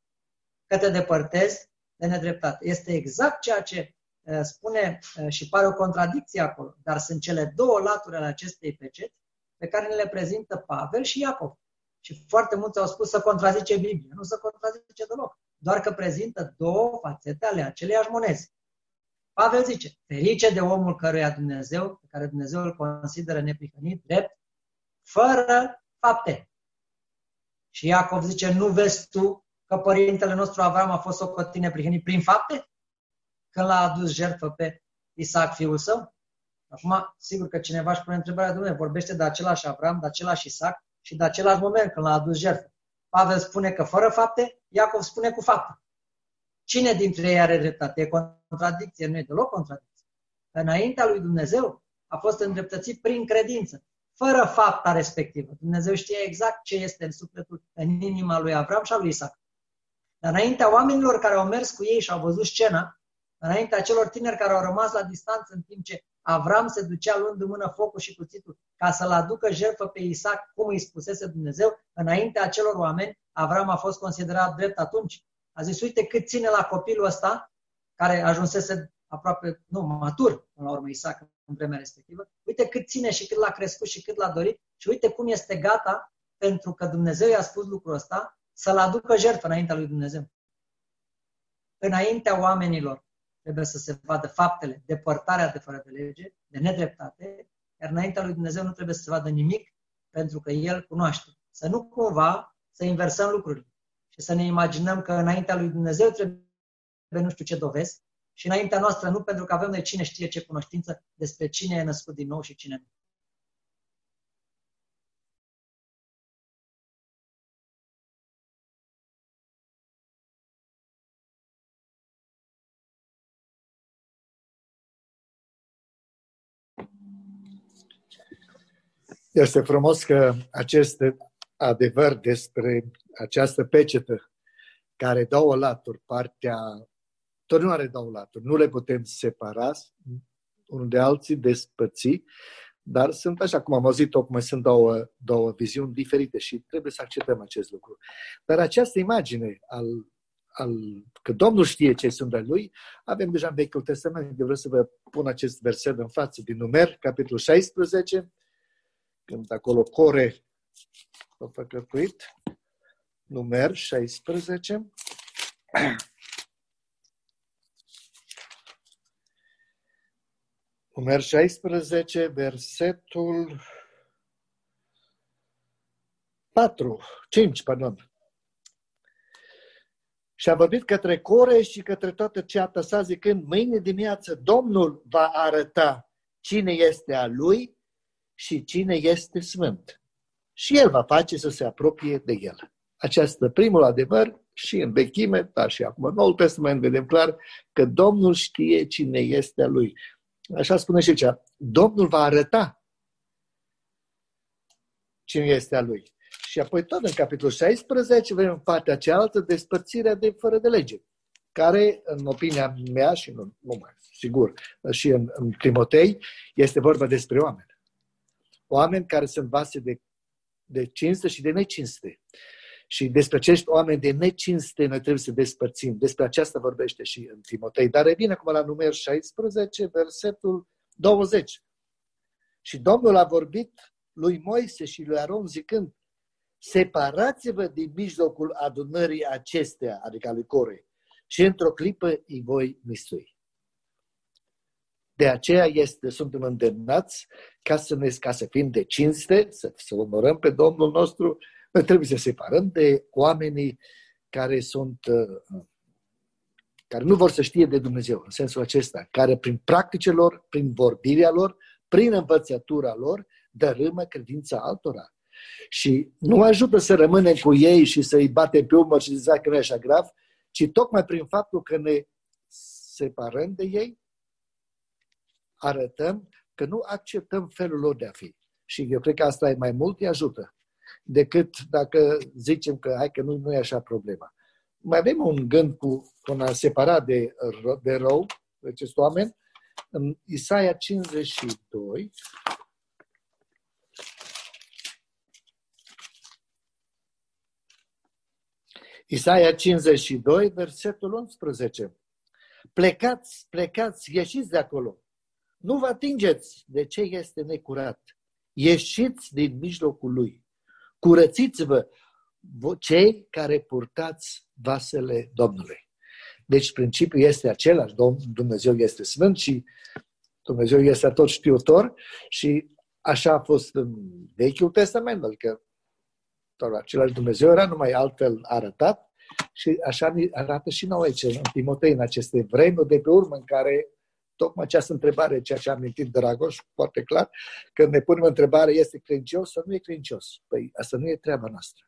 Speaker 3: că te depărtezi de nedreptate. Este exact ceea ce uh, spune uh, și pare o contradicție acolo, dar sunt cele două laturi ale acestei peceți pe care ne le prezintă Pavel și Iacov. Și foarte mulți au spus să contrazice Biblia. Nu să contrazice deloc, doar că prezintă două fațete ale aceleiași monezi. Pavel zice, ferice de omul căruia Dumnezeu, pe care Dumnezeu îl consideră neprihănit, drept, fără fapte. Și Iacov zice, nu vezi tu că părintele nostru Avram a fost socotit neprihănit prin fapte? Când l-a adus jertfă pe Isaac, fiul său? Acum, sigur că cineva își pune întrebarea, Dumnezeu, vorbește de același Avram, de același Isaac și de același moment când l-a adus jertfă. Pavel spune că fără fapte, Iacov spune cu fapte. Cine dintre ei are dreptate? E contradicție? Nu e deloc contradicție. Înaintea lui Dumnezeu a fost îndreptățit prin credință, fără fapta respectivă. Dumnezeu știe exact ce este în sufletul, în inima lui Avram și a lui Isaac. Dar înaintea oamenilor care au mers cu ei și au văzut scena, înaintea celor tineri care au rămas la distanță în timp ce Avram se ducea luând în mână focul și cuțitul ca să-l aducă jertfă pe Isaac, cum îi spusese Dumnezeu, înaintea acelor oameni, Avram a fost considerat drept atunci. A zis, uite cât ține la copilul ăsta, care ajunsese aproape, nu, matur, până la urmă Isaac în vremea respectivă, uite cât ține și cât l-a crescut și cât l-a dorit și uite cum este gata, pentru că Dumnezeu i-a spus lucrul ăsta, să-l aducă jertfă înaintea lui Dumnezeu. Înaintea oamenilor trebuie să se vadă faptele, depărtarea de fără de lege, de nedreptate, iar înaintea lui Dumnezeu nu trebuie să se vadă nimic, pentru că El cunoaște. Să nu cumva să inversăm lucrurile și să ne imaginăm că înaintea lui Dumnezeu trebuie nu știu ce dovezi și înaintea noastră nu, pentru că avem noi cine știe ce cunoștință despre cine e născut din nou și cine nu.
Speaker 6: Este frumos că acest adevăr despre această pecetă care două laturi, partea, tot nu are două laturi, nu le putem separa unul de alții, despărți, dar sunt, așa cum am auzit tocmai, sunt două, două viziuni diferite și trebuie să acceptăm acest lucru. Dar această imagine al, al, că Domnul știe ce sunt ale lui, avem deja în Vechiul Testament. Eu vreau să vă pun acest verset în față din Numeri, capitolul șaisprezece, când acolo Core a păcătuit. Numeri șaisprezece. Numeri șaisprezece, versetul patru, cinci, pardon. Și a vorbit către Core și către toată ceata sa, zicând, mâine dimineață Domnul va arăta cine este a lui și cine este sfânt. Și el va face să se apropie de el. Aceasta primul adevăr și în vechime, dar și acum în Noul Testament vedem clar că Domnul știe cine este a lui. Așa spune și aici, Domnul va arăta cine este a lui. Și apoi tot în capitolul șaisprezece vedem în partea cealaltă despărțirea de fără de lege, care, în opinia mea și nu, nu mai sigur, și în, în Timotei, este vorba despre oameni. Oameni care sunt vase de, de cinste și de necinste. Și despre acești oameni de necinste noi trebuie să despărțim. Despre aceasta vorbește și în Timotei. Dar revine acum la Numeri șaisprezece, versetul douăzeci. Și Domnul a vorbit lui Moise și lui Aron zicând, separați-vă din mijlocul adunării acestea, adică a lui Core, și într-o clipă îi voi mistui. De aceea este, suntem îndemnați ca să, ne, ca să fim de cinste, să, să onorăm pe Domnul nostru. Noi trebuie să separăm de oamenii care sunt, care nu vor să știe de Dumnezeu, în sensul acesta, care prin practicile lor, prin vorbirea lor, prin învățătura lor, dărâmă credința altora. Și nu ajută să rămânem cu ei și să-i batem pe umăr și să zică că nu e așa grav, ci tocmai prin faptul că ne separăm de ei, arătăm că nu acceptăm felul lor de a fi. Și eu cred că asta e mai mult, îi ajută, decât dacă zicem că hai că nu, nu e așa problema. Mai avem un gând cu, cu a separa de, de rău, de acest oameni, în Isaia cincizeci și doi, Isaia cincizeci și doi, versetul unsprezece. Plecați, plecați, ieșiți de acolo. Nu vă atingeți de ce este necurat. Ieșiți din mijlocul lui. Curățiți-vă cei care purtați vasele Domnului. Deci principiul este același. Dumnezeu este sfânt și Dumnezeu este tot știutor și așa a fost în Vechiul Testament, adică tot același Dumnezeu era numai altfel arătat și așa arată și noi aici, în Timotei, în aceste vremuri de pe urmă în care tocmai această întrebare, ceea ce am mintit Dragoș, foarte clar, când ne punem întrebare, este credincios sau nu e credincios? Păi asta nu e treaba noastră.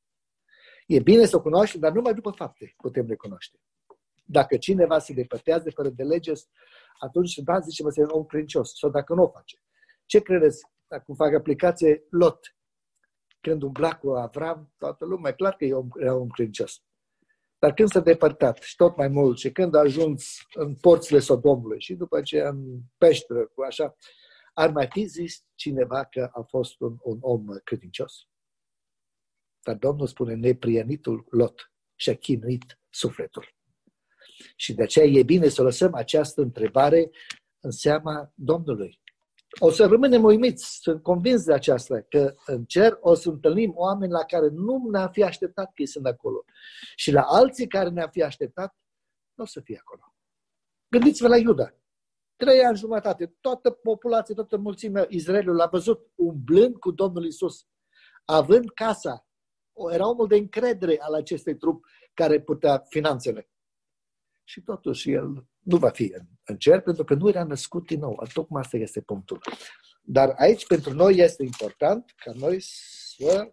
Speaker 6: E bine să o cunoaștem, dar numai după fapte putem recunoaște. Dacă cineva se depărtează fără de lege, atunci da, zicem să e un om credincios. Sau dacă nu o face. Ce credeți? Dacă fac aplicație Lot, când umbla cu Avram, toată lumea, e clar că era un credincios. Dar când s-a depărtat și tot mai mult și când a ajuns în porțile Sodomului și după aceea în peșteră, cu așa, ar mai fi zis cineva că a fost un, un om credincios? Dar Domnul spune, neprienitul Lot și-a chinuit sufletul. Și de aceea e bine să lăsăm această întrebare în seama Domnului. O să rămânem uimiți, sunt convins de aceasta, că în cer o să întâlnim oameni la care nu ne-am fi așteptat că ei sunt acolo. Și la alții care ne-am fi așteptat, nu o să fie acolo. Gândiți-vă la Iuda. Trei ani jumătate, toată populația, toată mulțimea Israelului l-a văzut umblând cu Domnul Iisus, având casa. Era omul de încredere al acestui trup care putea finanțele. Și totuși el nu va fi în, în cer, pentru că nu era născut din nou. Tocmai asta este punctul. Dar aici, pentru noi, este important ca noi să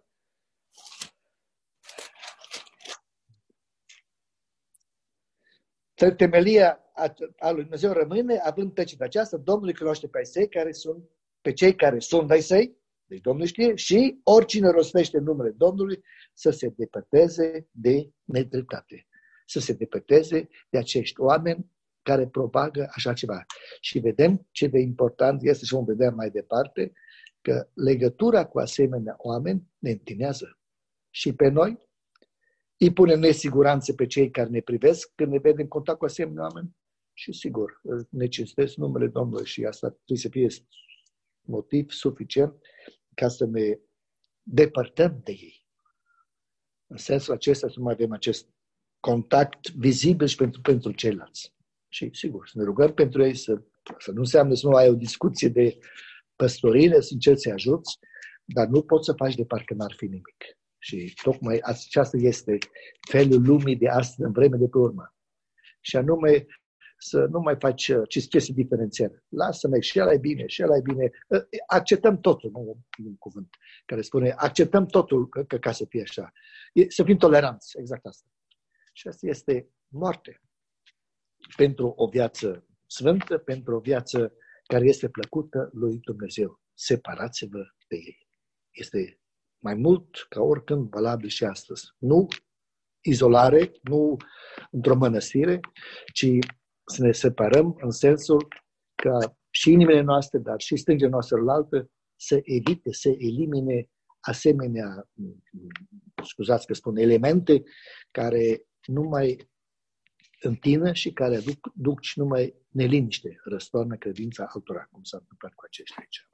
Speaker 6: temelia a lui Dumnezeu rămâne, având tăcere aceasta, Domnul îi cunoaște pe ai săi, care sunt, pe cei care sunt ai săi, deci Domnul știe, și oricine rostește numele Domnului să se depărteze de nedreptate. Să se depărteze de acești oameni care propagă așa ceva. Și vedem ce de important este și vom vedea mai departe, că legătura cu asemenea oameni ne întinează și pe noi, îi pune în nesiguranță pe cei care ne privesc când ne vedem în contact cu asemenea oameni și, sigur, ne cinstesc numele Domnului și asta trebuie să fie motiv suficient ca să ne depărtăm de ei. În sensul acesta să nu mai avem acest contact vizibil și pentru, pentru ceilalți. Și, sigur, să ne rugăm pentru ei, să, să nu înseamnă să nu ai o discuție de păstorire, să încerci să-i ajuți, dar nu poți să faci de parcă n-ar fi nimic. Și tocmai aceasta este felul lumii de astăzi, în vreme de pe urmă. Și anume, să nu mai faci ce se diferențiere. Lasă-mă, și ăla e bine, și ăla e bine. Acceptăm totul, nu un cuvânt care spune, acceptăm totul ca, ca să fie așa. Să fim toleranți, exact asta. Și asta este moarte pentru o viață sfântă, pentru o viață care este plăcută lui Dumnezeu. Separați-vă de ei. Este mai mult ca oricând valabil și astăzi. Nu izolare, nu într-o mănăstire, ci să ne separăm în sensul că și inimile noastre, dar și stângele noastre la altă, să evite, să elimine asemenea, scuzați că spun, elemente care nu mai întină și care duc, duc și numai neliniște, răstoarnă credința altora, cum s-a întâmplat cu aceștia aici.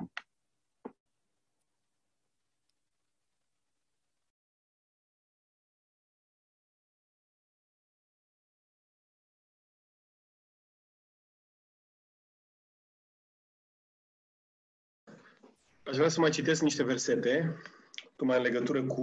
Speaker 5: Aș vrea să mai citesc niște versete, tocmai în legătură cu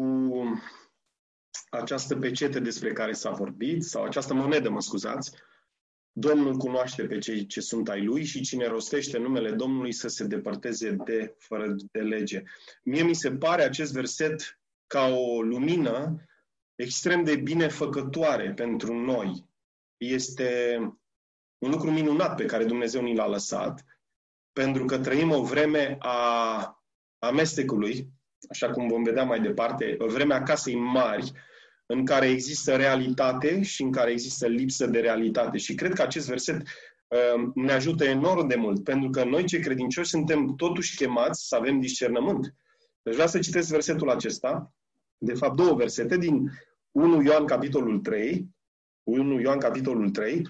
Speaker 5: această pecete despre care s-a vorbit, sau această monedă, mă scuzați. Domnul cunoaște pe cei ce sunt ai lui și cine rostește numele Domnului să se depărteze de fără de lege. Mie mi se pare acest verset ca o lumină extrem de binefăcătoare pentru noi. Este un lucru minunat pe care Dumnezeu ni l-a lăsat, pentru că trăim o vreme a amestecului, așa cum vom vedea mai departe, o vreme a casei mari, în care există realitate și în care există lipsă de realitate. Și cred că acest verset uh, ne ajută enorm de mult, pentru că noi, cei credincioși, suntem totuși chemați să avem discernământ. Deci vreau să citesc versetul acesta, de fapt două versete, din unu Ioan capitolul trei, unu Ioan capitolul trei,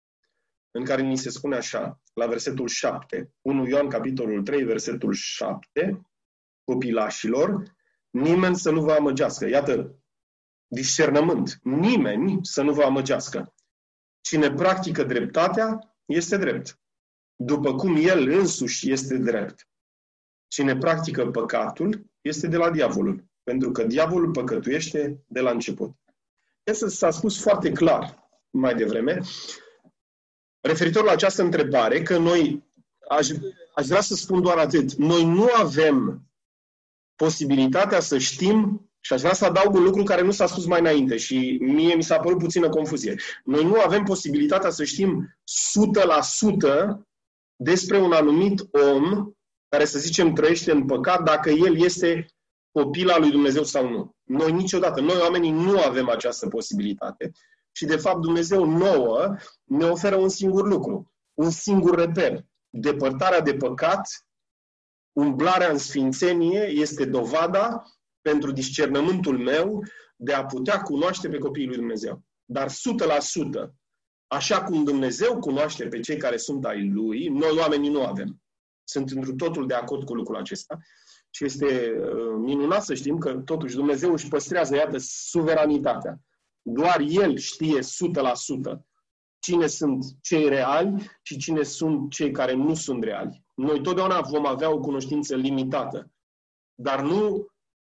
Speaker 5: în care ni se spune așa, la versetul șapte, unu Ioan capitolul trei, versetul șapte, copilașilor, nimeni să nu vă amăgească. Iată, discernământ. Nimeni să nu vă amăgească. Cine practică dreptatea este drept, după cum el însuși este drept. Cine practică păcatul este de la diavolul, pentru că diavolul păcătuiește de la început. Asta s-a spus foarte clar mai devreme, referitor la această întrebare, că noi, aș, aș vrea să spun doar atât, noi nu avem posibilitatea să știm, și aș vrea să adaug un lucru care nu s-a spus mai înainte și mie mi s-a părut puțină confuzie. Noi nu avem posibilitatea să știm o sută la sută despre un anumit om care, să zicem, trăiește în păcat, dacă el este copil al lui Dumnezeu sau nu. Noi niciodată, noi oamenii nu avem această posibilitate și, de fapt, Dumnezeu nouă ne oferă un singur lucru, un singur reper. Depărtarea de păcat, umblarea în sfințenie este dovada pentru discernământul meu de a putea cunoaște pe copiii lui Dumnezeu. Dar o sută la sută, așa cum Dumnezeu cunoaște pe cei care sunt ai Lui, noi oamenii nu avem. Sunt întru totul de acord cu lucrul acesta și este minunat să știm că totuși Dumnezeu își păstrează, iată, suveranitatea. Doar El știe o sută la sută cine sunt cei reali și cine sunt cei care nu sunt reali. Noi totdeauna vom avea o cunoștință limitată, dar nu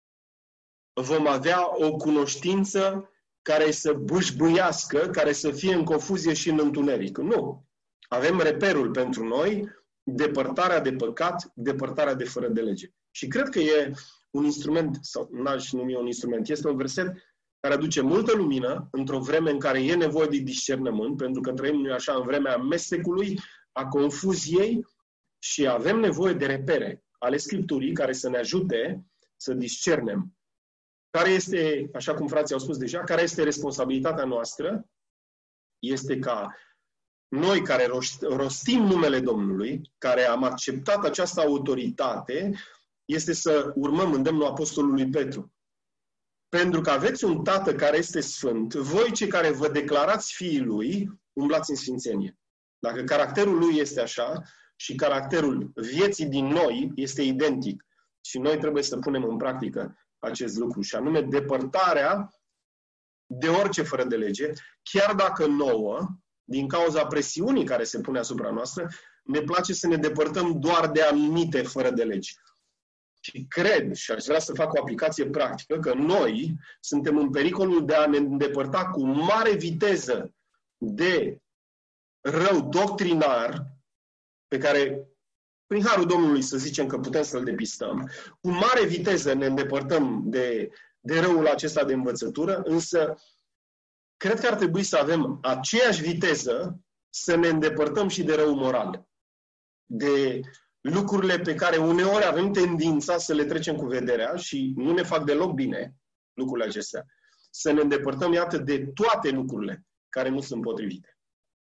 Speaker 5: vom avea o cunoștință care să bâșbâiască, care să fie în confuzie și în întuneric. Nu. Avem reperul pentru noi, depărtarea de păcat, depărtarea de fără de lege. Și cred că e un instrument, sau n-aș numi un instrument, este un verset care aduce multă lumină într-o vreme în care e nevoie de discernământ, pentru că trăim noi așa în vremea amestecului, a confuziei și avem nevoie de repere ale Scripturii care să ne ajute să discernem. Care este, așa cum frații au spus deja, care este responsabilitatea noastră? Este ca noi care rostim numele Domnului, care am acceptat această autoritate, este să urmăm îndemnul apostolului Petru. Pentru că aveți un Tată care este sfânt, voi cei care vă declarați fiii Lui, umblați în sfințenie. Dacă caracterul Lui este așa și caracterul vieții din noi este identic și noi trebuie să punem în practică acest lucru, și anume depărtarea de orice fără de lege, chiar dacă nouă, din cauza presiunii care se pune asupra noastră, ne place să ne depărtăm doar de anumite fără de legi. Și cred, și aș vrea să fac o aplicație practică, că noi suntem în pericolul de a ne îndepărta cu mare viteză de rău doctrinar, pe care, prin harul Domnului, să zicem că putem să-l depistăm, cu mare viteză ne îndepărtăm de, de răul acesta de învățătură, însă cred că ar trebui să avem aceeași viteză să ne îndepărtăm și de răul moral. De lucrurile pe care uneori avem tendința să le trecem cu vederea și nu ne fac deloc bine lucrurile acestea. Să ne îndepărtăm, iată, de toate lucrurile care nu sunt potrivite.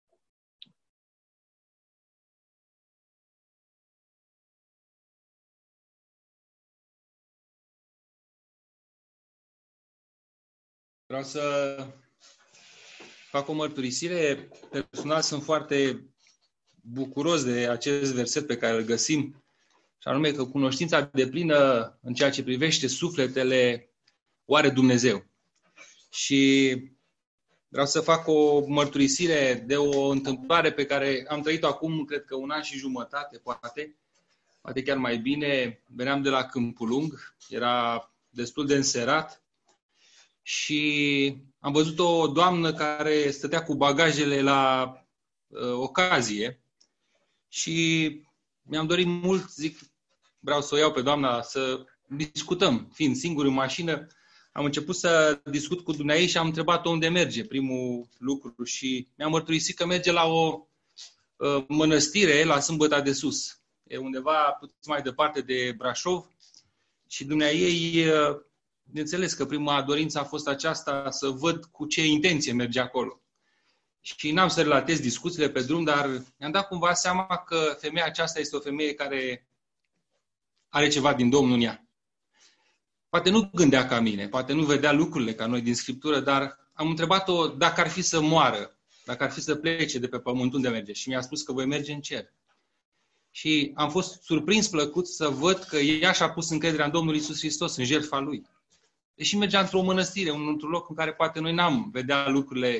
Speaker 4: Vreau să fac o mărturisire. Personal sunt foarte bucuros de acest verset pe care îl găsim, și anume că cunoștința deplină în ceea ce privește sufletele o are Dumnezeu. Și vreau să fac o mărturisire de o întâmplare pe care am trăit-o acum, cred că un an și jumătate, poate, poate chiar mai bine. Veneam de la Câmpul Lung, era destul de înserat și am văzut o doamnă care stătea cu bagajele la uh, ocazie și mi-am dorit mult, zic, vreau să o iau pe doamna să discutăm. Fiind singur în mașină, am început să discut cu dumneaei și am întrebat-o unde merge, primul lucru, și mi-am mărturisit că merge la o uh, mănăstire la Sâmbăta de Sus. E undeva puțin mai departe de Brașov și dumneaei, uh, bineînțeles că prima dorință a fost aceasta, să văd cu ce intenție merge acolo. Și n-am să relatez discuțiile pe drum, dar mi-am dat cumva seama că femeia aceasta este o femeie care are ceva din Domnul în ea. Poate nu gândea ca mine, poate nu vedea lucrurile ca noi din Scriptură, dar am întrebat-o dacă ar fi să moară, dacă ar fi să plece de pe pământ, unde merge. Și mi-a spus că voi merge în cer. Și am fost surprins plăcut să văd că ea și-a pus încrederea în Domnul Iisus Hristos, în jertfa Lui. Deși mergea într-o mănăstire, într-un loc în care poate noi n-am vedea lucrurile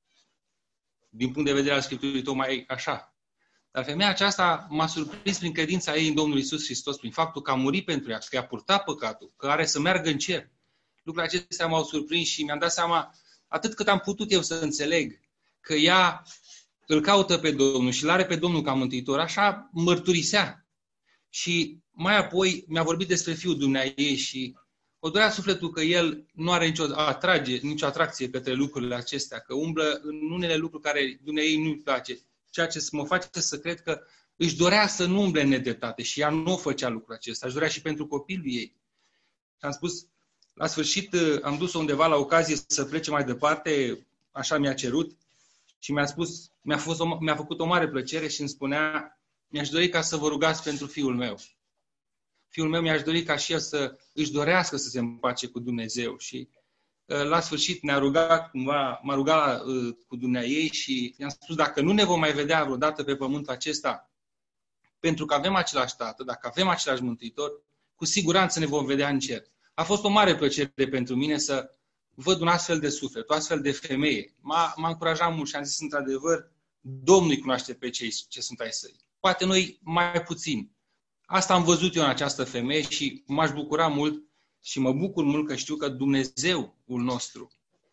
Speaker 4: din punct de vedere al Scripturii tocmai așa. Dar femeia aceasta m-a surprins prin credința ei în Domnul Iisus Hristos, prin faptul că a murit pentru ea, că i-a purtat păcatul, că are să meargă în cer. Lucrurile acestea m-au surprins și mi-am dat seama, atât cât am putut eu să înțeleg, că ea îl caută pe Domnul și l-are pe Domnul ca mântuitor, așa mărturisea. Și mai apoi mi-a vorbit despre fiul dumneaei și o dorea sufletul că el nu are nicio, atrage, nicio atracție către lucrurile acestea, că umblă în unele lucruri care dumneaei nu-i place, ceea ce mă face să cred că își dorea să nu umble în nedreptate și ea nu făcea lucrul acesta, își dorea și pentru copilul ei. Și am spus, la sfârșit am dus-o undeva la ocazie să plece mai departe, așa mi-a cerut și mi-a spus, mi-a, fost o, mi-a făcut o mare plăcere și îmi spunea, mi-aș dori ca să vă rugați pentru fiul meu. Fiul meu mi-aș dori ca și el să își dorească să se împace cu Dumnezeu. Și la sfârșit ne-a rugat, cumva, m-a rugat cu dumneaei și i-am spus, dacă nu ne vom mai vedea vreodată pe pământul acesta, pentru că avem același Tată, dacă avem același Mântuitor, cu siguranță ne vom vedea în cer. A fost o mare plăcere pentru mine să văd un astfel de suflet, o astfel de femeie. M-a, m-a încurajat mult și am zis, într-adevăr, Domnul îi cunoaște pe cei ce sunt ai săi. Poate noi mai puțin. Asta am văzut eu în această femeie și m-aș bucura mult și mă bucur mult că știu că Dumnezeul nostru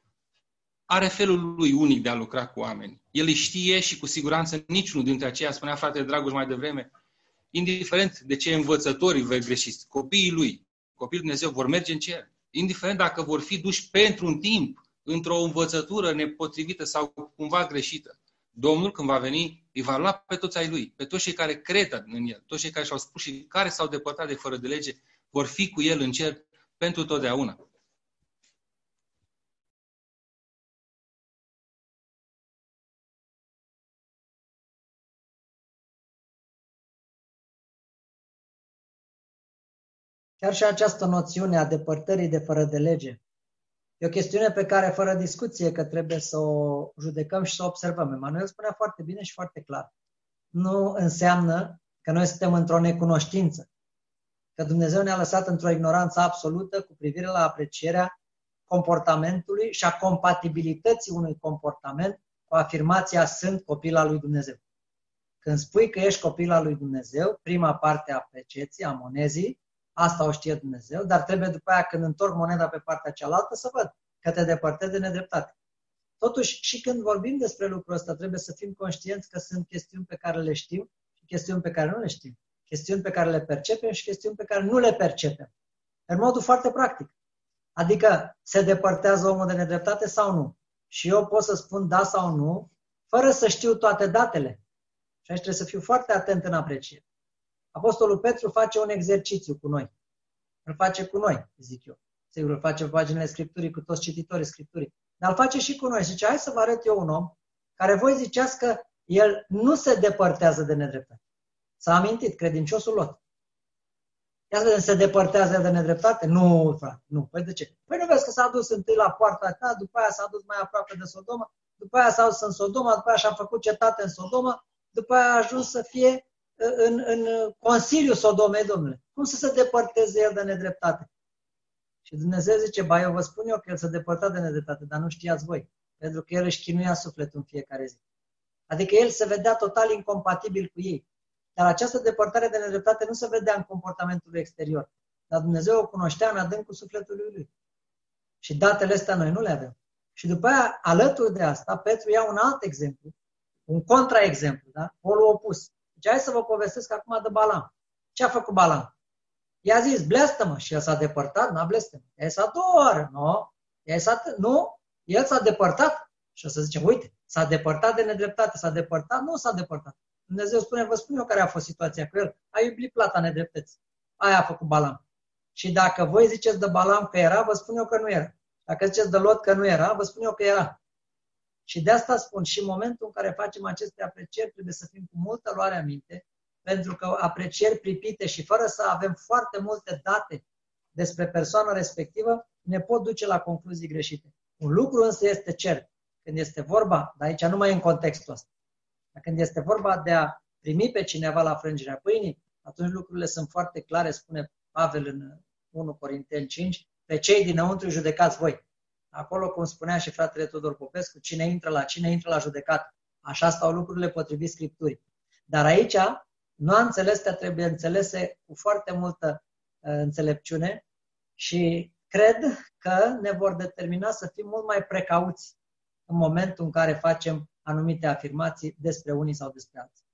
Speaker 4: are felul lui unic de a lucra cu oameni. El îi știe și cu siguranță niciunul dintre aceia, spunea fratele Dragoș mai devreme, indiferent de ce învățătorii vor greși, copiii lui, copiii lui Dumnezeu vor merge în cer. Indiferent dacă vor fi duși pentru un timp într-o învățătură nepotrivită sau cumva greșită. Domnul, când va veni, îi va lua pe toți ai lui, pe toți cei care cred în el, toți cei care și-au spus și care s-au depărtat de fără de lege, vor fi cu el în cer pentru totdeauna.
Speaker 3: Chiar și această noțiune a depărtării de fără de lege E o chestiune pe care, fără discuție, că trebuie să o judecăm și să o observăm. Emanuel spunea foarte bine și foarte clar. Nu înseamnă că noi suntem într-o necunoștință, că Dumnezeu ne-a lăsat într-o ignoranță absolută cu privire la aprecierea comportamentului și a compatibilității unui comportament cu afirmația sunt copil al lui Dumnezeu. Când spui că ești copil al lui Dumnezeu, prima parte a apreciației, a monezii, asta o știe Dumnezeu, dar trebuie după aia când întorc moneda pe partea cealaltă să văd că te depărtezi de nedreptate. Totuși, și când vorbim despre lucrul ăsta, trebuie să fim conștienți că sunt chestiuni pe care le știm și chestiuni pe care nu le știm. Chestiuni pe care le percepem și chestiuni pe care nu le percepem. În modul foarte practic. Adică se depărtează omul de nedreptate sau nu? Și eu pot să spun da sau nu, fără să știu toate datele. Și aici trebuie să fiu foarte atent în apreciere. Apostolul Petru face un exercițiu cu noi. Îl face cu noi, zic eu. Sigur, îl face pe paginile Scripturii, cu toți cititorii Scripturii. Dar îl face și cu noi. Zice, hai să vă arăt eu un om care voi ziceați că el nu se depărtează de nedreptate. S-a amintit, credinciosul Lot. Ia să vedem, se depărtează de nedreptate? Nu, frate, nu. Păi de ce? Păi nu vezi că s-a dus întâi la poarta ta, după aia s-a dus mai aproape de Sodoma, după aia s-a dus în Sodoma, după aia și-a făcut cetate în Sodoma, după aia a ajuns să fie în, în Consiliul Sodomei, domnule. Cum să se depărteze el de nedreptate? Și Dumnezeu zice, ba, eu vă spun eu că el se depărta de nedreptate, dar nu știați voi. Pentru că el își chinuia sufletul în fiecare zi. Adică el se vedea total incompatibil cu ei. Dar această depărtare de nedreptate nu se vedea în comportamentul exterior. Dar Dumnezeu o cunoștea în adâncul sufletului lui. Și datele astea noi nu le avem. Și după aia, alături de asta, Petru ia un alt exemplu, un contraexemplu, da? Polul opus. Deci hai să vă povestesc acum de Balam. Ce a făcut Balam? I-a zis, blestă-mă. Și el s-a depărtat, n-a blestă-mă. I-a zis a doua oară, nu? I-a zis a nu? El s-a depărtat. Și o să zicem, uite, s-a depărtat de nedreptate, s-a depărtat, nu s-a depărtat. Dumnezeu spune, vă spun eu care a fost situația cu el. A iubit plata nedreptății. Aia a făcut Balam. Și dacă voi ziceți de Balam că era, vă spun eu că nu era. Dacă ziceți de Lot că nu era, vă spun eu că era. Și de asta spun, și în momentul în care facem aceste aprecieri, trebuie să fim cu multă luare aminte, pentru că aprecieri pripite și fără să avem foarte multe date despre persoana respectivă, ne pot duce la concluzii greșite. Un lucru însă este cert. Când este vorba, dar aici nu mai e în contextul ăsta, dar când este vorba de a primi pe cineva la frângerea pâinii, atunci lucrurile sunt foarte clare, spune Pavel în unu Corinteni cinci, pe cei dinăuntru judecați voi. Acolo, cum spunea și fratele Tudor Popescu, cine intră la cine intră la judecată. Așa stau lucrurile potrivit Scripturii. Dar aici, nuanțele astea trebuie înțelese cu foarte multă uh, înțelepciune și cred că ne vor determina să fim mult mai precauți în momentul în care facem anumite afirmații despre unii sau despre alții.